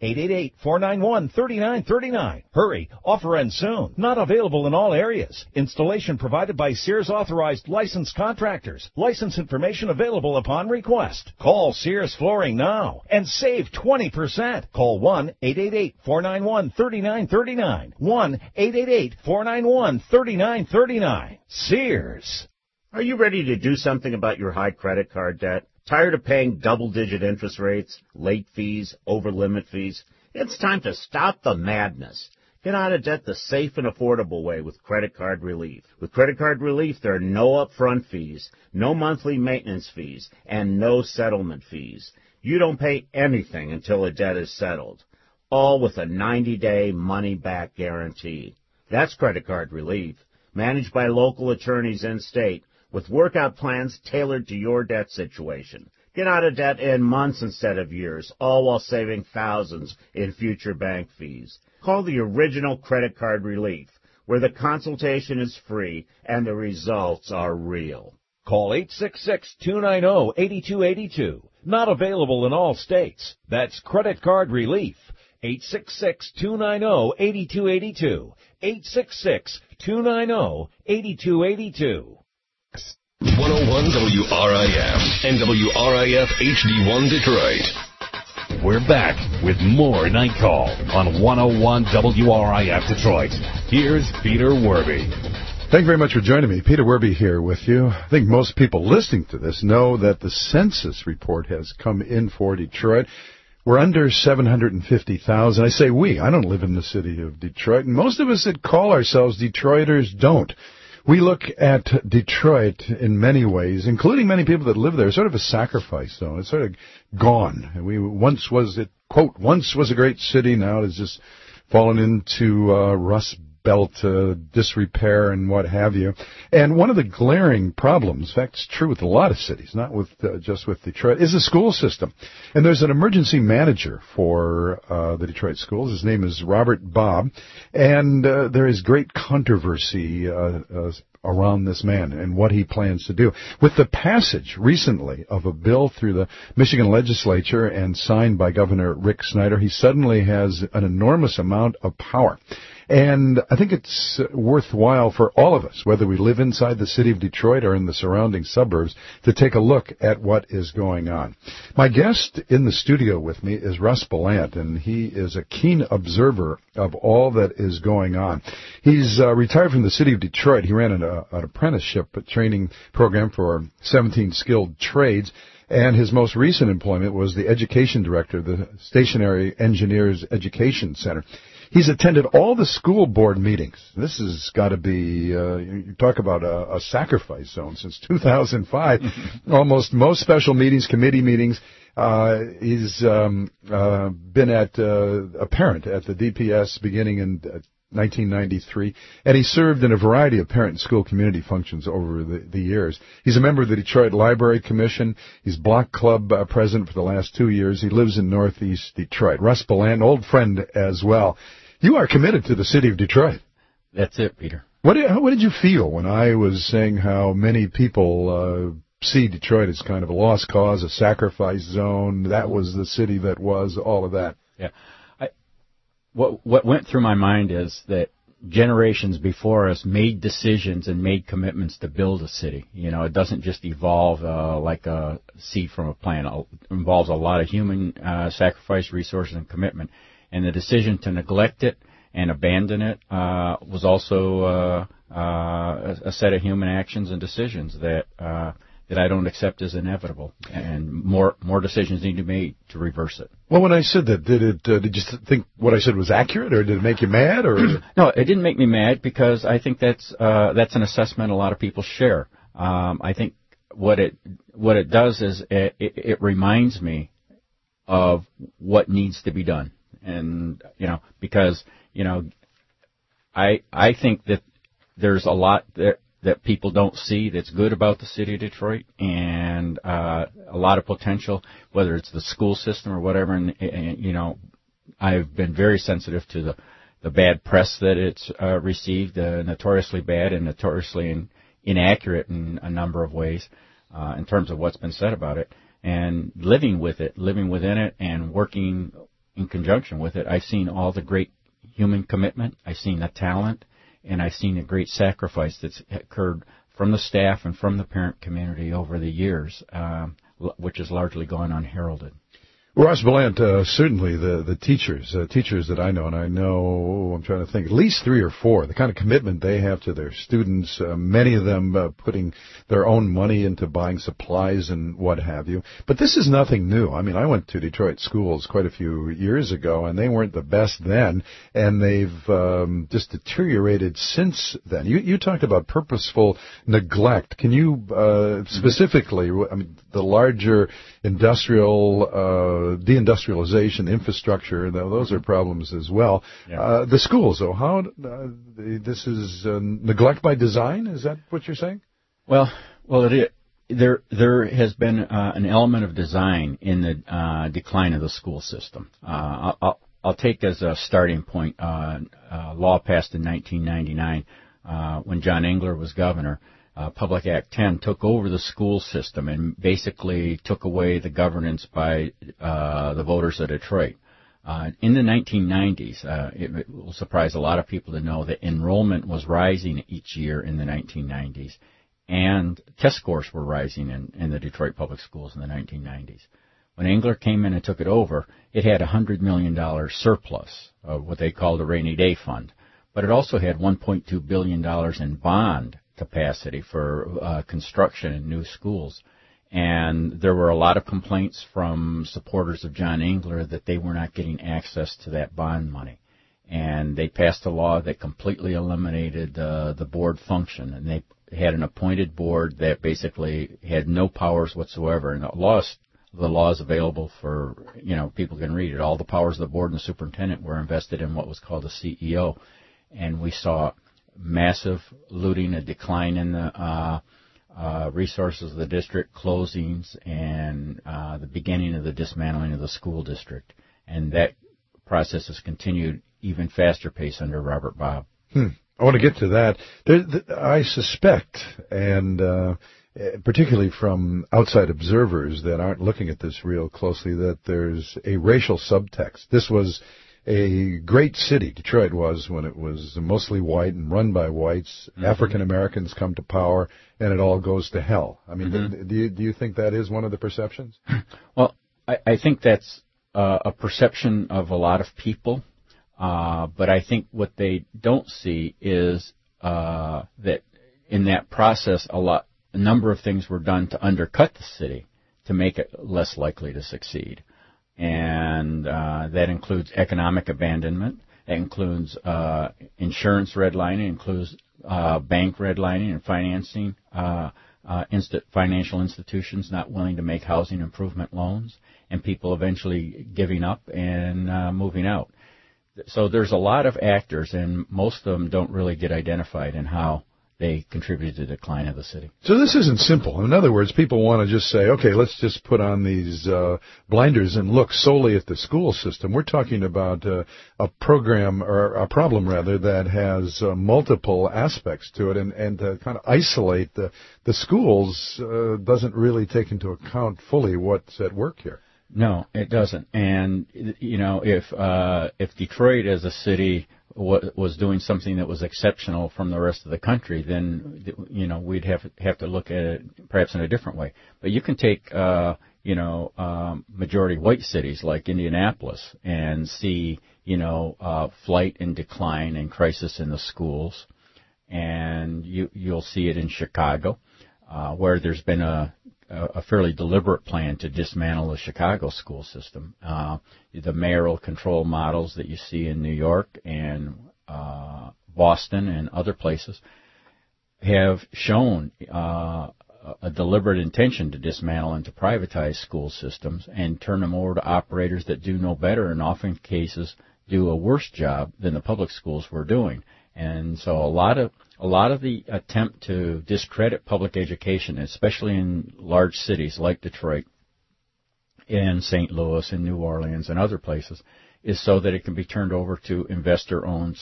1-888-491-3939. Hurry, offer ends soon. Not available in all areas. Installation provided by Sears authorized licensed contractors. License information available upon request. Call Sears Flooring now and save 20%. Call 1-888-491-3939. 1-888-491-3939. Sears. Are you ready to do something about your high credit card debt? Tired of paying double-digit interest rates, late fees, over-limit fees? It's time to stop the madness. Get out of debt the safe and affordable way with Credit Card Relief. With Credit Card Relief, there are no upfront fees, no monthly maintenance fees, and no settlement fees. You don't pay anything until a debt is settled, all with a 90-day money-back guarantee. That's Credit Card Relief, managed by local attorneys in-state, with workout plans tailored to your debt situation. Get out of debt in months instead of years, all while saving thousands in future bank fees. Call the original Credit Card Relief, where the consultation is free and the results are real. Call 866-290-8282. Not available in all states. That's Credit Card Relief. 866-290-8282. 866-290-8282. 101 WRIF and WRIF HD1 Detroit. We're back with more Night Call on 101 WRIF Detroit. Here's Peter Werbe. Thank you very much for joining me. Peter Werbe here with you. I think most people listening to this know that the census report has come in for Detroit. We're under 750,000. I say we. I don't live in the city of Detroit, and most of us that call ourselves Detroiters don't. We look at Detroit in many ways, including many people that live there, sort of a sacrifice, though. It's sort of gone. Once was a great city. Now it has just fallen into rust belt disrepair and what have you. And one of the glaring problems, in fact, it's true with a lot of cities, not with just with Detroit, is the school system. And there's an emergency manager for the Detroit schools. His name is Robert Bobb. And there is great controversy around this man and what he plans to do. With the passage recently of a bill through the Michigan legislature and signed by Governor Rick Snyder, he suddenly has an enormous amount of power. And I think it's worthwhile for all of us, whether we live inside the city of Detroit or in the surrounding suburbs, to take a look at what is going on. My guest in the studio with me is Russ Belant, and he is a keen observer of all that is going on. He's retired from the city of Detroit. He ran an apprenticeship training program for 17 skilled trades. And his most recent employment was the education director of the Stationary Engineers Education Center. He's attended all the school board meetings. This has got to be, you talk about a sacrifice zone since 2005. Almost most special meetings, committee meetings. He's been a parent at the DPS beginning in 1993, and he served in a variety of parent and school community functions over the years. He's a member of the Detroit Library Commission. He's Block Club president for the last 2 years. He lives in Northeast Detroit. Russ Belant, old friend as well. You are committed to the city of Detroit. That's it, Peter. What did you feel when I was saying how many people see Detroit as kind of a lost cause, a sacrifice zone? That was the city that was, all of that. Yeah. What went through my mind is that generations before us made decisions and made commitments to build a city. You know, it doesn't just evolve like a seed from a plant. It involves a lot of human sacrifice, resources, and commitment. And the decision to neglect it and abandon it was also a set of human actions and decisions that I don't accept as inevitable, and more decisions need to be made to reverse it. Well, when I said that, did you think what I said was accurate, or did it make you mad? Or no, it didn't make me mad, because I think that's an assessment a lot of people share. I think what it does is it reminds me of what needs to be done, and because I think that there's a lot that people don't see that's good about the city of Detroit, and a lot of potential, whether it's the school system or whatever. And I've been very sensitive to the bad press that it's received, notoriously bad and notoriously inaccurate in a number of ways in terms of what's been said about it. And living within it, and working in conjunction with it, I've seen all the great human commitment. I've seen the talent. And I've seen a great sacrifice that's occurred from the staff and from the parent community over the years, which has largely gone unheralded. Russ Belant, certainly the teachers that I know, and I know, I'm trying to think, at least 3 or 4, the kind of commitment they have to their students, many of them putting their own money into buying supplies and what have you. But this is nothing new. I mean, I went to Detroit schools quite a few years ago, and they weren't the best then, and they've just deteriorated since then. You talked about purposeful neglect. Can you specifically, I mean, the larger industrial deindustrialization, infrastructure, those are problems as well. Yeah. The schools, though, how this is neglect by design? Is that what you're saying? Well, it is. There has been an element of design in the decline of the school system. I'll take as a starting point a law passed in 1999 when John Engler was governor. Public Act 10 took over the school system and basically took away the governance by the voters of Detroit. In the 1990s, it will surprise a lot of people to know that enrollment was rising each year in the 1990s, and test scores were rising in the Detroit public schools in the 1990s. When Engler came in and took it over, it had a $100 million surplus of what they called a rainy day fund, but it also had $1.2 billion in bond capacity for construction in new schools. And there were a lot of complaints from supporters of John Engler that they were not getting access to that bond money. And they passed a law that completely eliminated the board function. And they had an appointed board that basically had no powers whatsoever. And the law is available for, people can read it. All the powers of the board and the superintendent were invested in what was called a CEO. And we saw massive looting, a decline in the resources of the district, closings, and the beginning of the dismantling of the school district. And that process has continued even faster pace under Robert Bobb. I want to get to that. I suspect, and particularly from outside observers that aren't looking at this real closely, that there's a racial subtext. This was a great city. Detroit was when it was mostly white and run by whites. Mm-hmm. African Americans come to power, and it all goes to hell. I mean, mm-hmm. do you think that is one of the perceptions? Well, I think that's a perception of a lot of people, but I think what they don't see is that in that process, a number of things were done to undercut the city to make it less likely to succeed. And that includes economic abandonment. It includes insurance redlining. It includes bank redlining and financing. Financial institutions not willing to make housing improvement loans, and people eventually giving up and moving out. So there's a lot of actors, and most of them don't really get identified in how they contributed to the decline of the city. So this isn't simple. In other words, people want to just say, okay, let's just put on these blinders and look solely at the school system. We're talking about a program, or a problem rather, that has multiple aspects to it, and to kind of isolate the schools doesn't really take into account fully what's at work here. No, it doesn't. And, you know, if Detroit as a city was doing something that was exceptional from the rest of the country, then, you know, we'd have to look at it perhaps in a different way. But you can take, majority white cities like Indianapolis and see, flight and decline and crisis in the schools. And you'll see it in Chicago, where there's been a fairly deliberate plan to dismantle the Chicago school system. The mayoral control models that you see in New York and Boston and other places have shown a deliberate intention to dismantle and to privatize school systems and turn them over to operators that do no better, and often cases do a worse job than the public schools were doing. And so a lot of the attempt to discredit public education, especially in large cities like Detroit and St. Louis and New Orleans and other places, is so that it can be turned over to investor-owned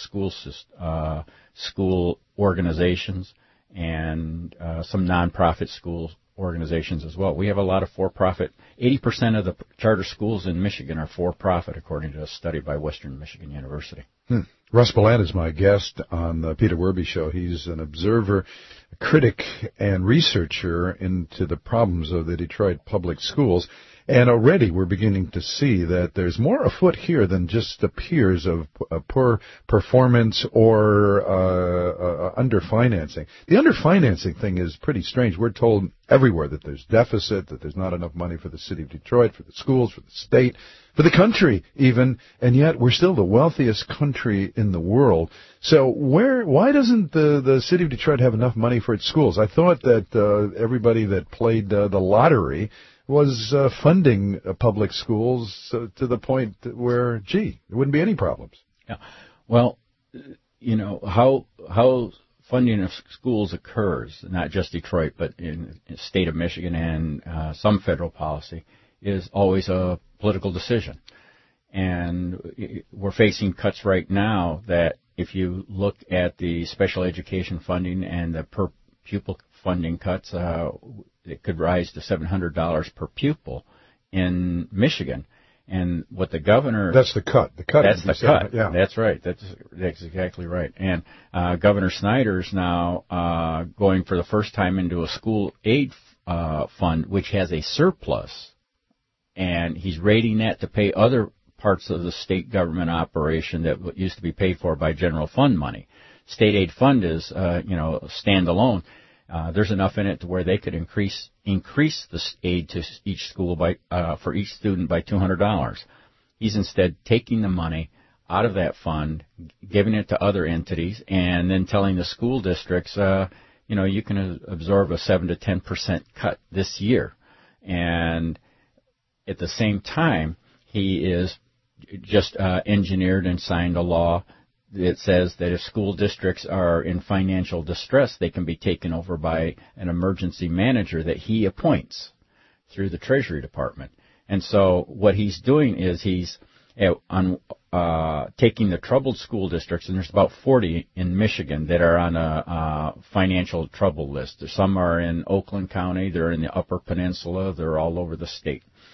school organizations and some nonprofit school organizations as well. We have a lot of for-profit. 80% of the charter schools in Michigan are for-profit, according to a study by Western Michigan University. Russ Ballant is my guest on the Peter Werby Show. He's an observer, a critic, and researcher into the problems of the Detroit public schools. And already we're beginning to see that there's more afoot here than just appears of poor performance or underfinancing. The underfinancing thing is pretty strange. We're told everywhere that there's deficit, that there's not enough money for the city of Detroit, for the schools, for the state, for the country even, and yet we're still the wealthiest country in the world. So why doesn't the city of Detroit have enough money for its schools? I thought that everybody that played the lottery was funding public schools to the point where, there wouldn't be any problems. Yeah. Well, how funding of schools occurs, not just Detroit, but in the state of Michigan and some federal policy, is always a political decision. And we're facing cuts right now that if you look at the special education funding and the per pupil funding cuts, it could rise to $700 per pupil in Michigan. And what the governor... That's the cut. That's the cut. Yeah. That's right. That's exactly right. And Governor Snyder's now going for the first time into a school aid fund, which has a surplus. And he's rating that to pay other parts of the state government operation that used to be paid for by general fund money. State aid fund is, standalone. There's enough in it to where they could increase the aid to each school for each student by $200. He's instead taking the money out of that fund, giving it to other entities, and then telling the school districts, you can absorb a 7 to 10% cut this year. And at the same time, he is just engineered and signed a law that says that if school districts are in financial distress, they can be taken over by an emergency manager that he appoints through the Treasury Department. And so what he's doing is he's taking the troubled school districts, and there's about 40 in Michigan that are on a financial trouble list. Some are in Oakland County, they're in the Upper Peninsula, they're all over the state.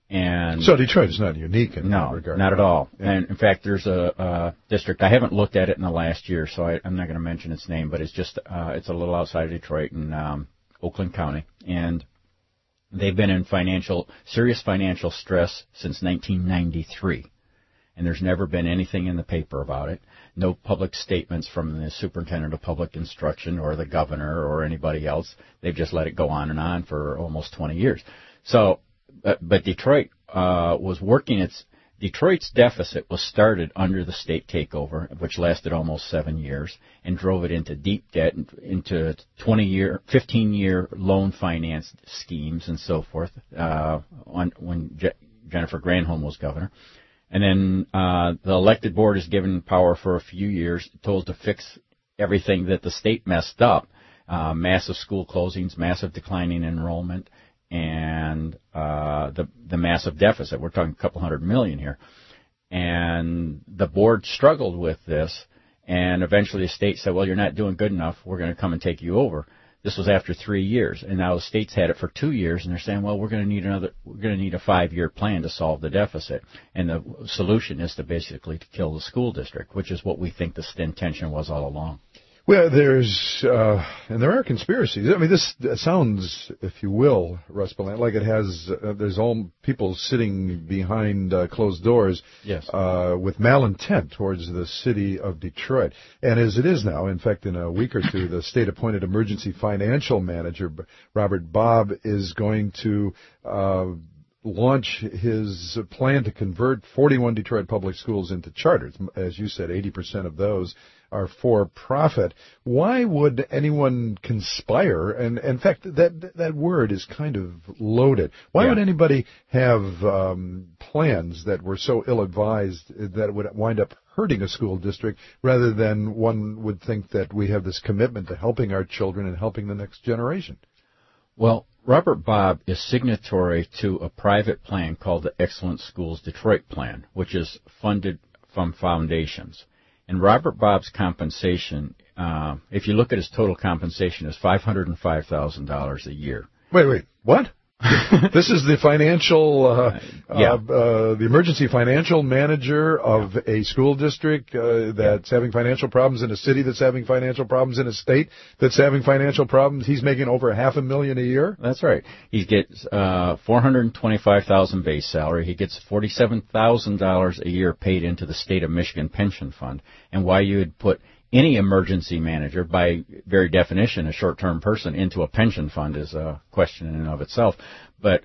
And so Detroit is not unique in that regard. No, not at all. Yeah. And in fact, there's a district, I haven't looked at it in the last year, so I'm not going to mention its name, but it's just, it's a little outside of Detroit in Oakland County. And they've been in serious financial stress since 1993. And there's never been anything in the paper about it. No public statements from the superintendent of public instruction or the governor or anybody else. They've just let it go on and on for almost 20 years. So, but Detroit was working Detroit's deficit was started under the state takeover, which lasted almost 7 years, and drove it into deep debt, into 15-year loan finance schemes and so forth, when Jennifer Granholm was governor. And then the elected board is given power for a few years, told to fix everything that the state messed up, massive school closings, massive declining enrollment, and the massive deficit. We're talking a couple $100 million here. And the board struggled with this, and eventually the state said, well, you're not doing good enough. We're going to come and take you over. This was after 3 years, and now the state's had it for 2 years, and they're saying, well, we're going to need a 5-year plan to solve the deficit. And the solution is to basically kill the school district, which is what we think the intention was all along. Well, and there are conspiracies. I mean, this sounds, if you will, Russ Bland, like it has, there's all people sitting behind closed doors. Yes. With malintent towards the city of Detroit. And as it is now, in fact, in a week or two, the state-appointed emergency financial manager, Robert Bobb, is going to launch his plan to convert 41 Detroit public schools into charters. As you said, 80% of those are for profit. Why would anyone conspire? And in fact, that word is kind of loaded. Why would anybody have plans that were so ill-advised that would wind up hurting a school district, rather than one would think that we have this commitment to helping our children and helping the next generation? Well, Robert Bobb is signatory to a private plan called the Excellent Schools Detroit Plan, which is funded from foundations. And Robert Bobb's compensation, if you look at his total compensation, is $505,000 a year. Wait, what? This is the financial, the emergency financial manager of a school district that's having financial problems, in a city that's having financial problems, in a state that's having financial problems. He's making over $500,000 a year. That's right. He gets $425,000 base salary. He gets $47,000 a year paid into the state of Michigan pension fund. And why you would put any emergency manager, by very definition, a short-term person, into a pension fund is a question in and of itself. But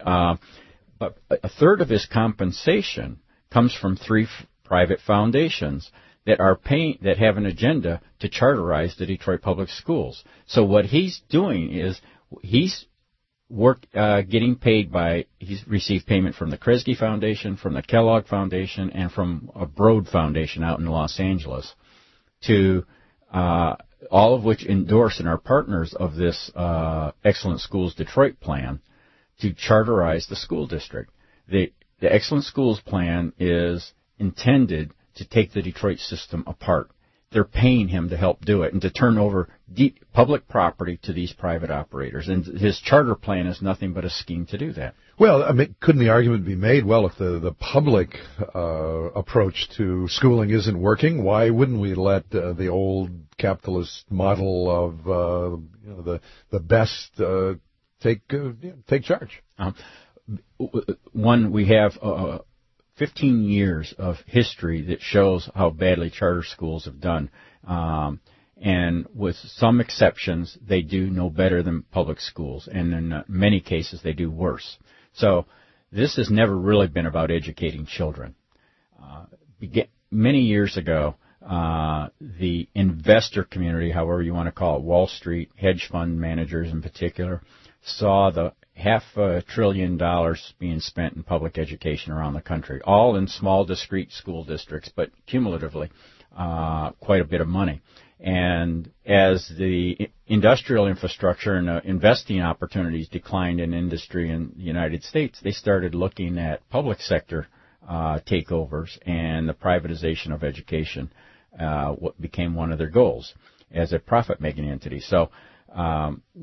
a third of his compensation comes from 3 private foundations that have an agenda to charterize the Detroit Public Schools. So what he's doing is he's getting paid he's received payment from the Kresge Foundation, from the Kellogg Foundation, and from a Broad Foundation out in Los Angeles, to all of which endorse and are partners of this Excellent Schools Detroit plan to charterize the school district. The Excellent Schools plan is intended to take the Detroit system apart. They're paying him to help do it and to turn over public property to these private operators. And his charter plan is nothing but a scheme to do that. Well, I mean, couldn't the argument be made, well, if the public approach to schooling isn't working, why wouldn't we let the old capitalist model of the best take charge? One, we have 15 years of history that shows how badly charter schools have done. And with some exceptions, they do no better than public schools. And in many cases, they do worse. So this has never really been about educating children. Many years ago, the investor community, however you want to call it, Wall Street, hedge fund managers in particular, saw the $500 billion being spent in public education around the country, all in small, discrete school districts, but cumulatively quite a bit of money. And as the industrial infrastructure and investing opportunities declined in industry in the United States, they started looking at public sector takeovers and the privatization of education, what became one of their goals as a profit-making entity. So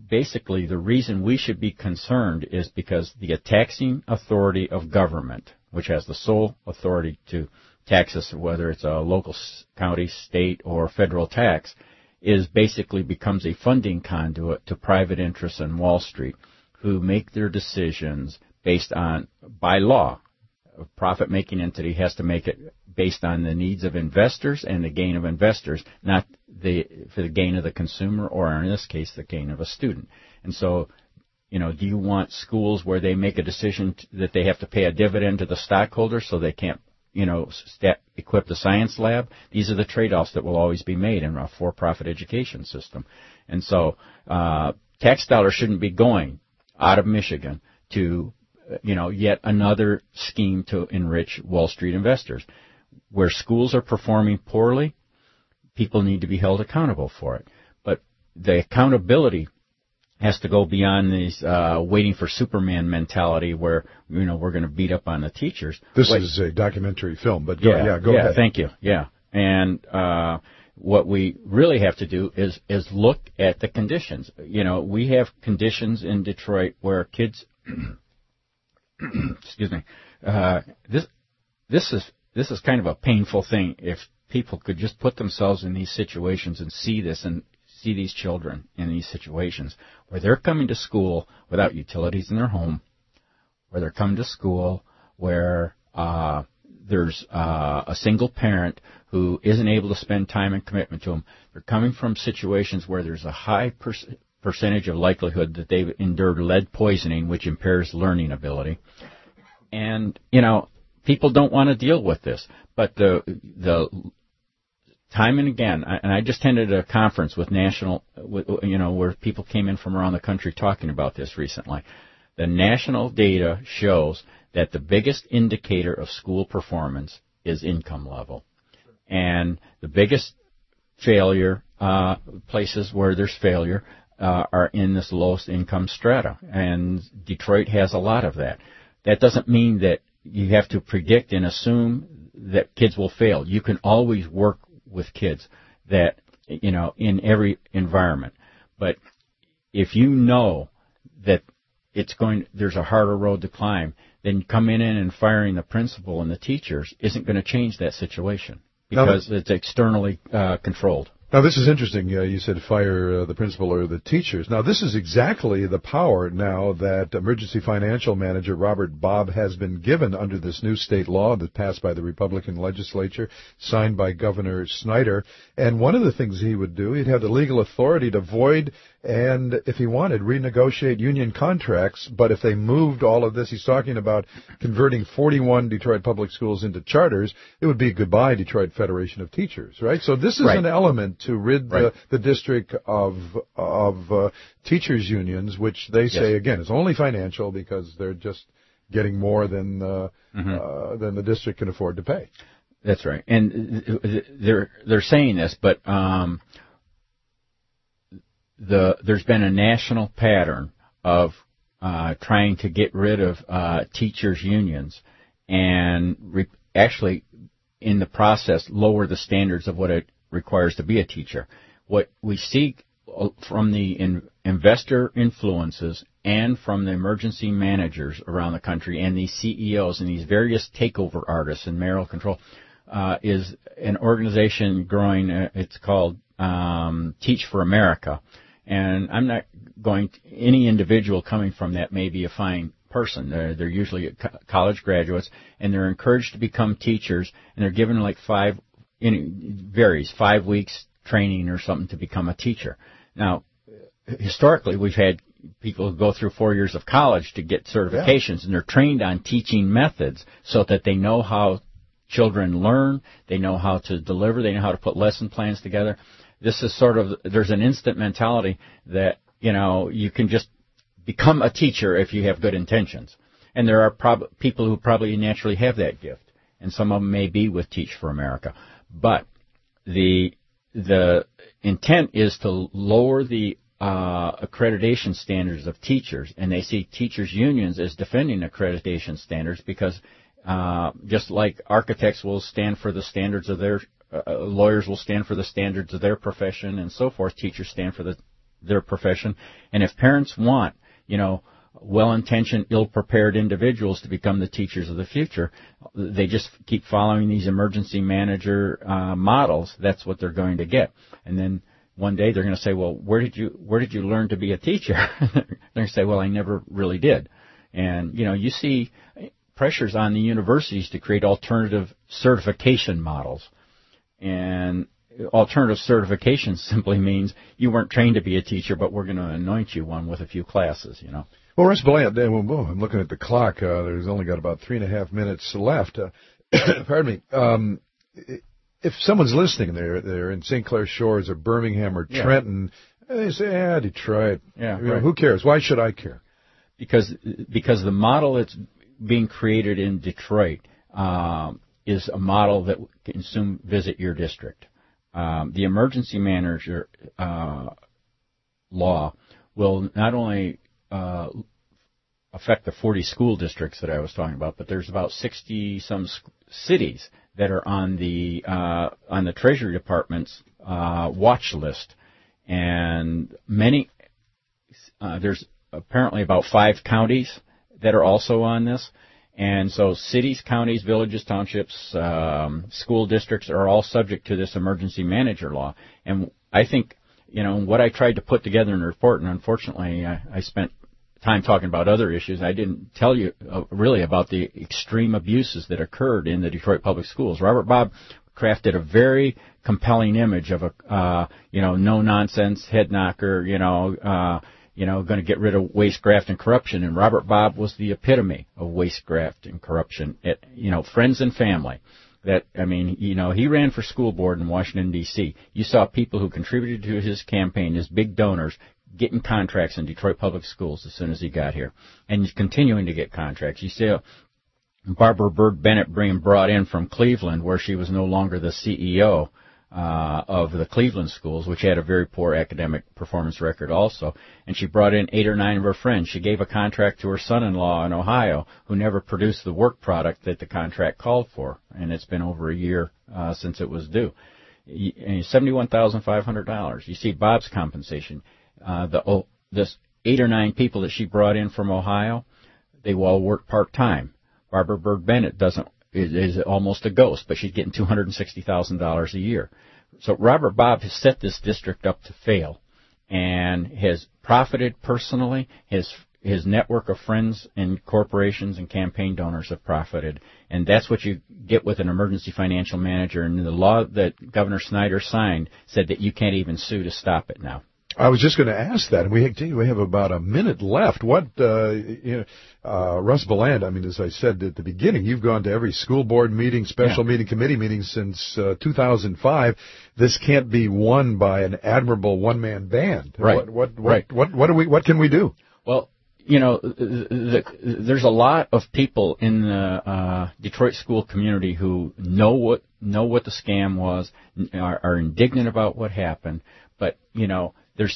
basically the reason we should be concerned is because the taxing authority of government, which has the sole authority to tax us, whether it's a local, county, state, or federal tax, is basically becomes a funding conduit to private interests on Wall Street who make their decisions based on, by law, a profit-making entity has to make it based on the needs of investors and the gain of investors, not for the gain of the consumer or, in this case, the gain of a student. And so, do you want schools where they make a decision that they have to pay a dividend to the stockholders so they can't, equip the science lab? These are the trade-offs that will always be made in a for-profit education system. And so tax dollars shouldn't be going out of Michigan to, yet another scheme to enrich Wall Street investors. Where schools are performing poorly, people need to be held accountable for it. But the accountability has to go beyond these waiting for Superman mentality where, we're going to beat up on the teachers. This is a documentary film, but go ahead. Thank you. Yeah. And what we really have to do is look at the conditions. We have conditions in Detroit where kids excuse me. This is kind of a painful thing if people could just put themselves in these situations and see this and see these children in these situations where they're coming to school without utilities in their home, where they're coming to school where there's a single parent who isn't able to spend time and commitment to them. They're coming from situations where there's a high percentage of likelihood that they've endured lead poisoning, which impairs learning ability. And, people don't want to deal with this. But the time and again, and I just attended a conference with where people came in from around the country talking about this recently. The national data shows that the biggest indicator of school performance is income level. And the biggest failure, places where there's failure, are in this lowest income strata. And Detroit has a lot of that. That doesn't mean that you have to predict and assume that kids will fail. You can always work with kids that, in every environment. But if you know that there's a harder road to climb, then coming in and firing the principal and the teachers isn't going to change that situation because it's externally controlled. Now, this is interesting. You said fire the principal or the teachers. Now, this is exactly the power now that emergency financial manager Robert Bobb has been given under this new state law that passed by the Republican legislature, signed by Governor Snyder. And one of the things he would do, he'd have the legal authority to void and, if he wanted, renegotiate union contracts. But if they moved all of this, he's talking about converting 41 Detroit public schools into charters, it would be goodbye Detroit Federation of Teachers, right? So this is an element to rid the district of teachers unions, which they say, again, is only financial because they're just getting more than the district can afford to pay. That's right. And they're saying this, but there's been a national pattern of trying to get rid of teachers unions and actually in the process lower the standards of what it requires to be a teacher. What we see from the investor influences and from the emergency managers around the country and these CEOs and these various takeover artists and mayoral control is an organization growing. It's called Teach for America. And I'm not going to, any individual coming from that may be a fine person. They're usually college graduates, and they're encouraged to become teachers, and they're given like 5 weeks training or something to become a teacher. Now, historically, we've had people go through 4 years of college to get certifications, and they're trained on teaching methods so that they know how children learn, they know how to deliver, they know how to put lesson plans together. This is there's an instant mentality that, you can just become a teacher if you have good intentions. And there are people who probably naturally have that gift, and some of them may be with Teach for America. But the intent is to lower the accreditation standards of teachers, and they see teachers' unions as defending accreditation standards because just like architects will stand for the standards of their lawyers will stand for the standards of their profession and so forth. Teachers stand for the their profession. And if parents want, well-intentioned, ill-prepared individuals to become the teachers of the future, they just keep following these emergency manager models. That's what they're going to get. And then one day they're going to say, well, where did you learn to be a teacher? They're going to say, well, I never really did. And, you see pressures on the universities to create alternative certification models. And alternative certification simply means you weren't trained to be a teacher, but we're going to anoint you one with a few classes, Well, Russ Bland, I'm looking at the clock. There's only got about 3.5 minutes left. Pardon me. If someone's listening, they're in St. Clair Shores or Birmingham or Trenton, they say, Detroit. Yeah, right. Who cares? Why should I care? Because the model that's being created in Detroit is a model that can soon visit your district. The emergency manager law will not only affect the 40 school districts that I was talking about, but there's about 60-some cities that are on the Treasury Department's watch list, and there's apparently about 5 counties that are also on this. And so cities, counties, villages, townships, school districts are all subject to this emergency manager law. And I think, what I tried to put together in the report, and unfortunately I spent time talking about other issues, I didn't tell you really about the extreme abuses that occurred in the Detroit public schools. Robert Bob crafted a very compelling image of a, no-nonsense head knocker, going to get rid of waste, graft, and corruption. And Robert Bob was the epitome of waste, graft, and corruption. Friends and family. He ran for school board in Washington, D.C. You saw people who contributed to his campaign, his big donors, getting contracts in Detroit public schools as soon as he got here. And he's continuing to get contracts. You see Barbara Byrd Bennett being brought in from Cleveland, where she was no longer the CEO of the Cleveland schools, which had a very poor academic performance record also. And she brought in 8 or 9 of her friends. She gave a contract to her son-in-law in Ohio, who never produced the work product that the contract called for. And it's been over a year since it was due. $71,500. You see Bob's compensation. This 8 or 9 people that she brought in from Ohio, they all work part-time. Barbara Byrd Bennett is almost a ghost, but she's getting $260,000 a year. So Robert Bob has set this district up to fail and has profited personally. His network of friends and corporations and campaign donors have profited. And that's what you get with an emergency financial manager. And the law that Governor Snyder signed said that you can't even sue to stop it now. I was just going to ask that. We have about a minute left. What, Russ Bland, as I said at the beginning, you've gone to every school board meeting, special meeting, committee meeting since 2005. This can't be won by an admirable one-man band. Right. What can we do? Well, there's a lot of people in the Detroit school community who know what the scam was, are indignant about what happened, but they're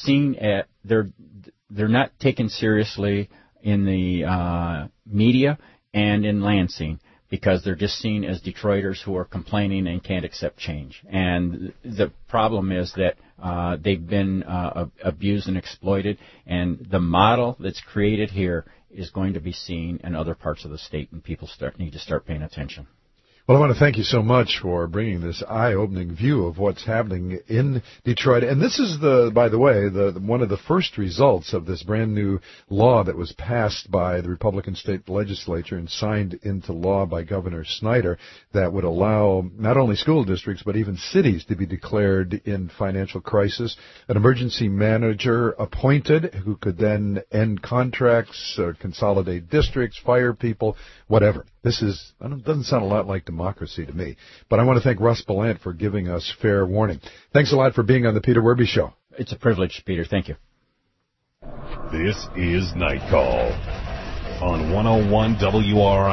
not taken seriously in the media and in Lansing because they're just seen as Detroiters who are complaining and can't accept change. And the problem is that they've been abused and exploited, and the model that's created here is going to be seen in other parts of the state, and people need to start paying attention. Well, I want to thank you so much for bringing this eye-opening view of what's happening in Detroit. And this is by the way, one of the first results of this brand new law that was passed by the Republican state legislature and signed into law by Governor Snyder that would allow not only school districts but even cities to be declared in financial crisis. An emergency manager appointed who could then end contracts, consolidate districts, fire people, whatever. This doesn't sound a lot like democracy to me. But I want to thank Russ Bland for giving us fair warning. Thanks a lot for being on the Peter Werby Show. It's a privilege, Peter. Thank you. This is Night Call on 101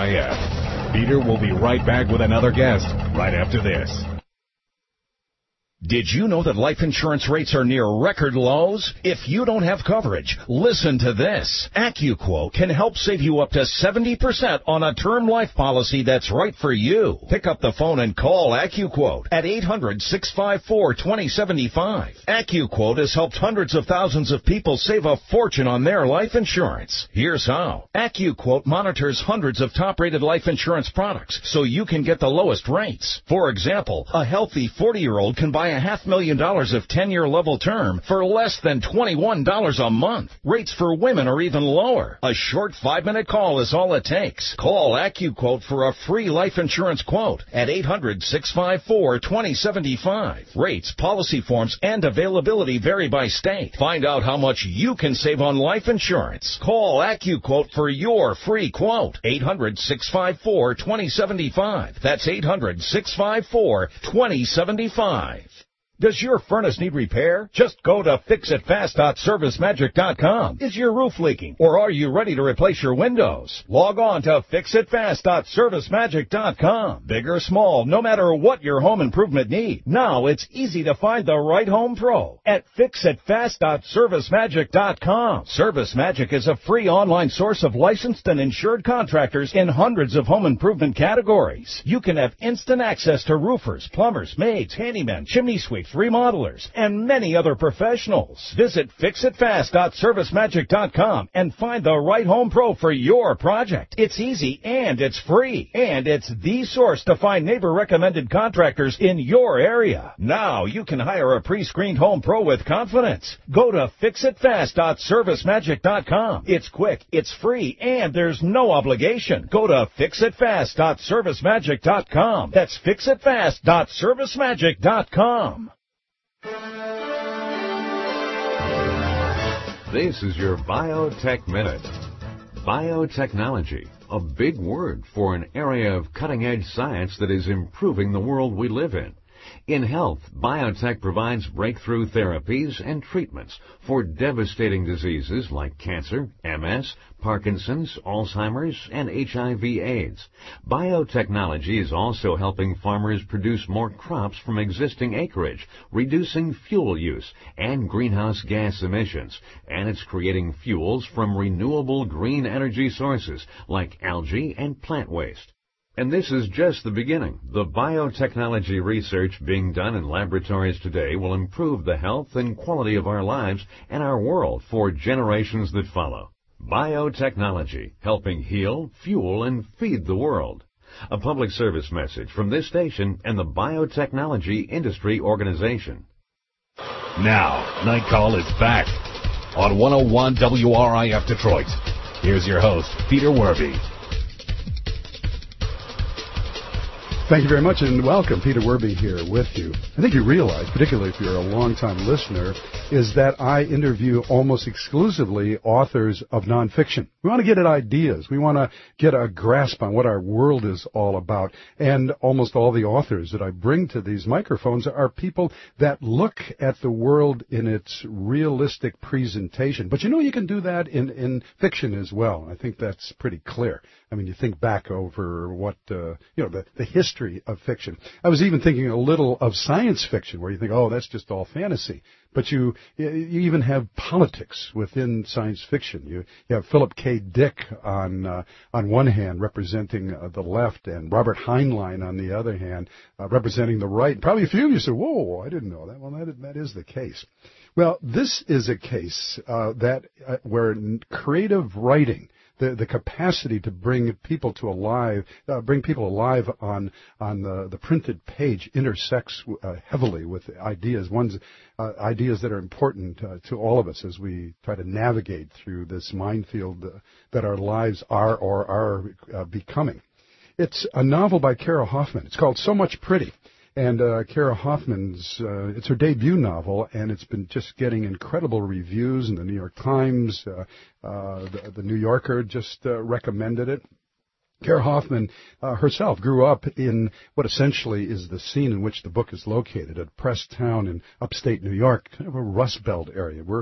WRIF. Peter will be right back with another guest right after this. Did you know that life insurance rates are near record lows? If you don't have coverage, listen to this. AccuQuote can help save you up to 70% on a term life policy that's right for you. Pick up the phone and call AccuQuote at 800-654-2075. AccuQuote has helped hundreds of thousands of people save a fortune on their life insurance. Here's how. AccuQuote monitors hundreds of top-rated life insurance products so you can get the lowest rates. For example, a healthy 40-year-old can buy $500,000 of 10-year level term for less than $21 a month. Rates for women are even lower. A short 5-minute call is all it takes. Call AccuQuote for a free life insurance quote at 800-654-2075. Rates, policy forms, and availability vary by state. Find out how much you can save on life insurance. Call AccuQuote for your free quote. 800-654-2075. That's 800-654-2075. Does your furnace need repair? Just go to fixitfast.servicemagic.com. Is your roof leaking? Or are you ready to replace your windows? Log on to fixitfast.servicemagic.com. Big or small, no matter what your home improvement need. Now it's easy to find the right home pro at fixitfast.servicemagic.com. ServiceMagic is a free online source of licensed and insured contractors in hundreds of home improvement categories. You can have instant access to roofers, plumbers, maids, handymen, chimney sweeps, remodelers, and many other professionals. Visit fixitfast.servicemagic.com and find the right home pro for your project. It's easy and it's free. And it's the source to find neighbor-recommended contractors in your area. Now you can hire a pre-screened home pro with confidence. Go to fixitfast.servicemagic.com. It's quick, it's free, and there's no obligation. Go to fixitfast.servicemagic.com. That's fixitfast.servicemagic.com. This is your Biotech Minute. Biotechnology, a big word for an area of cutting-edge science that is improving the world we live in. In health, biotech provides breakthrough therapies and treatments for devastating diseases like cancer, MS, Parkinson's, Alzheimer's, and HIV/AIDS. Biotechnology is also helping farmers produce more crops from existing acreage, reducing fuel use and greenhouse gas emissions, and it's creating fuels from renewable green energy sources like algae and plant waste. And this is just the beginning. The biotechnology research being done in laboratories today will improve the health and quality of our lives and our world for generations that follow. Biotechnology, helping heal, fuel, and feed the world. A public service message from this station and the Biotechnology Industry Organization. Now, Night Call is back on 101 WRIF Detroit. Here's your host, Peter Werby. Thank you very much and welcome. Peter Werby here with you. I think you realize, particularly if you're a long-time listener, is that I interview almost exclusively authors of nonfiction. We want to get at ideas. We want to get a grasp on what our world is all about. And almost all the authors that I bring to these microphones are people that look at the world in its realistic presentation. But you know you can do that in fiction as well. I think that's pretty clear. I mean, you think back over what, the history of fiction. I was even thinking a little of science fiction, where you think, oh, that's just all fantasy. But you even have politics within science fiction. You have Philip K. Dick on one hand representing the left, and Robert Heinlein on the other hand representing the right. Probably a few of you say, whoa, I didn't know that. Well, that is the case. Well, this is a case where creative writing, the capacity to bring people alive on the printed page intersects heavily with ideas that are important to all of us as we try to navigate through this minefield that our lives are or are becoming. It's a novel by Kara Hoffman. It's called So Much Pretty. And Kara Hoffman's, it's her debut novel, and it's been just getting incredible reviews in the New York Times. The New Yorker just recommended it. Kara Hoffman herself grew up in what essentially is the scene in which the book is located, a press town in upstate New York, kind of a Rust Belt area. We're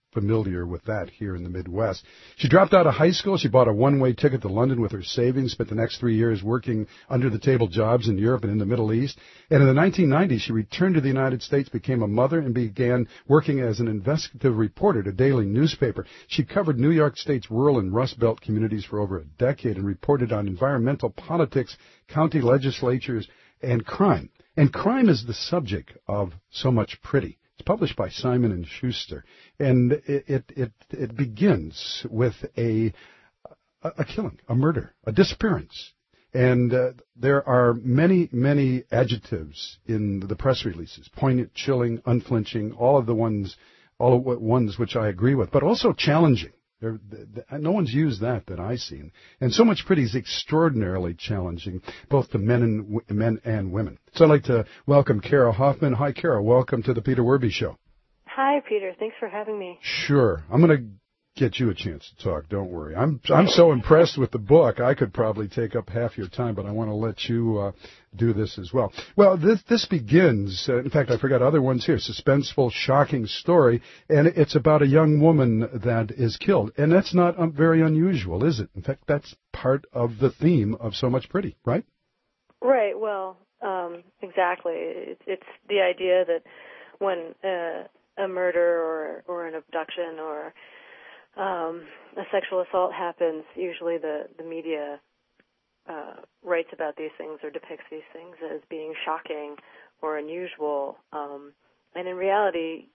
familiar with that here in the Midwest. She dropped out of high school. She bought a one-way ticket to London with her savings, spent the next 3 years working under-the-table jobs in Europe and in the Middle East. And in the 1990s, she returned to the United States, became a mother, and began working as an investigative reporter at a daily newspaper. She covered New York State's rural and Rust Belt communities for over a decade and reported on environmental politics, county legislatures, and crime. And crime is the subject of So Much Pretty. It's published by Simon & Schuster, and it begins with a killing, a murder, a disappearance. And there are many adjectives in the press releases: poignant, chilling, unflinching, all of ones which I agree with, but also challenging. No one's used that I've seen. And So Much Pretty is extraordinarily challenging, both to men and women. So I'd like to welcome Kara Hoffman. Hi, Kara. Welcome to the Peter Werby Show. Hi, Peter. Thanks for having me. Sure. I'm going to get you a chance to talk. Don't worry. I'm so impressed with the book. I could probably take up half your time, but I want to let you do this as well. Well, this begins, in fact, I forgot other ones here, suspenseful, shocking story, and it's about a young woman that is killed. And that's not very unusual, is it? In fact, that's part of the theme of So Much Pretty, right? Right. Well, exactly. It's the idea that when a murder or an abduction or a sexual assault happens, usually the media writes about these things or depicts these things as being shocking or unusual. And in reality,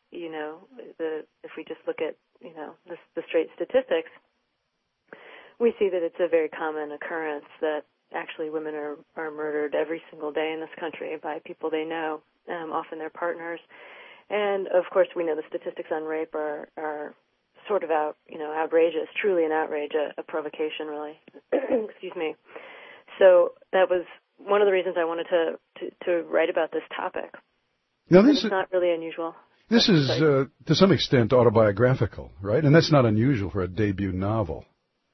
if we just look at, the straight statistics, we see that it's a very common occurrence that actually women are murdered every single day in this country by people they know, often their partners. And, of course, we know the statistics on rape are sort of outrageous, truly an outrage, a provocation, really. Excuse me. So that was one of the reasons I wanted to write about this topic. Now, it's not really unusual. This is, to some extent, autobiographical, right? And that's not unusual for a debut novel.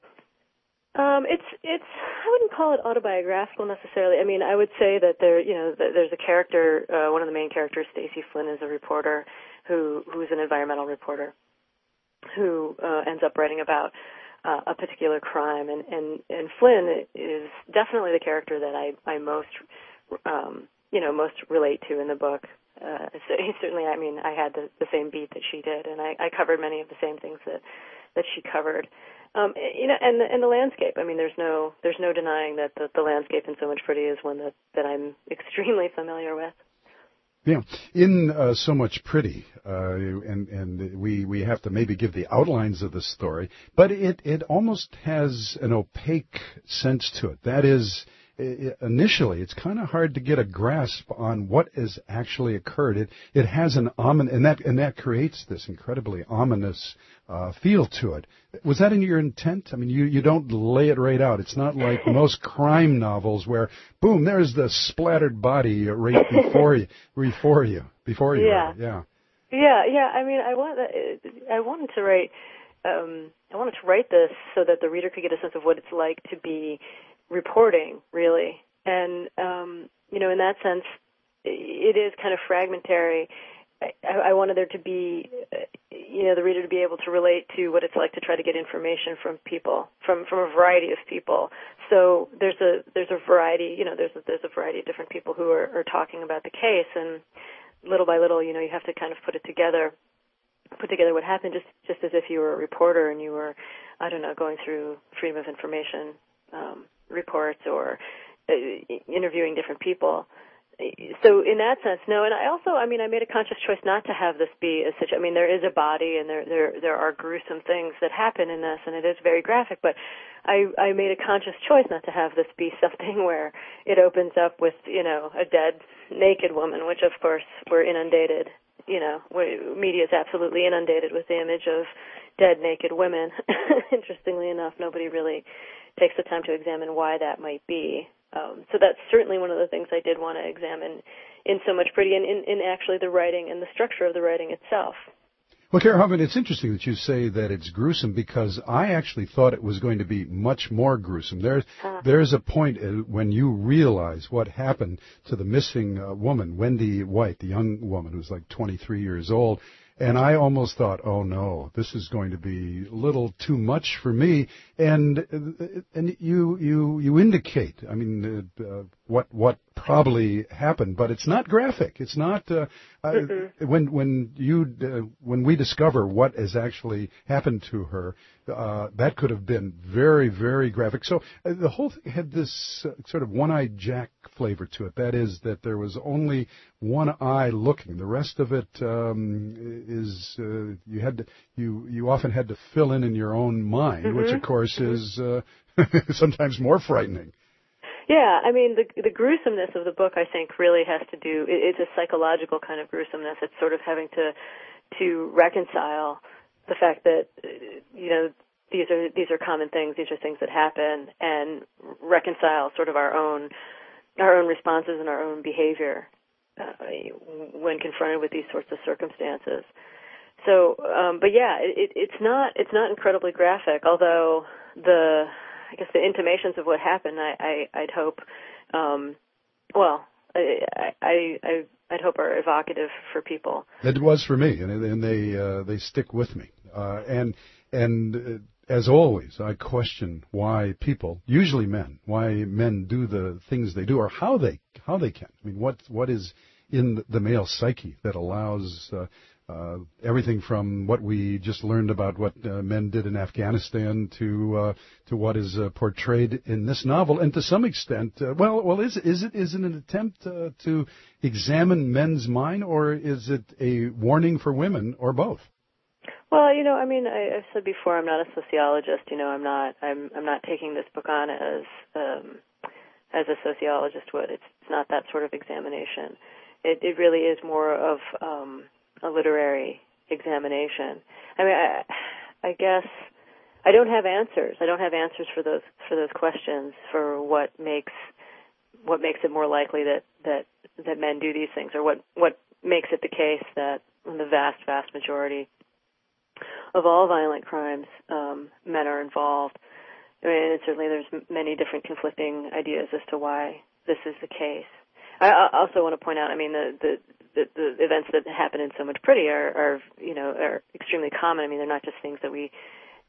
It's I wouldn't call it autobiographical necessarily. I mean, I would say that there's a character, one of the main characters, Stacy Flynn, is a reporter who's an environmental reporter who ends up writing about a particular crime, and Flynn is definitely the character that I most most relate to in the book. So certainly, I mean, I had the same beat that she did, and I covered many of the same things that she covered. And the landscape. I mean, there's no denying that the landscape in So Much Pretty is one that I'm extremely familiar with. Yeah, in So Much Pretty, and we have to maybe give the outlines of the story, but it almost has an opaque sense to it. That is, initially, it's kind of hard to get a grasp on what has actually occurred. It has an ominous, and that creates this incredibly ominous feel to it. Was that in your intent? I mean, you don't lay it right out. It's not like most crime novels where, boom, there's the splattered body right before you. Yeah. Yeah. Yeah. I mean, I wanted to write this so that the reader could get a sense of what it's like to be reporting, really. And, in that sense, it is kind of fragmentary. I wanted there to be, the reader to be able to relate to what it's like to try to get information from people, from a variety of people. So there's a variety, there's a variety of different people who are talking about the case, and little by little, you have to kind of put together what happened, just as if you were a reporter and you were, going through Freedom of Information reports or interviewing different people. So in that sense, no. And I made a conscious choice not to have this be as such. I mean, there is a body and there are gruesome things that happen in this, and it is very graphic, but I made a conscious choice not to have this be something where it opens up with, a dead, naked woman, which of course we're inundated, media is absolutely inundated with the image of dead, naked women. Interestingly enough, nobody really takes the time to examine why that might be. So that's certainly one of the things I did want to examine in So Much Pretty, and in actually the writing and the structure of the writing itself. Well, Kara Hoffman, it's interesting that you say that it's gruesome, because I actually thought it was going to be much more gruesome. There's a point when you realize what happened to the missing woman, Wendy White, the young woman who's like 23 years old, And I almost thought, oh no, this is going to be a little too much for me. And you indicate, I mean, what probably happened, but it's not graphic. It's not when we discover what has actually happened to her, that could have been very, very graphic. So the whole thing had this sort of one-eyed Jack flavor to it. That is, that there was only one eye looking. The rest of it is you often had to fill in your own mind, which of course is sometimes more frightening. Yeah, I mean, the gruesomeness of the book, I think, really has to do. It's a psychological kind of gruesomeness. It's sort of having to reconcile the fact that these are common things. These are things that happen, and reconcile sort of our own responses and our own behavior when confronted with these sorts of circumstances. So, but yeah, it's not incredibly graphic, although I guess the intimations of what happened, I'd hope, I'd hope are evocative for people. It was for me, and they stick with me. And as always, I question why people, usually men, do the things they do, or how they can. I mean, what is in the male psyche that allows everything from what we just learned about what men did in Afghanistan to what is portrayed in this novel, and to some extent, is it an attempt to examine men's mind, or is it a warning for women, or both? Well, I mean, I've said before, I'm not a sociologist. I'm not taking this book on as a sociologist would. It's not that sort of examination. It really is more of a literary examination. I mean, I guess I don't have answers. I don't have answers for those questions, for what makes it more likely that men do these things, or what makes it the case that in the vast majority of all violent crimes, men are involved. I mean, and certainly there's many different conflicting ideas as to why this is the case. I also want to point out, I mean, the events that happen in So Much Pretty are extremely common. I mean, they're not just things that we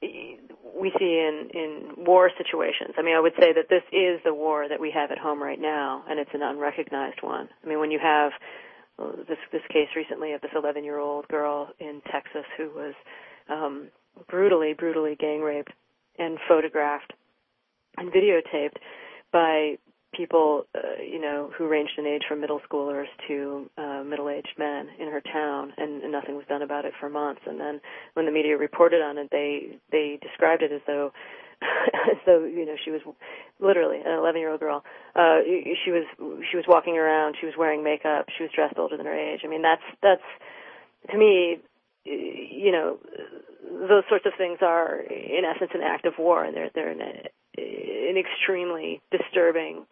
see in war situations. I mean, I would say that this is the war that we have at home right now, and it's an unrecognized one. I mean, when you have this case recently of this 11-year-old girl in Texas who was brutally gang raped and photographed and videotaped by people, who ranged in age from middle schoolers to middle-aged men in her town, and nothing was done about it for months. And then when the media reported on it, they described it as though she was literally an 11-year-old girl. She was walking around, she was wearing makeup, she was dressed older than her age. I mean, that's to me, those sorts of things are in essence an act of war, and they're an extremely disturbing,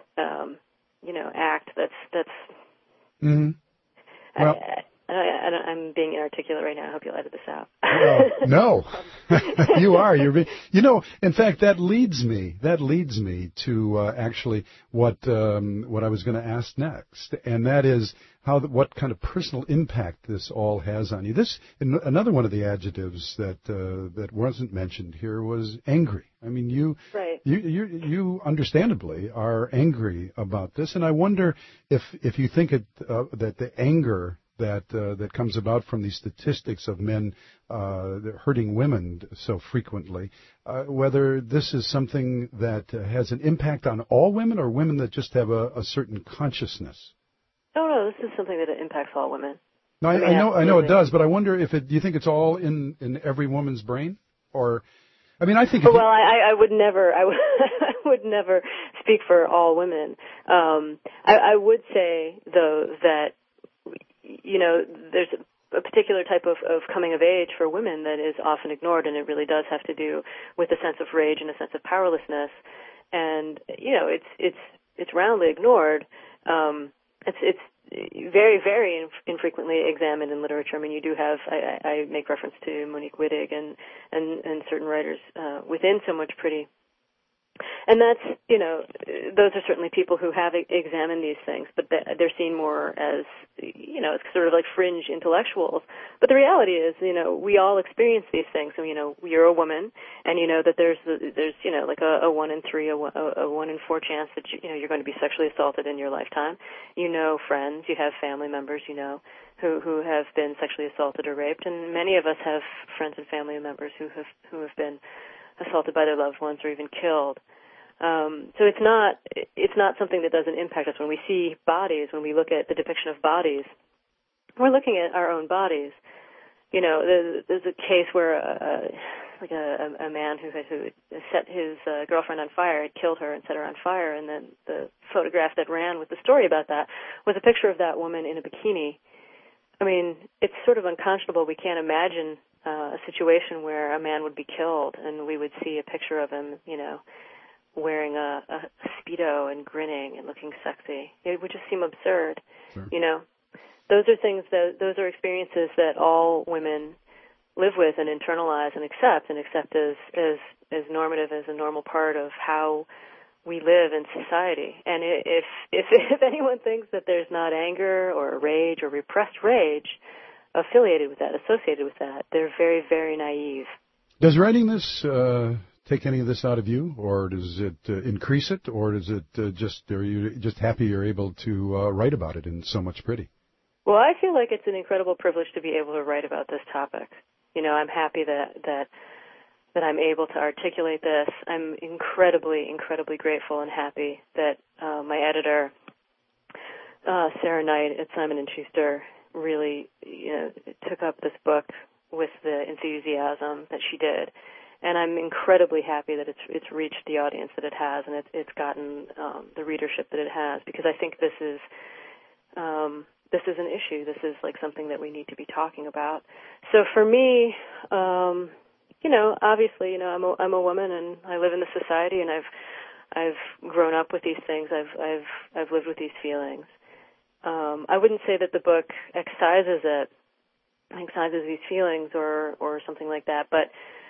act. That's. Mm-hmm. Well, I'm being inarticulate right now. I hope you'll edit this out. No, you are. In fact, that leads me to actually what I was going to ask next, and that is what kind of personal impact this all has on you. Another one of the adjectives that wasn't mentioned here was angry. I mean, you understandably are angry about this, and I wonder if you think that the anger that comes about from these statistics of men hurting women so frequently, whether this is something that has an impact on all women, or women that just have a certain consciousness. No, this is something that impacts all women. No, I know it does, but I wonder do you think it's all in every woman's brain, or? I mean, I think. Well, I would never. I would never speak for all women. I would say though that there's a particular type of coming of age for women that is often ignored, and it really does have to do with a sense of rage and a sense of powerlessness. And it's roundly ignored. It's very, very infrequently examined in literature. I mean, you do have, I make reference to Monique Wittig and certain writers within So Much Pretty And that's, those are certainly people who have examined these things, but they're seen more as, it's sort of like fringe intellectuals. But the reality is, we all experience these things. So, you're a woman, and you know that there's like a 1 in 3, a 1 in 4 chance that, you're going to be sexually assaulted in your lifetime. Friends, you have family members, who have been sexually assaulted or raped, and many of us have friends and family members who have been assaulted by their loved ones or even killed. So it's not something that doesn't impact us. When we see bodies, when we look at the depiction of bodies, we're looking at our own bodies. There's a case where a man who set his girlfriend on fire, had killed her and set her on fire, and then the photograph that ran with the story about that was a picture of that woman in a bikini. I mean, it's sort of unconscionable. We can't imagine a situation where a man would be killed and we would see a picture of him, wearing a Speedo and grinning and looking sexy. It would just seem absurd. Sure. Those are things those are experiences that all women live with and internalize and accept as normative, as a normal part of how we live in society. And if anyone thinks that there's not anger or rage or repressed rage affiliated with that, associated with that, they're very, very naive. Does writing this take any of this out of you, or does it increase it, or does it are you just happy you're able to write about it in so much pretty? Well, I feel like it's an incredible privilege to be able to write about this topic. I'm happy that I'm able to articulate this. I'm incredibly, incredibly grateful and happy that my editor, Sarah Knight at Simon & Schuster, really took up this book with the enthusiasm that she did. And I'm incredibly happy that it's reached the audience that it has, and it's gotten the readership that it has, because I think this is an issue. This is like something that we need to be talking about. So for me, obviously, I'm a woman and I live in the society, and I've grown up with these things. I've lived with these feelings. I wouldn't say that the book excises these feelings or something like that, but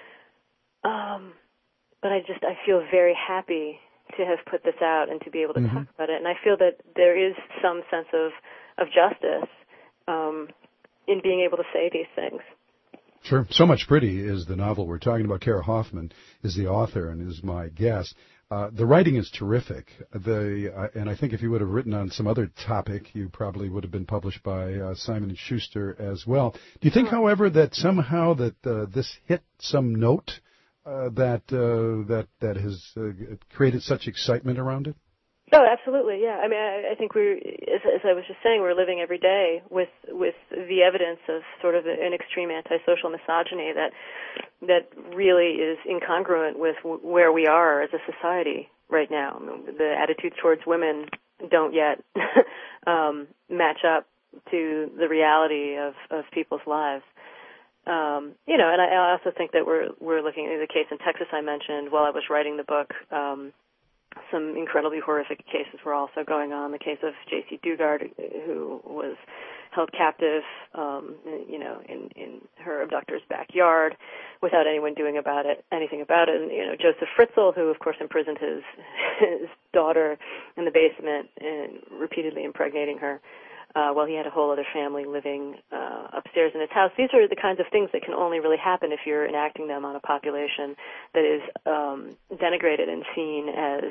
I feel very happy to have put this out and to be able to talk about it. And I feel that there is some sense of justice in being able to say these things. Sure. So Much Pretty is the novel we're talking about. Kara Hoffman is the author and is my guest. The writing is terrific. And I think if you would have written on some other topic, you probably would have been published by Simon & Schuster as well. Do you think, however, that somehow that this hit some note that has created such excitement around it? No, absolutely, yeah. I mean, I think as I was just saying, we're living every day with the evidence of sort of an extreme antisocial misogyny that really is incongruent with where we are as a society right now. I mean, the attitudes towards women don't yet match up to the reality of people's lives. And I also think that we're looking at the case in Texas I mentioned while I was writing the book. Some incredibly horrific cases were also going on. The case of J.C. Dugard, who was held captive, in her abductor's backyard without anyone doing anything about it. And, Joseph Fritzl, who of course imprisoned his daughter in the basement and repeatedly impregnating her, while he had a whole other family living upstairs in his house. These are the kinds of things that can only really happen if you're enacting them on a population that is denigrated and seen as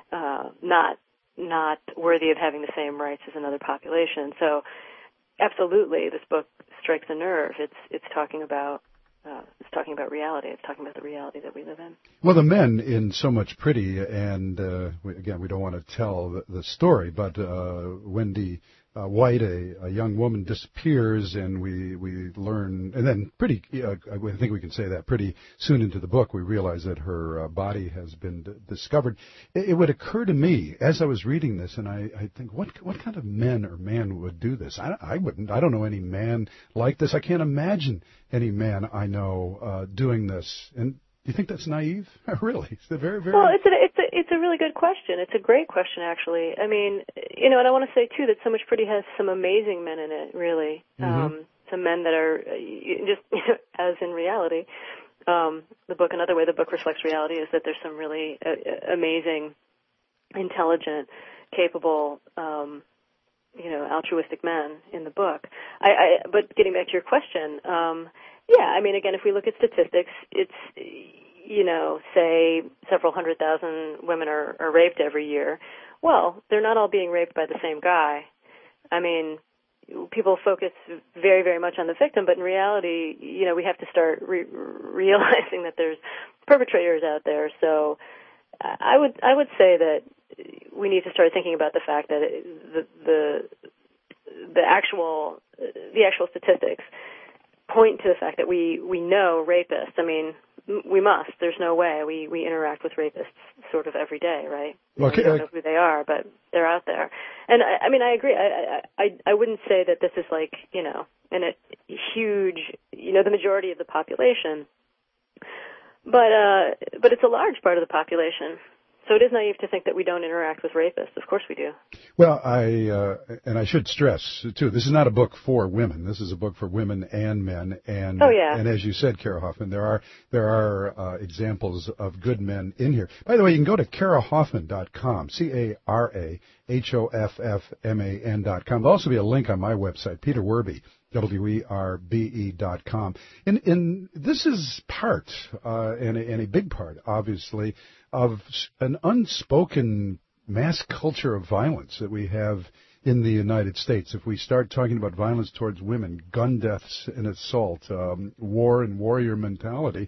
not worthy of having the same rights as another population. So, absolutely, this book strikes a nerve. It's talking about reality. It's talking about the reality that we live in. Well, the men in So Much Pretty, and again, we don't want to tell the story, but Wendy White, a young woman, disappears, and we learn, and then I think we can say that pretty soon into the book, we realize that her body has been discovered. It would occur to me as I was reading this, and I think, what kind of man would do this? I wouldn't. I don't know any man like this. I can't imagine any man I know doing this. And do you think that's naive? Really? It's very, very. Well, it's a really good question. It's a great question, actually. I mean, and I want to say too that So Much Pretty has some amazing men in it. Really, some men that are just as in reality, the book, another way the book reflects reality is that there's some really amazing, intelligent, capable, altruistic men in the book. But getting back to your question, again, if we look at statistics, it's, say several 100,000 women are raped every year. Well, they're not all being raped by the same guy. I mean, people focus very, very much on the victim, but in reality, we have to start realizing that there's perpetrators out there. So I would say that we need to start thinking about the fact that the actual statistics point to the fact that we know rapists. I mean, we must. There's no way. We interact with rapists sort of every day, right? We don't know who they are, but they're out there. And I agree. I wouldn't say that this is like, in a huge, the majority of the population, but it's a large part of the population. So it is naive to think that we don't interact with rapists. Of course we do. Well, I should stress, too, this is not a book for women. This is a book for women and men. And, and as you said, Kara Hoffman, there are examples of good men in here. By the way, you can go to KaraHoffman.com, CaraHoffman.com. There'll also be a link on my website, Peter Werbe, WERBE.com. And this is part, and a big part, obviously, of an unspoken mass culture of violence that we have in the United States. If we start talking about violence towards women, gun deaths and assault, war and warrior mentality,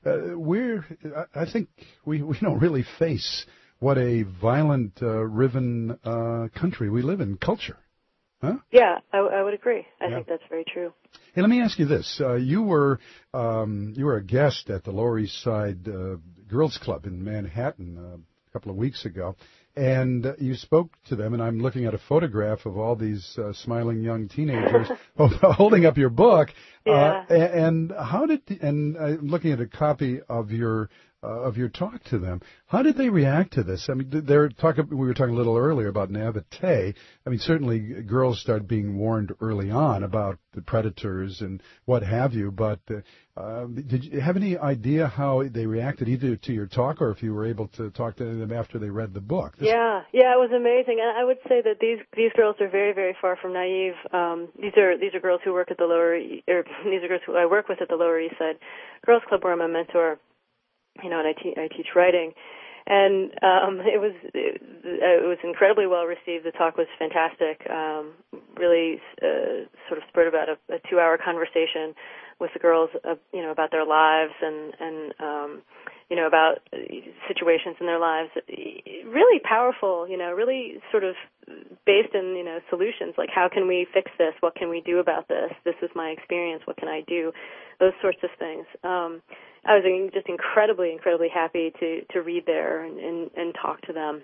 I think we don't really face what a violent, riven country we live in, culture. Huh? Yeah, I would agree. I think that's very true. Hey, let me ask you this: you were a guest at the Lower East Side Girls Club in Manhattan a couple of weeks ago, and you spoke to them. And I'm looking at a photograph of all these smiling young teenagers holding up your book. Yeah. And I'm looking at a copy of your talk to them. How did they react to this? I mean, we were talking a little earlier about naivete. I mean, certainly girls start being warned early on about the predators and what have you, but did you have any idea how they reacted either to your talk or if you were able to talk to them after they read the book? Yeah, it was amazing. And I would say that these girls are very, very far from naive. These are girls who work at the these are girls who I work with at the Lower East Side Girls Club, where I'm a mentor. And I teach writing, and it was incredibly well received. The talk was fantastic. Really, sort of spurred about a 2-hour conversation with the girls, about their lives and about situations in their lives. Really powerful, really sort of based in solutions like how can we fix this? What can we do about this? This is my experience. What can I do? Those sorts of things. I was just incredibly, incredibly happy to read there and talk to them.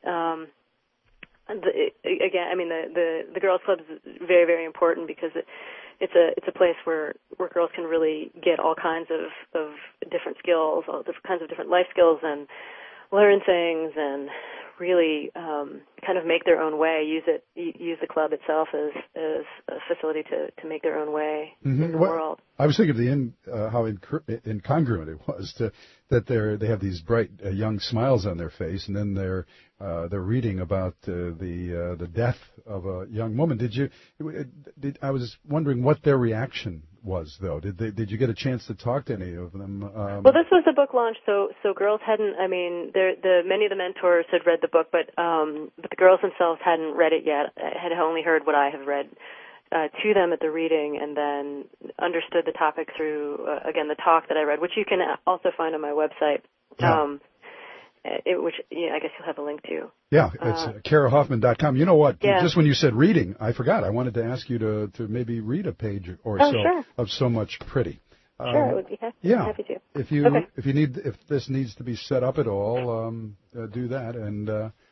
Again, I mean, the Girls Club is very, very important because it's a place where girls can really get all kinds of different skills, all different kinds of different life skills, and learn things and really kind of make their own way. Use the club itself as a facility to make their own way in the world. I was thinking of how incongruent it was that they have these bright young smiles on their face, and then they're reading about the death of a young woman. I was wondering what their reaction was, though. Did you get a chance to talk to any of them? Well, this was the book launch, so girls hadn't. I mean, many of the mentors had read the book, but the girls themselves hadn't read it yet. Had only heard what I have read to them at the reading, and then understood the topic through again the talk that I read, which you can also find on my website. Which I guess you'll have a link to. Yeah, it's KaraHoffman.com. You know what? Yeah. Just when you said reading, I forgot. I wanted to ask you to maybe read a page or so sure. of So Much Pretty. Sure, I would be happy to. If this needs to be set up at all, do that. And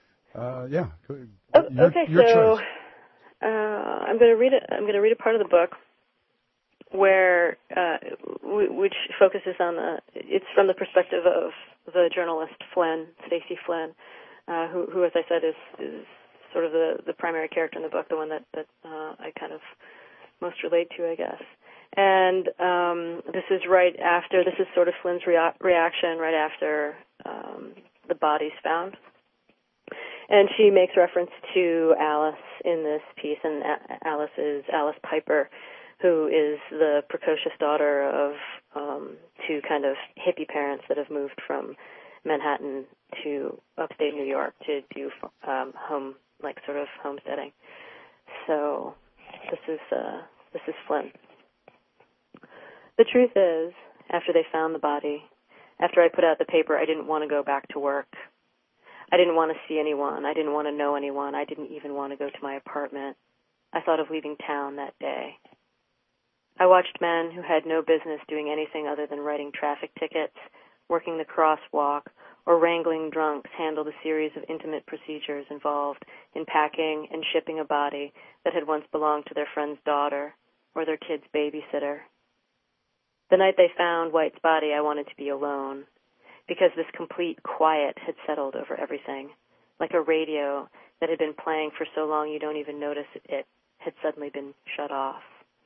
your choice. I'm going to read it. I'm going to read a part of the book where which focuses on it's from the perspective of the journalist Stacy Flynn, who, as I said, is sort of the primary character in the book, the one that I kind of most relate to, I guess. And this is sort of Flynn's reaction right after the body's found. And she makes reference to Alice in this piece, and Alice is Alice Piper, who is the precocious daughter of two kind of hippie parents that have moved from Manhattan to upstate New York to do sort of homesteading. So this is Flynn. The truth is, after they found the body, after I put out the paper, I didn't want to go back to work. I didn't want to see anyone. I didn't want to know anyone. I didn't even want to go to my apartment. I thought of leaving town that day. I watched men who had no business doing anything other than writing traffic tickets, working the crosswalk, or wrangling drunks handle the series of intimate procedures involved in packing and shipping a body that had once belonged to their friend's daughter or their kid's babysitter. The night they found White's body, I wanted to be alone, because this complete quiet had settled over everything, like a radio that had been playing for so long you don't even notice it had suddenly been shut off.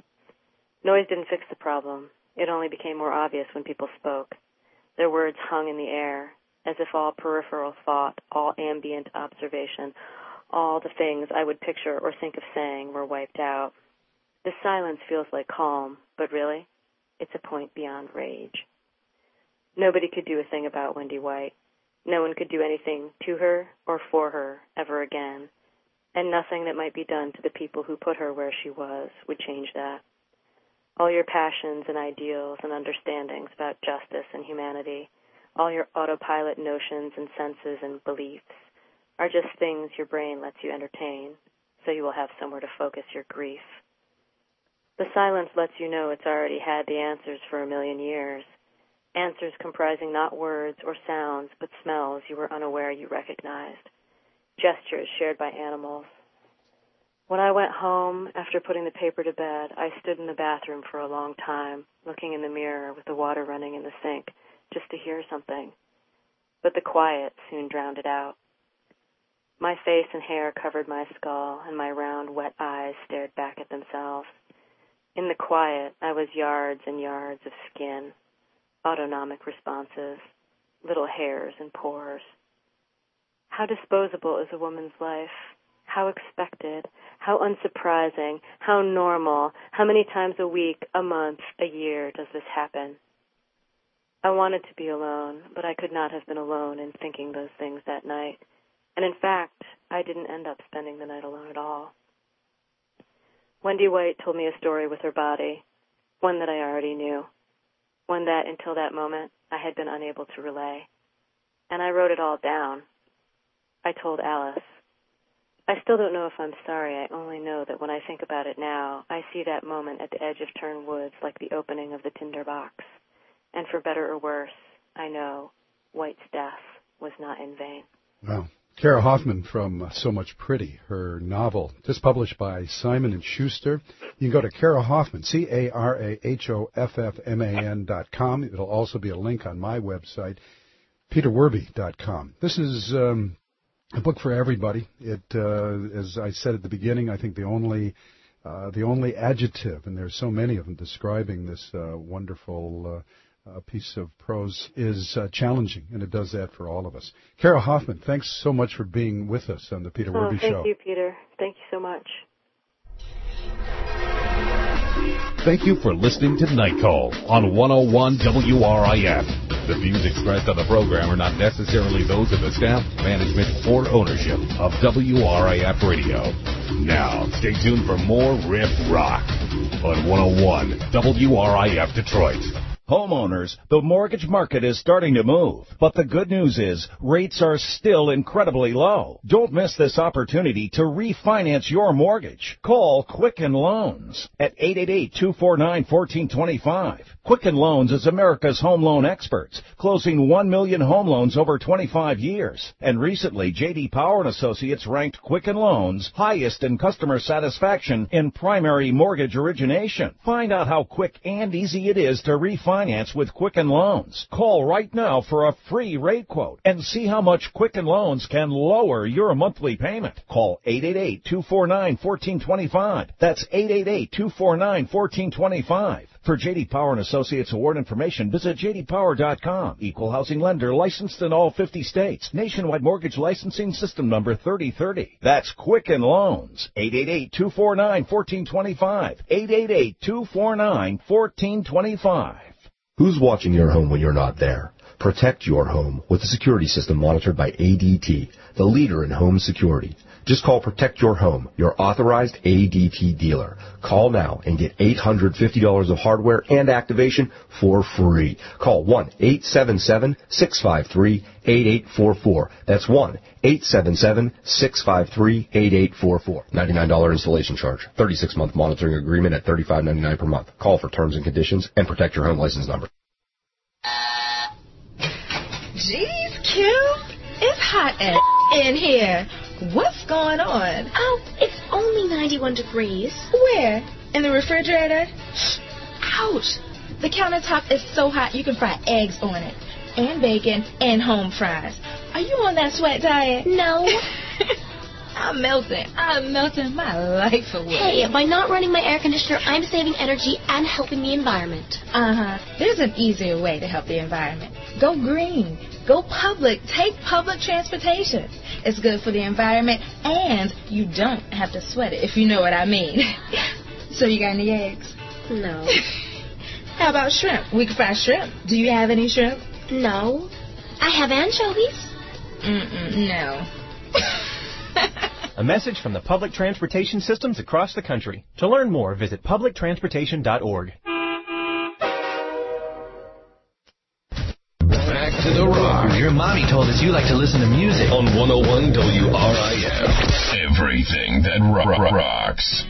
Noise didn't fix the problem. It only became more obvious when people spoke. Their words hung in the air, as if all peripheral thought, all ambient observation, all the things I would picture or think of saying were wiped out. This silence feels like calm, but really, it's a point beyond rage. Nobody could do a thing about Wendy White. No one could do anything to her or for her ever again, and nothing that might be done to the people who put her where she was would change that. All your passions and ideals and understandings about justice and humanity, all your autopilot notions and senses and beliefs are just things your brain lets you entertain, so you will have somewhere to focus your grief. The silence lets you know it's already had the answers for 1,000,000 years, answers comprising not words or sounds, but smells you were unaware you recognized, gestures shared by animals. When I went home after putting the paper to bed, I stood in the bathroom for a long time, looking in the mirror with the water running in the sink, just to hear something. But the quiet soon drowned it out. My face and hair covered my skull, and my round, wet eyes stared back at themselves. In the quiet, I was yards and yards of skin, autonomic responses, little hairs and pores. How disposable is a woman's life? How expected, how unsurprising, how normal, how many times a week, a month, a year does this happen? I wanted to be alone, but I could not have been alone in thinking those things that night. And in fact, I didn't end up spending the night alone at all. Wendy White told me a story with her body, one that I already knew, one that, until that moment, I had been unable to relay. And I wrote it all down. I told Alice. I still don't know if I'm sorry. I only know that when I think about it now, I see that moment at the edge of Tern Woods like the opening of the tinder box. And for better or worse, I know White's death was not in vain. Wow. Kara Hoffman from So Much Pretty, her novel, just published by Simon & Schuster. You can go to Kara Hoffman, CaraHoffman.com. It'll also be a link on my website, peterwerby.com. This is a book for everybody. It, as I said at the beginning, I think the only adjective, and there's so many of them describing this wonderful piece of prose, is challenging, and it does that for all of us. Kara Hoffman, thanks so much for being with us on the Peter Werby Show. Thank you, Peter. Thank you so much. Thank you for listening to Night Call on 101 WRIF. The views expressed on the program are not necessarily those of the staff, management, or ownership of WRIF Radio. Now, stay tuned for more Riff Rock on 101 WRIF Detroit. Homeowners, the mortgage market is starting to move, but the good news is rates are still incredibly low. Don't miss this opportunity to refinance your mortgage. Call Quicken Loans at 888-249-1425. Quicken Loans is America's home loan experts, closing 1 million home loans over 25 years. And recently, J.D. Power & Associates ranked Quicken Loans highest in customer satisfaction in primary mortgage origination. Find out how quick and easy it is to refinance with Quicken Loans. Call right now for a free rate quote and see how much Quicken Loans can lower your monthly payment. Call 888-249-1425. That's 888-249-1425. For J.D. Power and Associates Award information, visit jdpower.com. Equal housing lender, licensed in all 50 states. Nationwide mortgage licensing system number 3030. That's Quicken Loans. 888-249-1425. 888-249-1425. Who's watching your home when you're not there? Protect your home with a security system monitored by ADT, the leader in home security. Just call Protect Your Home, your authorized ADT dealer. Call now and get $850 of hardware and activation for free. Call 1-877-653-8844. That's 1-877-653-8844. $99 installation charge. 36-month monitoring agreement at $35.99 per month. Call for terms and conditions and Protect Your Home license number. Jeez, Kim, it's hot as in here. What's going on? Oh, it's only 91 degrees. Where? In the refrigerator? Ouch. The countertop is so hot you can fry eggs on it. And bacon and home fries. Are you on that sweat diet? No. I'm melting my life away. Hey, by not running my air conditioner, I'm saving energy and helping the environment. There's an easier way to help the environment. Go green. Go public. Take public transportation. It's good for the environment, and you don't have to sweat it, if you know what I mean. So you got any eggs? No. How about shrimp? We can fry shrimp. Do you have any shrimp? No. I have anchovies. No. A message from the public transportation systems across the country. To learn more, visit publictransportation.org. Back to the rock. Your mommy told us you like to listen to music. On 101 WRIF. Everything that rocks.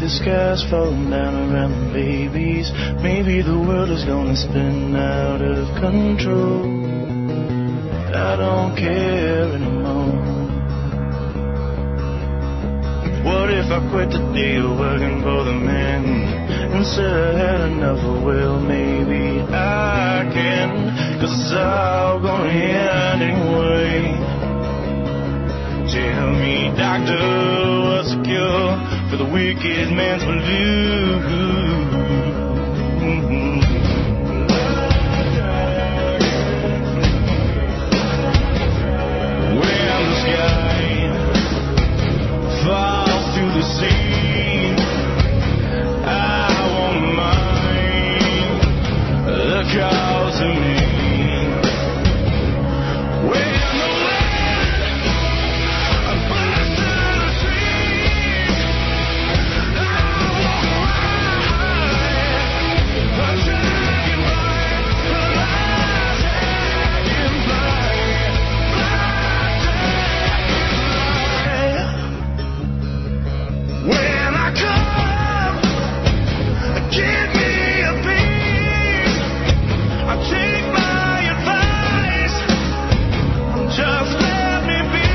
the sky's falling down around the babies. Maybe the world is gonna spin out of control. I don't care anymore. What if I quit the deal working for the man and said I had enough? Well, maybe I can, 'cause it's all gonna end anyway. Tell me, doctor, what's the cure for the wicked man's blues? When the sky falls to the sea, I won't mind the cause of me. When the wind blows to the trees, I won't ride a dragon fly, when I come, give me a piece. I'll take my advice. Just let me be.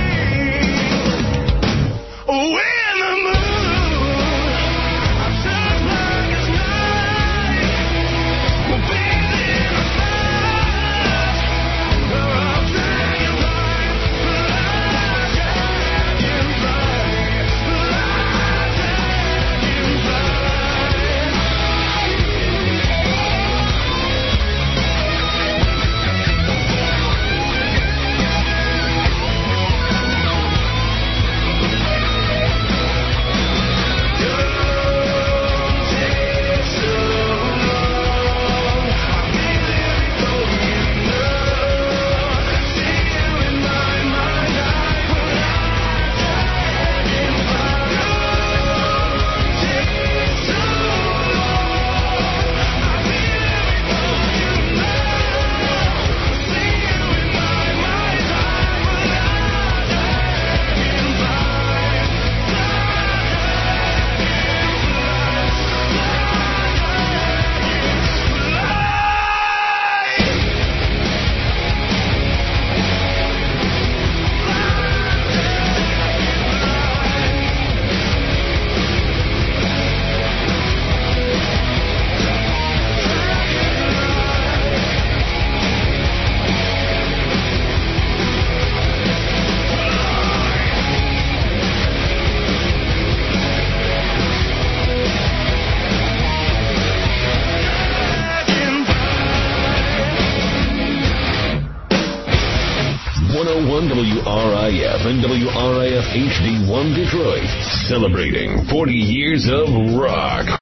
When the moon shines like it's night, we'll be in the stars. I'll dragonfly, WRIF and WRIF HD1 Detroit, celebrating 40 years of rock.